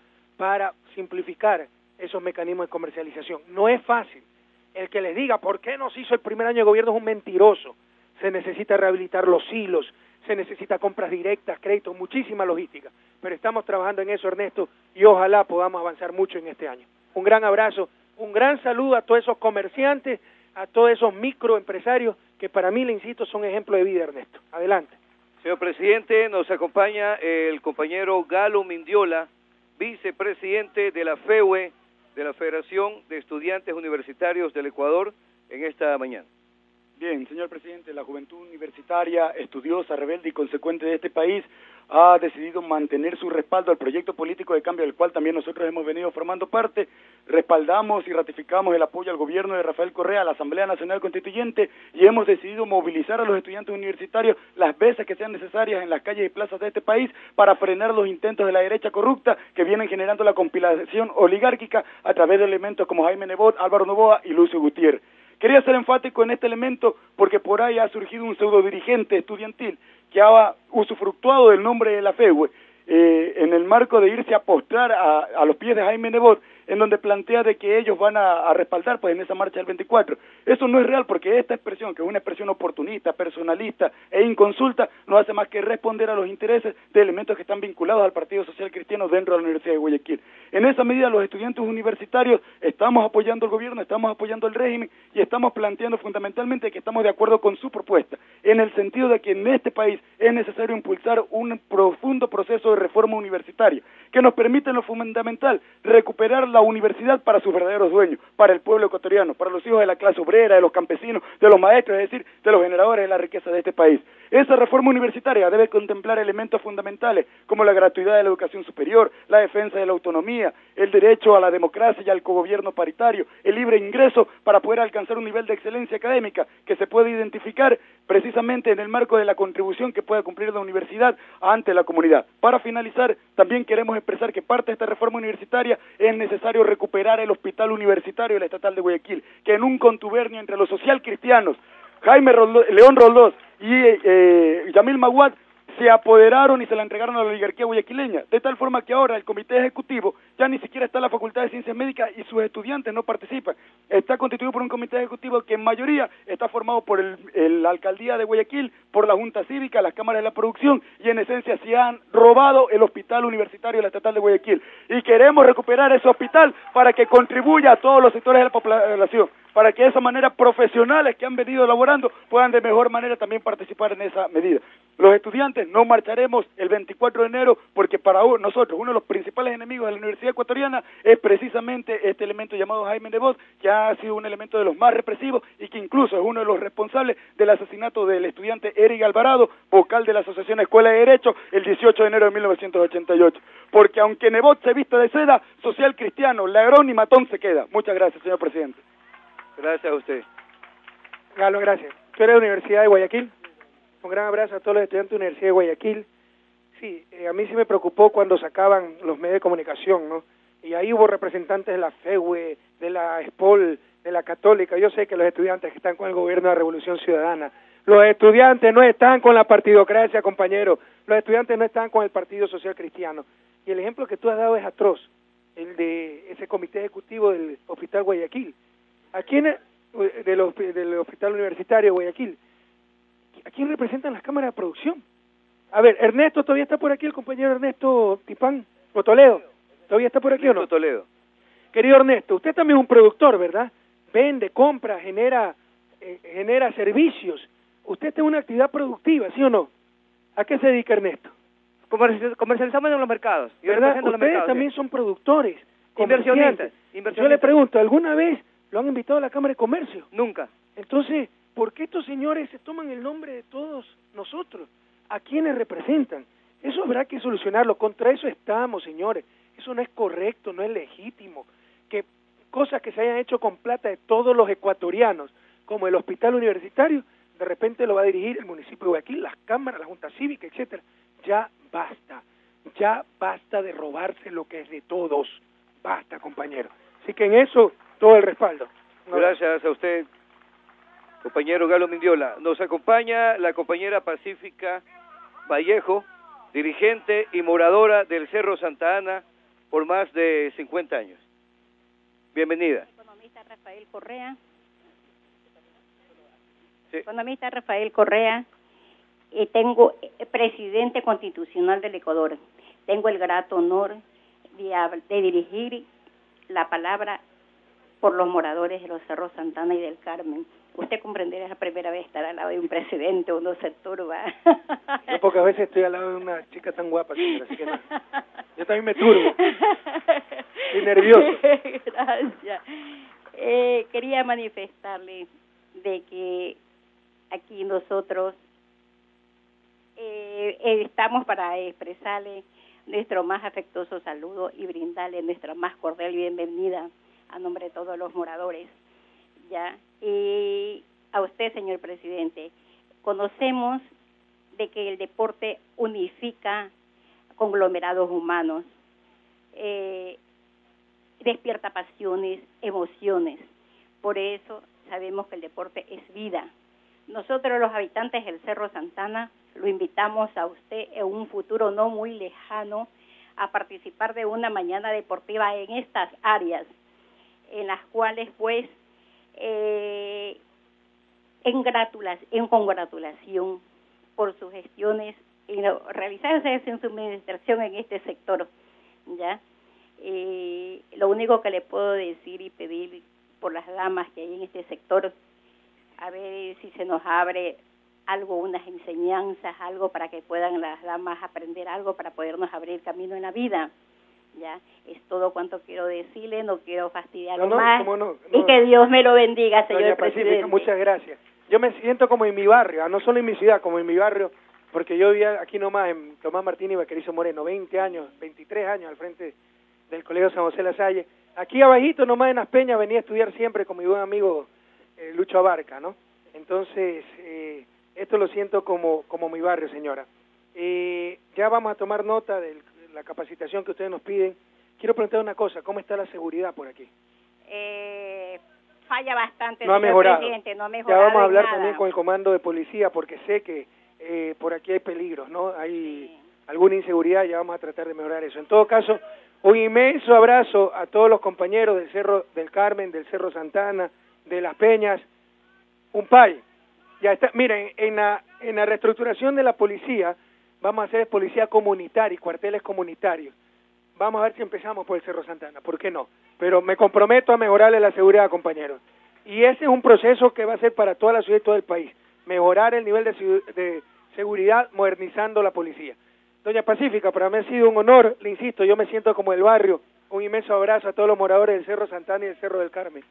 para simplificar esos mecanismos de comercialización. No es fácil. El que les diga por qué no se hizo el primer año de gobierno es un mentiroso. Se necesita rehabilitar los hilos, se necesita compras directas, créditos, muchísima logística. Pero estamos trabajando en eso, Ernesto, y ojalá podamos avanzar mucho en este año. Un gran abrazo, un gran saludo a todos esos comerciantes, a todos esos microempresarios que para mí, le insisto, son ejemplo de vida, Ernesto. Adelante. Señor presidente, nos acompaña el compañero Galo Mindiola, vicepresidente de la F E U E, de la Federación de Estudiantes Universitarios del Ecuador, en esta mañana. Bien, señor presidente, la juventud universitaria, estudiosa, rebelde y consecuente de este país ha decidido mantener su respaldo al proyecto político de cambio del cual también nosotros hemos venido formando parte. Respaldamos y ratificamos el apoyo al gobierno de Rafael Correa, a la Asamblea Nacional Constituyente, y hemos decidido movilizar a los estudiantes universitarios las veces que sean necesarias en las calles y plazas de este país para frenar los intentos de la derecha corrupta que vienen generando la compilación oligárquica a través de elementos como Jaime Nebot, Álvaro Noboa y Lucio Gutiérrez. Quería ser enfático en este elemento porque por ahí ha surgido un pseudo dirigente estudiantil que ha usufructuado del nombre de la F E U E eh, en el marco de irse a postrar a, a los pies de Jaime Nebot, en donde plantea de que ellos van a, a respaldar pues en esa marcha del veinticuatro. Eso no es real porque esta expresión, que es una expresión oportunista, personalista e inconsulta, no hace más que responder a los intereses de elementos que están vinculados al Partido Social Cristiano dentro de la Universidad de Guayaquil. En esa medida los estudiantes universitarios estamos apoyando al gobierno, estamos apoyando al régimen y estamos planteando fundamentalmente que estamos de acuerdo con su propuesta, en el sentido de que en este país es necesario impulsar un profundo proceso de reforma universitaria que nos permita en lo fundamental recuperar la universidad para sus verdaderos dueños, para el pueblo ecuatoriano, para los hijos de la clase obrera, de los campesinos, de los maestros, es decir, de los generadores de la riqueza de este país. Esa reforma universitaria debe contemplar elementos fundamentales como la gratuidad de la educación superior, la defensa de la autonomía, el derecho a la democracia y al cogobierno paritario, el libre ingreso para poder alcanzar un nivel de excelencia académica que se puede identificar precisamente en el marco de la contribución que pueda cumplir la universidad ante la comunidad. Para finalizar, también queremos expresar que parte de esta reforma universitaria es necesario recuperar el hospital universitario de la Estatal de Guayaquil, que en un contubernio entre los social cristianos, Jaime Roldós, León Roldós y eh, Yamil Maguad, se apoderaron y se la entregaron a la oligarquía guayaquileña, de tal forma que ahora el comité ejecutivo ya ni siquiera está en la Facultad de Ciencias Médicas y sus estudiantes no participan. Está constituido por un comité ejecutivo que en mayoría está formado por el, el, la alcaldía de Guayaquil, por la Junta Cívica, las cámaras de la producción, y en esencia se han robado el hospital universitario de la Estatal de Guayaquil. Y queremos recuperar ese hospital para que contribuya a todos los sectores de la población, para que de esa manera profesionales que han venido elaborando puedan de mejor manera también participar en esa medida. Los estudiantes no marcharemos el veinticuatro de enero porque para nosotros uno de los principales enemigos de la Universidad Ecuatoriana es precisamente este elemento llamado Jaime Nebot, que ha sido un elemento de los más represivos y que incluso es uno de los responsables del asesinato del estudiante Eric Alvarado, vocal de la Asociación Escuela de Derecho, el dieciocho de enero de mil novecientos ochenta y ocho. Porque aunque Nebot se vista de seda, social cristiano, ladrón y matón se queda. Muchas gracias, señor presidente. Gracias a usted. Galo, gracias. ¿Tú eres de la Universidad de Guayaquil? Un gran abrazo a todos los estudiantes de la Universidad de Guayaquil. Sí, eh, a mí sí me preocupó cuando sacaban los medios de comunicación, ¿no? Y ahí hubo representantes de la F E U E, de la ESPOL, de la Católica. Yo sé que los estudiantes que están con el gobierno de la Revolución Ciudadana, los estudiantes no están con la partidocracia, compañero. Los estudiantes no están con el Partido Social Cristiano. Y el ejemplo que tú has dado es atroz, el de ese comité ejecutivo del Hospital Guayaquil. ¿A quién, del, del Hospital Universitario de Guayaquil? ¿A quién representan las cámaras de producción? A ver, Ernesto, ¿todavía está por aquí el compañero Ernesto Tipán? ¿O Toledo? ¿Todavía está por aquí Ernesto o no? Toledo. Querido Ernesto, usted también es un productor, ¿verdad? Vende, compra, genera, eh, genera servicios. Usted tiene una actividad productiva, ¿sí o no? ¿A qué se dedica Ernesto? Comercializamos en los mercados. Yo ¿verdad? Ustedes los mercados, también sí. son productores, inversionistas, inversionistas. Yo le pregunto, ¿alguna vez lo han invitado a la Cámara de Comercio? Nunca. Entonces, ¿por qué estos señores se toman el nombre de todos nosotros? ¿A quiénes representan? Eso habrá que solucionarlo. Contra eso estamos, señores. Eso no es correcto, no es legítimo. Que cosas que se hayan hecho con plata de todos los ecuatorianos, como el hospital universitario, de repente lo va a dirigir el municipio de Guayaquil, las cámaras, la Junta Cívica, etcétera. Ya basta. Ya basta de robarse lo que es de todos. Basta, compañero. Así que en eso, todo el respaldo. Gracias a usted, compañero Galo Mindiola. Nos acompaña la compañera Pacífica Vallejo, dirigente y moradora del Cerro Santa Ana, por más de cincuenta años. Bienvenida. Economista Rafael Correa. Sí. Economista Rafael Correa. Y tengo eh, presidente constitucional del Ecuador. Tengo el grato honor de, de dirigir la palabra por los moradores de los Cerros Santana y del Carmen. Usted comprenderá, es la primera vez estar al lado de un presidente, uno se turba. Yo pocas veces estoy al lado de una chica tan guapa, señora, así que no. Yo también me turbo. Estoy nervioso. Gracias. Eh, quería manifestarle de que aquí nosotros eh, eh, estamos para expresarle nuestro más afectuoso saludo y brindarle nuestra más cordial bienvenida a nombre de todos los moradores. Ya, y a usted, señor presidente, conocemos de que el deporte unifica conglomerados humanos, eh, despierta pasiones, emociones. Por eso sabemos que el deporte es vida. Nosotros, los habitantes del Cerro Santana, lo invitamos a usted en un futuro no muy lejano a participar de una mañana deportiva en estas áreas, en las cuales, pues, eh, en, gratulas, en congratulación por sus gestiones y no, realizadas en su administración en este sector, ¿ya? Eh, lo único que le puedo decir y pedir por las damas que hay en este sector, a ver si se nos abre algo, unas enseñanzas, algo para que puedan las damas aprender algo para podernos abrir camino en la vida. Ya, es todo cuanto quiero decirle, no quiero fastidiarlo no, no, más. No, no, y que Dios me lo bendiga, señor Doña presidente. Pacífica, muchas gracias. Yo me siento como en mi barrio, no solo en mi ciudad, como en mi barrio, porque yo vivía aquí nomás en Tomás Martín y Vaquerizo Moreno, veinte años, veintitrés años al frente del Colegio San José La Salle. Aquí abajito nomás en Las Peñas venía a estudiar siempre con mi buen amigo eh, Lucho Abarca, ¿no? Entonces, eh, esto lo siento como, como mi barrio, señora. Eh, ya vamos a tomar nota de la capacitación que ustedes nos piden. Quiero preguntar una cosa, ¿cómo está la seguridad por aquí? Eh, falla bastante, no ha señor mejorado. presidente, no ha mejorado. Ya vamos a hablar nada. también con el comando de policía, porque sé que eh, por aquí hay peligros, ¿no? Hay sí. alguna inseguridad, ya vamos a tratar de mejorar eso. En todo caso, un inmenso abrazo a todos los compañeros del Cerro del Carmen, del Cerro Santana, de Las Peñas. Un pay. Ya está, miren, en la, en la reestructuración de la policía, vamos a hacer policía comunitaria y cuarteles comunitarios. Vamos a ver si empezamos por el Cerro Santana, ¿por qué no? Pero me comprometo a mejorarle la seguridad, compañeros. Y ese es un proceso que va a ser para toda la ciudad y todo el país. Mejorar el nivel de, de seguridad modernizando la policía. Doña Pacífica, para mí ha sido un honor, le insisto, yo me siento como el barrio. Un inmenso abrazo a todos los moradores del Cerro Santana y del Cerro del Carmen.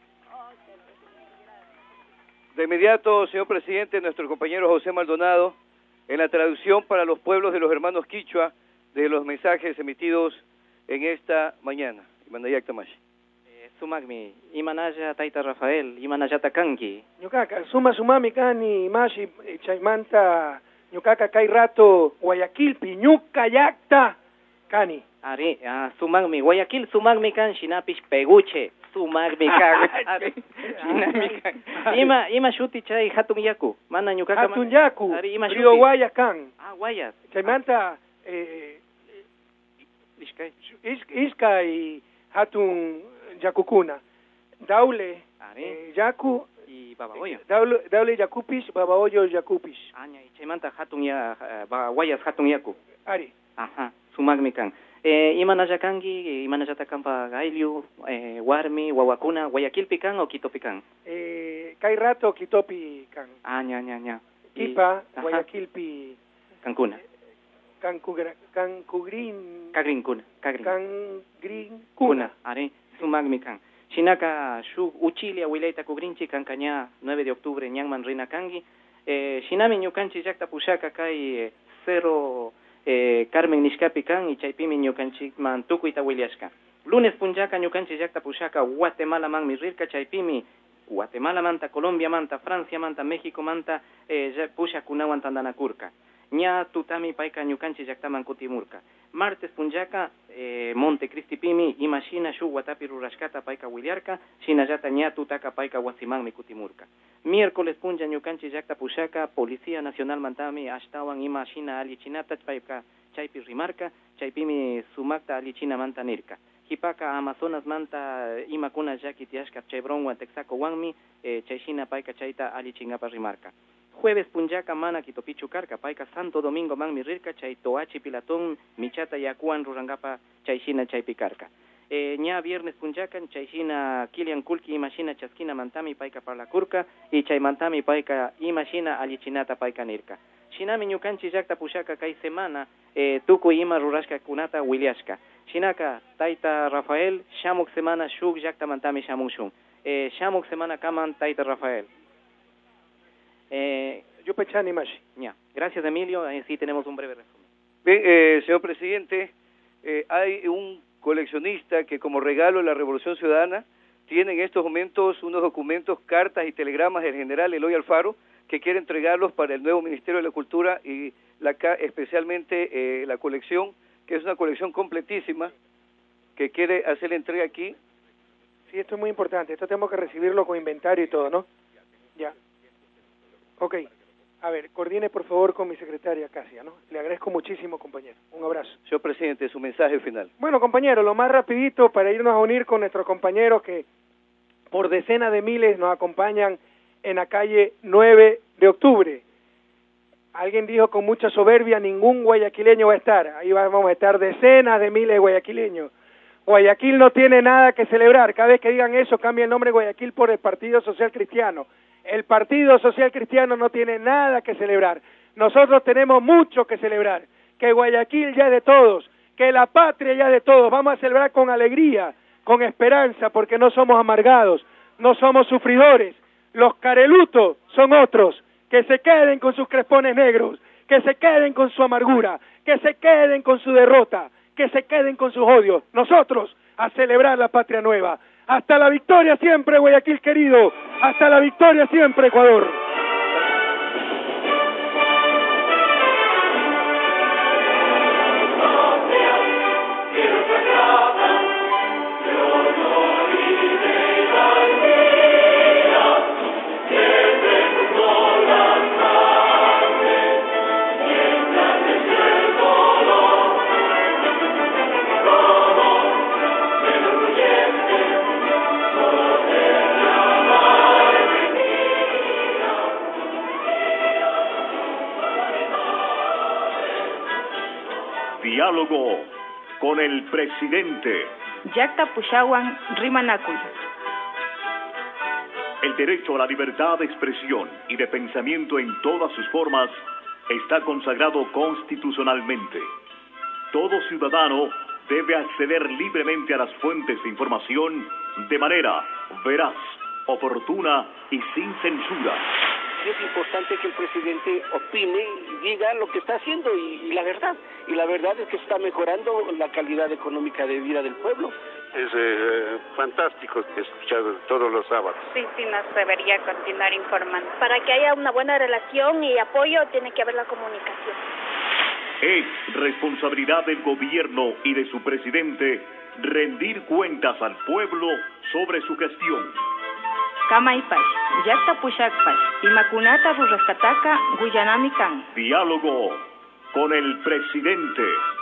De inmediato, señor presidente, nuestro compañero José Maldonado, en la traducción para los pueblos de los hermanos Quichua de los mensajes emitidos en esta mañana. Imanaya Tamashi. Sumagmi, Imanaya Taita Rafael, Imanaya Takanki. Ñucaca, suma sumami cani, mashi, chaimanta, ñucaca kai rato, Guayaquil, piñuca yacta, cani. Ari, ah, sumagmi, Guayaquil, sumagmi can, shinapish peguche. Sumagmi kan. Shinami kan. Ima, ima shuti chay hatun yaku. Mana ñucaca. Hatun yaku. Ari, ima Río Guayas can. Ah, Guayas. Chaimanta, eh, Iskay. Iska y hatun Yacucuna, Daule, eh, Yacu y Babahoyo. Daule, Daule Yacupish, Babahoyo Yacupish. Aña y Chaimanta hatun ya, Baguayas hatun yaku. Ari. Ajá, sumagmikan. Eh, Imanaya kangi, Imanaya takampa gailiu, eh, Warmi, Wawakuna, Guayaquil pican o Quito pican. Eh, Kai rato Quito pican. Aña, aña, aña. Ipa, Guayaquil pi. Cancuna. Cancugra, Cancugrin. Cagrincuna, Cagrin. Cangrin. Cuna, ari. Sumagmikan. Shinaka shu uchilia wilaita kugrinchi kankaña nueve de octubre ñanman rina kangi. Eh, shinami ñukanchi yakta pushaka kai eh, cero eh, Carmen nishkapi kan y chaypimi ñukanchi man tukuyta wiliashka. Lunes punjaka ñukanchi yakta pushaka Guatemala man mi rirka chaypimi Guatemala manta, Colombia manta, Francia manta, México manta eh, pusha kunawan tandanakurka. Ña tutami paika ñukanchi yaktaman kutimurka. Martes punjaka eh, Monte Cristi pimi imashina shu watapi rurashkata paika wiliarka, shinallata ña tutaka paika wasimanmi kutimurka. Miércoles punja ñukanchi yakta pushaka Policía Nacional mantami ashtawan imashina allichinata paika chaypi rimarka, chaypimi sumakta allichina manta nirka. Hipaka Amazonas manta imakuna llaki tiashka chaybronwan Texacowanmi, eh, chayshina payka chayta allichingapa rimarka. Jueves punllaka mana Quitopichu karka, payka Santo Domingo manmi rirka, chay Toachi Pilatón, Michata Yakuan rurangapa chayshina chaypi karka. Eh, ña viernes punllakan chayshina Kilian Kulki imashina chaskina mantami payka parlakurka, y chay mantami payka imashina allichinata payka nirka. Shinami ñukanchi llakta pushaka kay semana, eh, tukuy ima rurashka kunata wiliashka. Shinaka Taita Rafael, shamuk semana shuk llakta mantami shamunshun. Eh, shamuk semana kaman Taita Rafael. Eh, Yo pechani mashi. Ya. Gracias, Emilio. Eh, sí, tenemos un breve resumen. Bien, eh, señor presidente, eh, hay un coleccionista que como regalo de la Revolución Ciudadana tiene en estos momentos unos documentos, cartas y telegramas del general Eloy Alfaro que quiere entregarlos para el nuevo Ministerio de la Cultura y la, especialmente eh, la colección, que es una colección completísima, que quiere hacer la entrega aquí. Sí, esto es muy importante. Esto tenemos que recibirlo con inventario y todo, ¿no? Ya. Ok. A ver, coordine por favor con mi secretaria Casia, ¿no? Le agradezco muchísimo, compañero. Un abrazo. Señor presidente, su mensaje final. Bueno, compañero, lo más rapidito para irnos a unir con nuestros compañeros que por decenas de miles nos acompañan en la calle nueve de octubre. Alguien dijo con mucha soberbia, ningún guayaquileño va a estar. Ahí vamos a estar decenas de miles de guayaquileños. Guayaquil no tiene nada que celebrar. Cada vez que digan eso, cambia el nombre de Guayaquil por el Partido Social Cristiano. El Partido Social Cristiano no tiene nada que celebrar. Nosotros tenemos mucho que celebrar. Que Guayaquil ya es de todos, que la patria ya es de todos. Vamos a celebrar con alegría, con esperanza, porque no somos amargados, no somos sufridores. Los carelutos son otros, que se queden con sus crespones negros, que se queden con su amargura, que se queden con su derrota, que se queden con sus odios. Nosotros a celebrar la patria nueva. Hasta la victoria siempre, Guayaquil querido. Hasta la victoria siempre, Ecuador. Diálogo con el presidente. Llakta Pushawan Rimanakul. El derecho a la libertad de expresión y de pensamiento en todas sus formas está consagrado constitucionalmente. Todo ciudadano debe acceder libremente a las fuentes de información de manera veraz, oportuna y sin censura. Es importante que el presidente opine y diga lo que está haciendo y, y la verdad. Y la verdad es que está mejorando la calidad económica de vida del pueblo. Es eh, fantástico escuchar todos los sábados. Sí, sí, nos debería continuar informando. Para que haya una buena relación y apoyo tiene que haber la comunicación. Es responsabilidad del gobierno y de su presidente rendir cuentas al pueblo sobre su gestión. Kamaypash, llakta pushakpash, imakunata rurasqataqa willanami kan. Diálogo con el presidente.